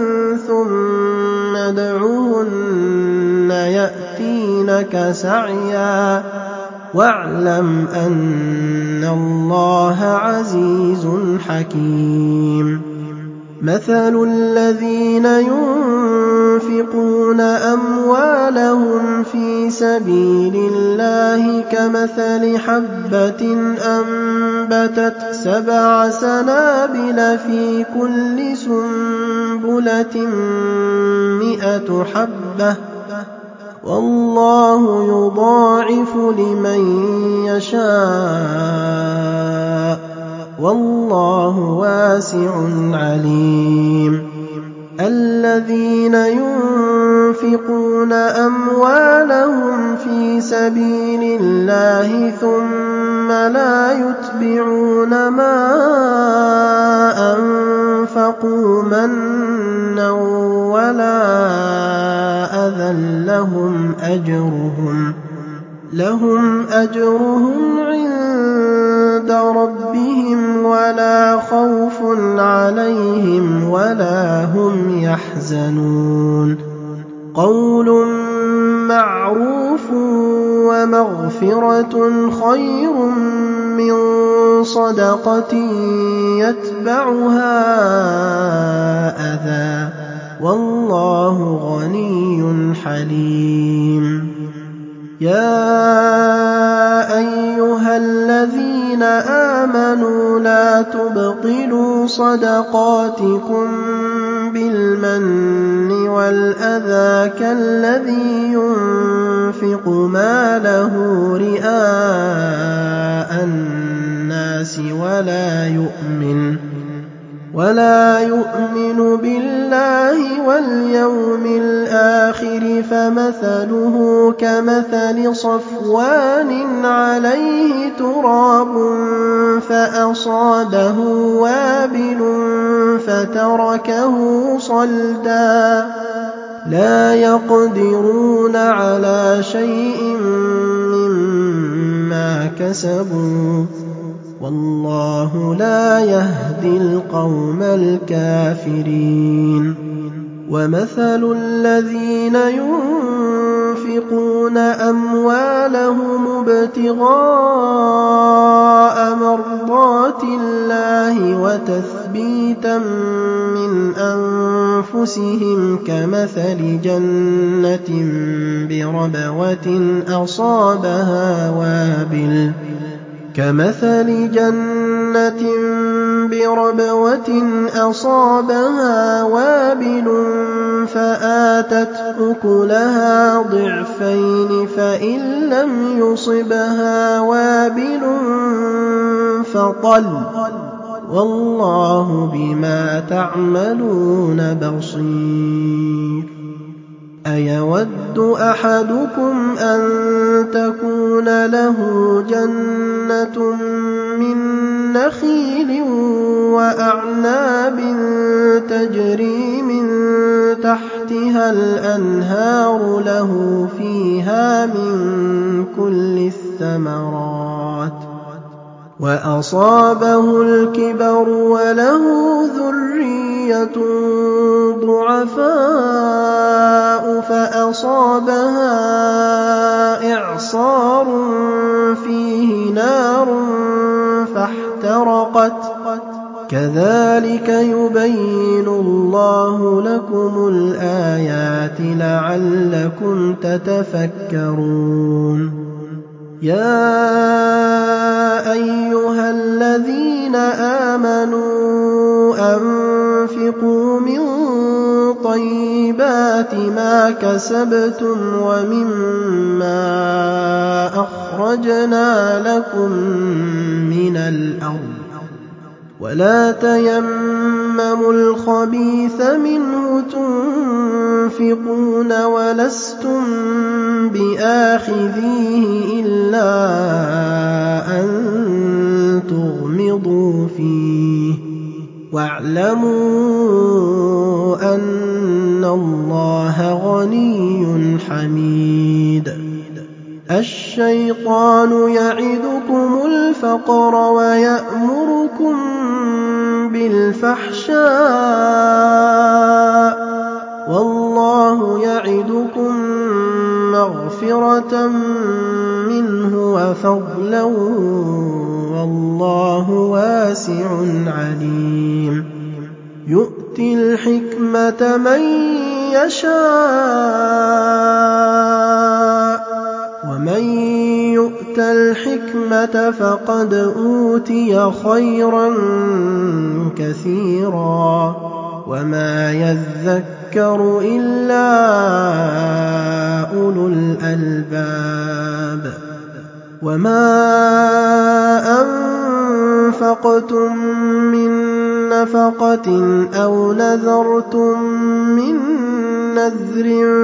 Speaker 1: ثم ادعهن يأتينك سعيا واعلم أن الله عزيز حكيم مثل الذين ينفقون أموالهم في سبيل الله كمثل حبة أنبتت 7 سنابل في كل سنبلة 100 حبة والله يضاعف لمن يشاء والله واسع عليم الذين ينفقون أموالهم في سبيل الله ثم لا يتبعون ما أنفقوا منا ولا أذى لهم أجرهم عند ربهم ولا خوف عليهم ولا هم يحزنون قول معروف ومغفرة خير من صدقة يتبعها أذى والله غني حليم يا أيها الذين آمنوا لا تبطلوا صدقاتكم بالمن والأذى كالذي ينفق ماله رئاء الناس ولا يؤمن بالله واليوم الآخر فمثله كمثل صفوان عليه تراب فأصابه وابل فتركه صلدا لا يقدرون على شيء مما كسبوا والله لا يهدي القوم الكافرين ومثل الذين ينفقون أموالهم ابتغاء مرضات الله وتثبيتا من أنفسهم كمثل جنة بربوة أصابها وابل فآتت أكلها ضعفين فإن لم يصبها وابل فطل والله بما تعملون بصير أيود أحدكم أن تكون له جنة من نخيل وأعناب تجري من تحتها الأنهار له فيها من كل الثمرات وأصابه الكبر وله ذرية ضعفاء فأصابها إعصار فيه نار فاحترقت كذلك يبين الله لكم الآيات لعلكم تتفكرون يا أيها الذين آمنوا أنفقوا من طيبات ما كسبتم ومما أخرجنا لكم من الأرض ولا تيمموا الخبيث منه تنفقون ولستم بآخذيه إلا أن تغمضوا فيه واعلموا أن الله غني حميد الشيطان يعدكم الفقر ويأمركم بالفحشاء والله يعدكم مغفرة منه وفضلا والله واسع عليم يؤتي الْحِكْمَةَ مَن يَشَاءُ ۚ وَمَن يُؤْتَ الْحِكْمَةَ فَقَدْ أُوتِيَ خَيْرًا كَثِيرًا ۗ وَمَا يَذَّكَّرُ إِلَّا أُولُو الْأَلْبَابِ. وَمَا أَنفَقْتُم مِّن نَّفَقَةٍ أَوْ نَذَرْتُم مِّن نَّذْرٍ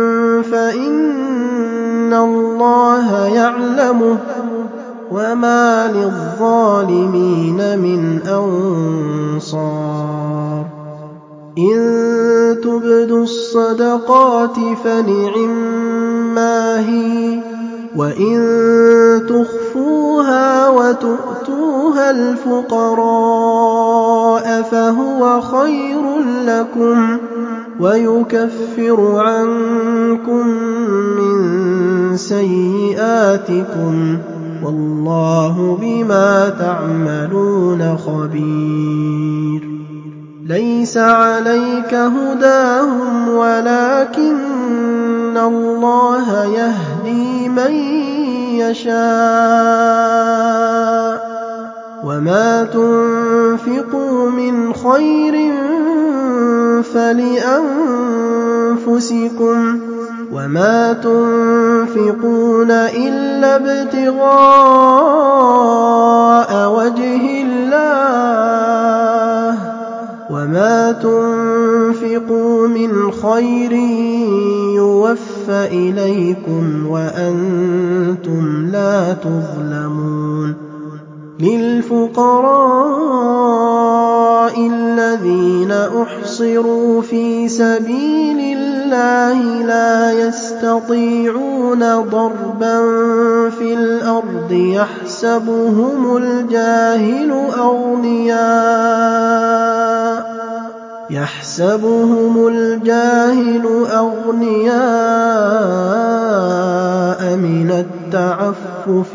Speaker 1: فَإِنَّ اللَّهَ يَعْلَمُهُ ۗ وَمَا لِلظَّالِمِينَ مِنْ أَنصَارٍ. إِن تُبْدُوا الصَّدَقَاتِ فَنِعِمَّا هِيَ ۖ وَإِن تُخْفُوهَا وَتُؤْتُوهَا الْفُقَرَاءَ فَهُوَ خَيْرٌ لَّكُمْ وَيُكَفِّرُ عَنكُم مِّن سَيِّئَاتِكُمْ ۗ وَاللَّهُ بِمَا تَعْمَلُونَ خَبِيرٌ. لَيْسَ عَلَيْكَ هُدَاهُمْ وَلَٰكِنَّ اللَّهَ يَهْدِي مَن يَشَاءُ ۗ وَمَا تُنفِقُوا مِنْ خَيْرٍ فَلِأَنفُسِكُمْ ۚ وَمَا تُنفِقُونَ إِلَّا ابْتِغَاءَ وَجْهِ اللَّهِ ۚ وَمَا تُنفِقُوا مِنْ خَيْرٍ يُوَفَّ إِلَيْكُمْ وَأَنتُمْ لَا تُظْلَمُونَ. لِلْفُقَرَاءِ الَّذِينَ أُحْصِرُوا فِي سَبِيلِ اللَّهِ لَا يَسْتَطِيعُونَ دَرْبًا فِي الْأَرْضِ يَحْسَبُهُمُ الْجَاهِلُ أَغْنِيَاءَ مِنَ التَّعَفُّفِ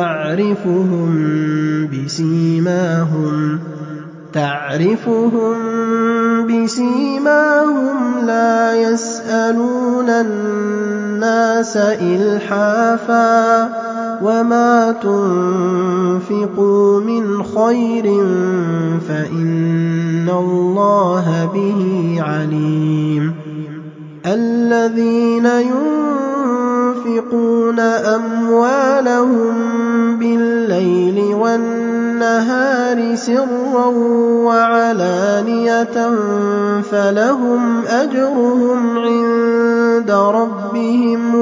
Speaker 1: تَعْرِفُهُم بِسِيمَاهُمْ لَا يَسْأَلُونَ النَّاسَ إِلْحَافًا ۗ وَمَا تُنفِقُوا مِنْ خَيْرٍ فَإِنَّ اللَّهَ بِهِ عَلِيمٌ. الَّذِينَ يُنفِقُونَ أَمْوَالَهُم بِاللَّيْلِ وَالنَّهَارِ سِرًّا وَعَلَانِيَةً فَلَهُمْ أَجْرُهُمْ عِندَ رَبِّهِمْ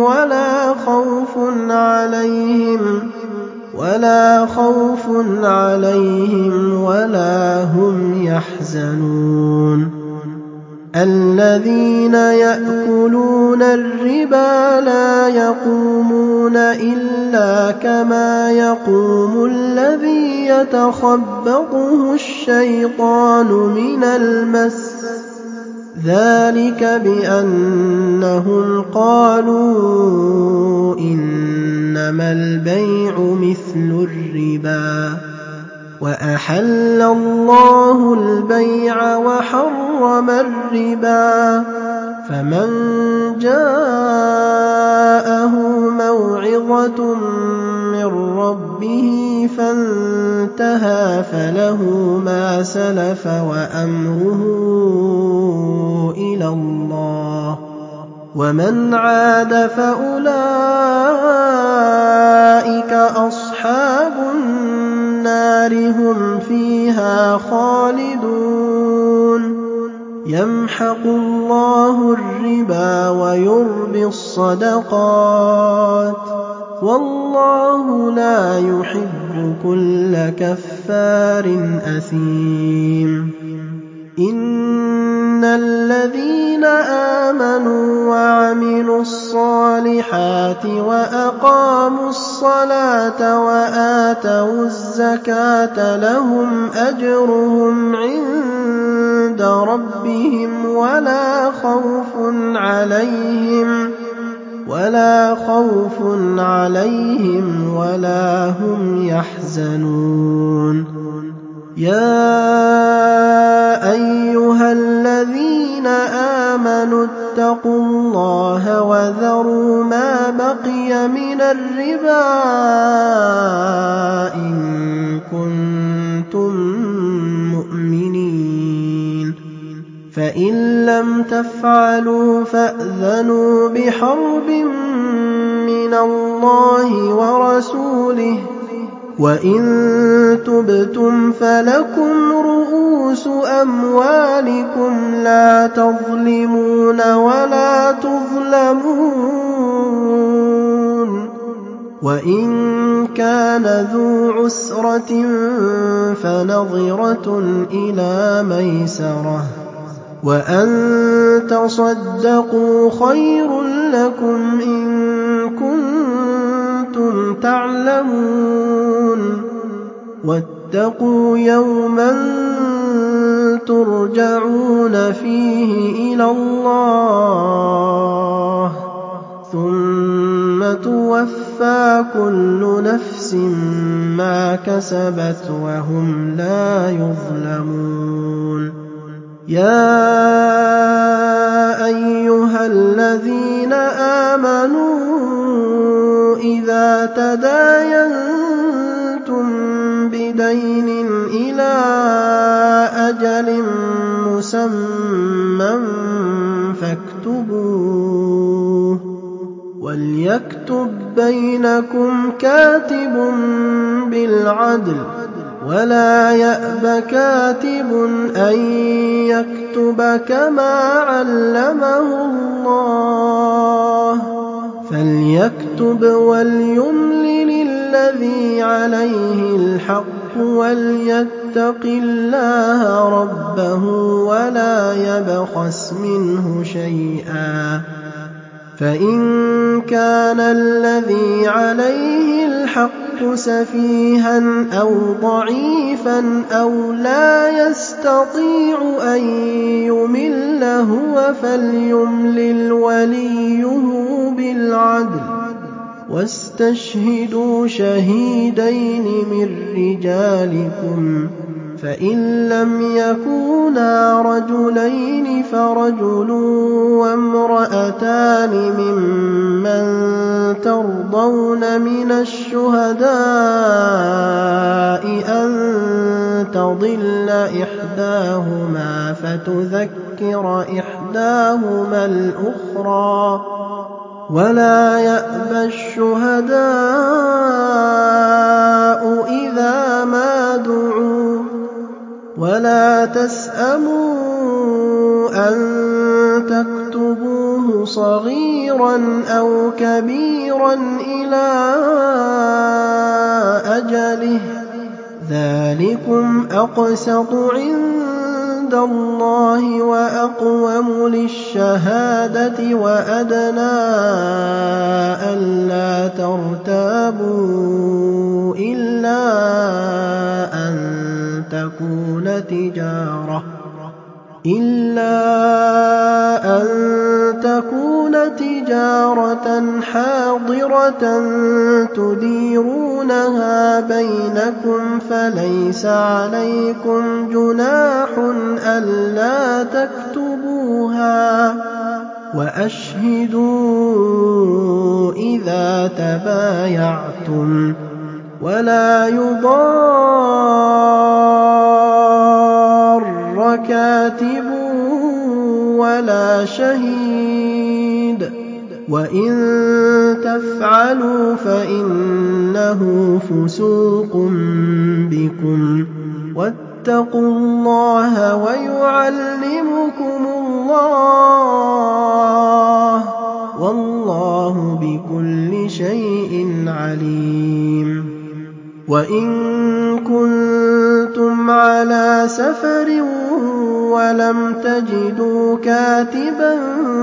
Speaker 1: وَلَا خَوْفٌ عَلَيْهِمْ وَلَا هُمْ يَحْزَنُونَ. الَّذِينَ يَأْكُلُونَ الرِّبَا لَا يَقُومُونَ إِلَّا كَمَا يَقُومُ الَّذِي يَتَخَبَّطُهُ الشَّيْطَانُ مِنَ الْمَسِّ ۚ ذَٰلِكَ بِأَنَّهُمْ قَالُوا إِنَّمَا الْبَيْعُ مِثْلُ الرِّبَا ۗ وَأَحَلَّ اللَّهُ الْبَيْعَ وَحَرَّمَ الرِّبَا ۚ فَمَن جَاءَهُ مَوْعِظَةٌ مِّن رَّبِّهِ فَانتَهَىٰ فَلَهُ مَا سَلَفَ وَأَمْرُهُ إِلَى اللَّهِ ۖ وَمَنْ عَادَ فَأُولَٰئِكَ أَصْحَابُ النَّارِ هُمْ فِيهَا خَالِدُونَ. يَمْحَقُ اللَّهُ الرِّبَا وَيُرْبِي الصَّدَقَاتِ ۗ وَاللَّهُ لَا يُحِبُّ كُلَّ كَفَّارٍ أَثِيمٍ. إِنَّ الَّذِينَ آمَنُوا وَعَمِلُوا الصَّالِحَاتِ وَأَقَامُوا الصَّلَاةَ وَآتَوُا الزَّكَاةَ لَهُمْ أَجْرُهُمْ عِندَ رَبِّهِمْ وَلَا خَوْفٌ عَلَيْهِمْ وَلَا هُمْ يَحْزَنُونَ. يَا أَيُّهَا الَّذِينَ آمنوا اتقوا الله وذروا ما بقي من الربا إن كنتم مؤمنين فإن لم تفعلوا فأذنوا بحرب من الله ورسوله وإن تبتم فلكم رؤوس أموالكم لا تظلمون ولا تظلمون وإن كان ذو عسرة فنظرة إلى ميسرة وأن تصدقوا خير لكم إن كنتم تعلمون واتقوا يوما ترجعون فيه إلى الله ثم توفى كل نفس ما كسبت وهم لا يظلمون يا أيها الذين آمنوا إذا تداينتم بدين إلى أجل مسمى فاكتبوه وليكتب بينكم كاتب بالعدل ولا يأب كاتب أن يكتب كما علمه الله فليكتب وليملل الذي عليه الحق وليتق الله ربه ولا يبخس منه شيئا فإن كان الذي عليه الحق سفيها أو ضعيفا أو لا يستطيع أن يمل هو فليملل وليه بالعدل واستشهدوا شهيدين من رجالكم فإن لم يكونا رجلين فرجل وامرأتان ممن ترضون من الشهداء أن تضل إحداهما فتذكر إحداهما الأخرى ولا يأبى الشهداء إذا ما دعوا ولا تسأموا أن تكتبوه صغيرا أو كبيرا إلى أجله ذلكم أقسط عند الله وأقوم للشهادة وأدنى ألا ترتابوا إلا أن تكون تجارة حاضرة تديرونها بينكم فليس عليكم جناح ألا تكتبوها وأشهدوا إذا تبايعتم ولا يضار كاتب ولا شهيد وإن تفعلوا فإنه فسوق بكم واتقوا الله ويعلمكم الله والله بكل شيء عليم وإن كنتم على سفر ولم تجدوا كاتبا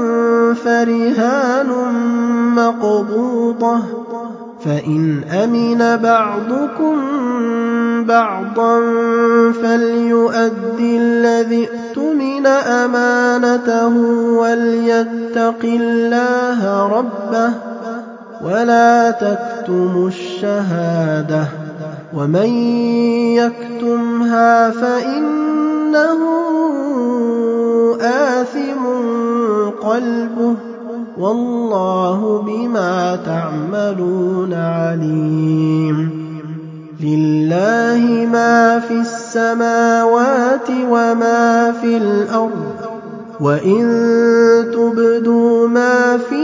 Speaker 1: فرهان مقبوضة فإن أمن بعضكم بعضا فليؤدي الذي اؤتمن أمانته وليتق الله ربه ولا تكتموا الشهادة ومن يكتمها فإنه آثم قلبه والله بما تعملون عليم لله ما في السماوات وما في الأرض وإن تبدوا ما في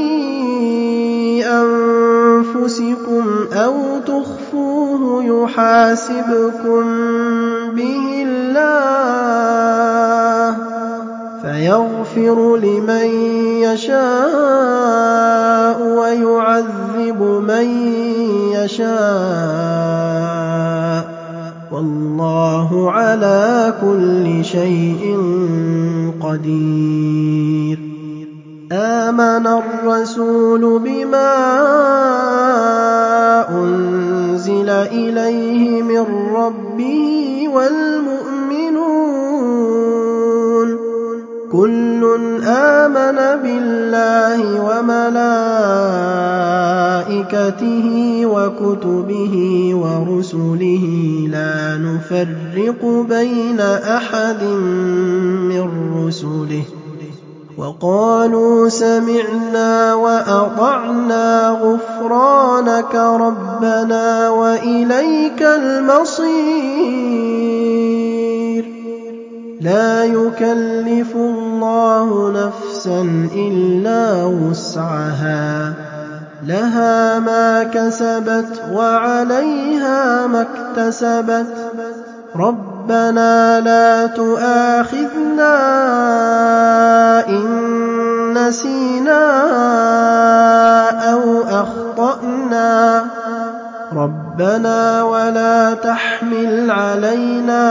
Speaker 1: أنفسكم أو تخفوه يحاسبكم به الله فيغفر لمن يشاء ويعذب من يشاء والله على كل شيء قدير آمن الرسول بما أنزل إليه من ربه والمؤمنون كل آمن بالله وملائكته وكتبه ورسله لا نفرق بين أحد من رسله وقالوا سمعنا وأطعنا غفرانك ربنا وإليك المصير لا يكلف الله نفسا إلا وسعها لها ما كسبت وعليها ما اكتسبت ربنا لا تؤاخذنا إن نسينا أو أخطأنا ربنا ولا تحمل علينا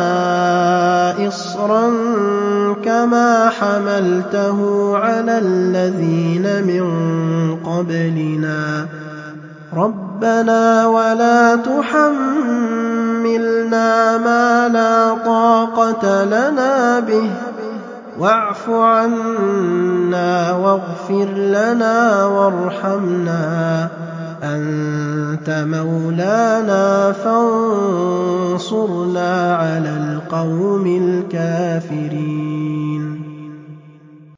Speaker 1: إصرا كما حملته على الذين من قبلنا ربنا ولا تحملنا ما لا طاقة لنا به واعف عنا واغفر لنا وارحمنا أنت مولانا فانصرنا على القوم الكافرين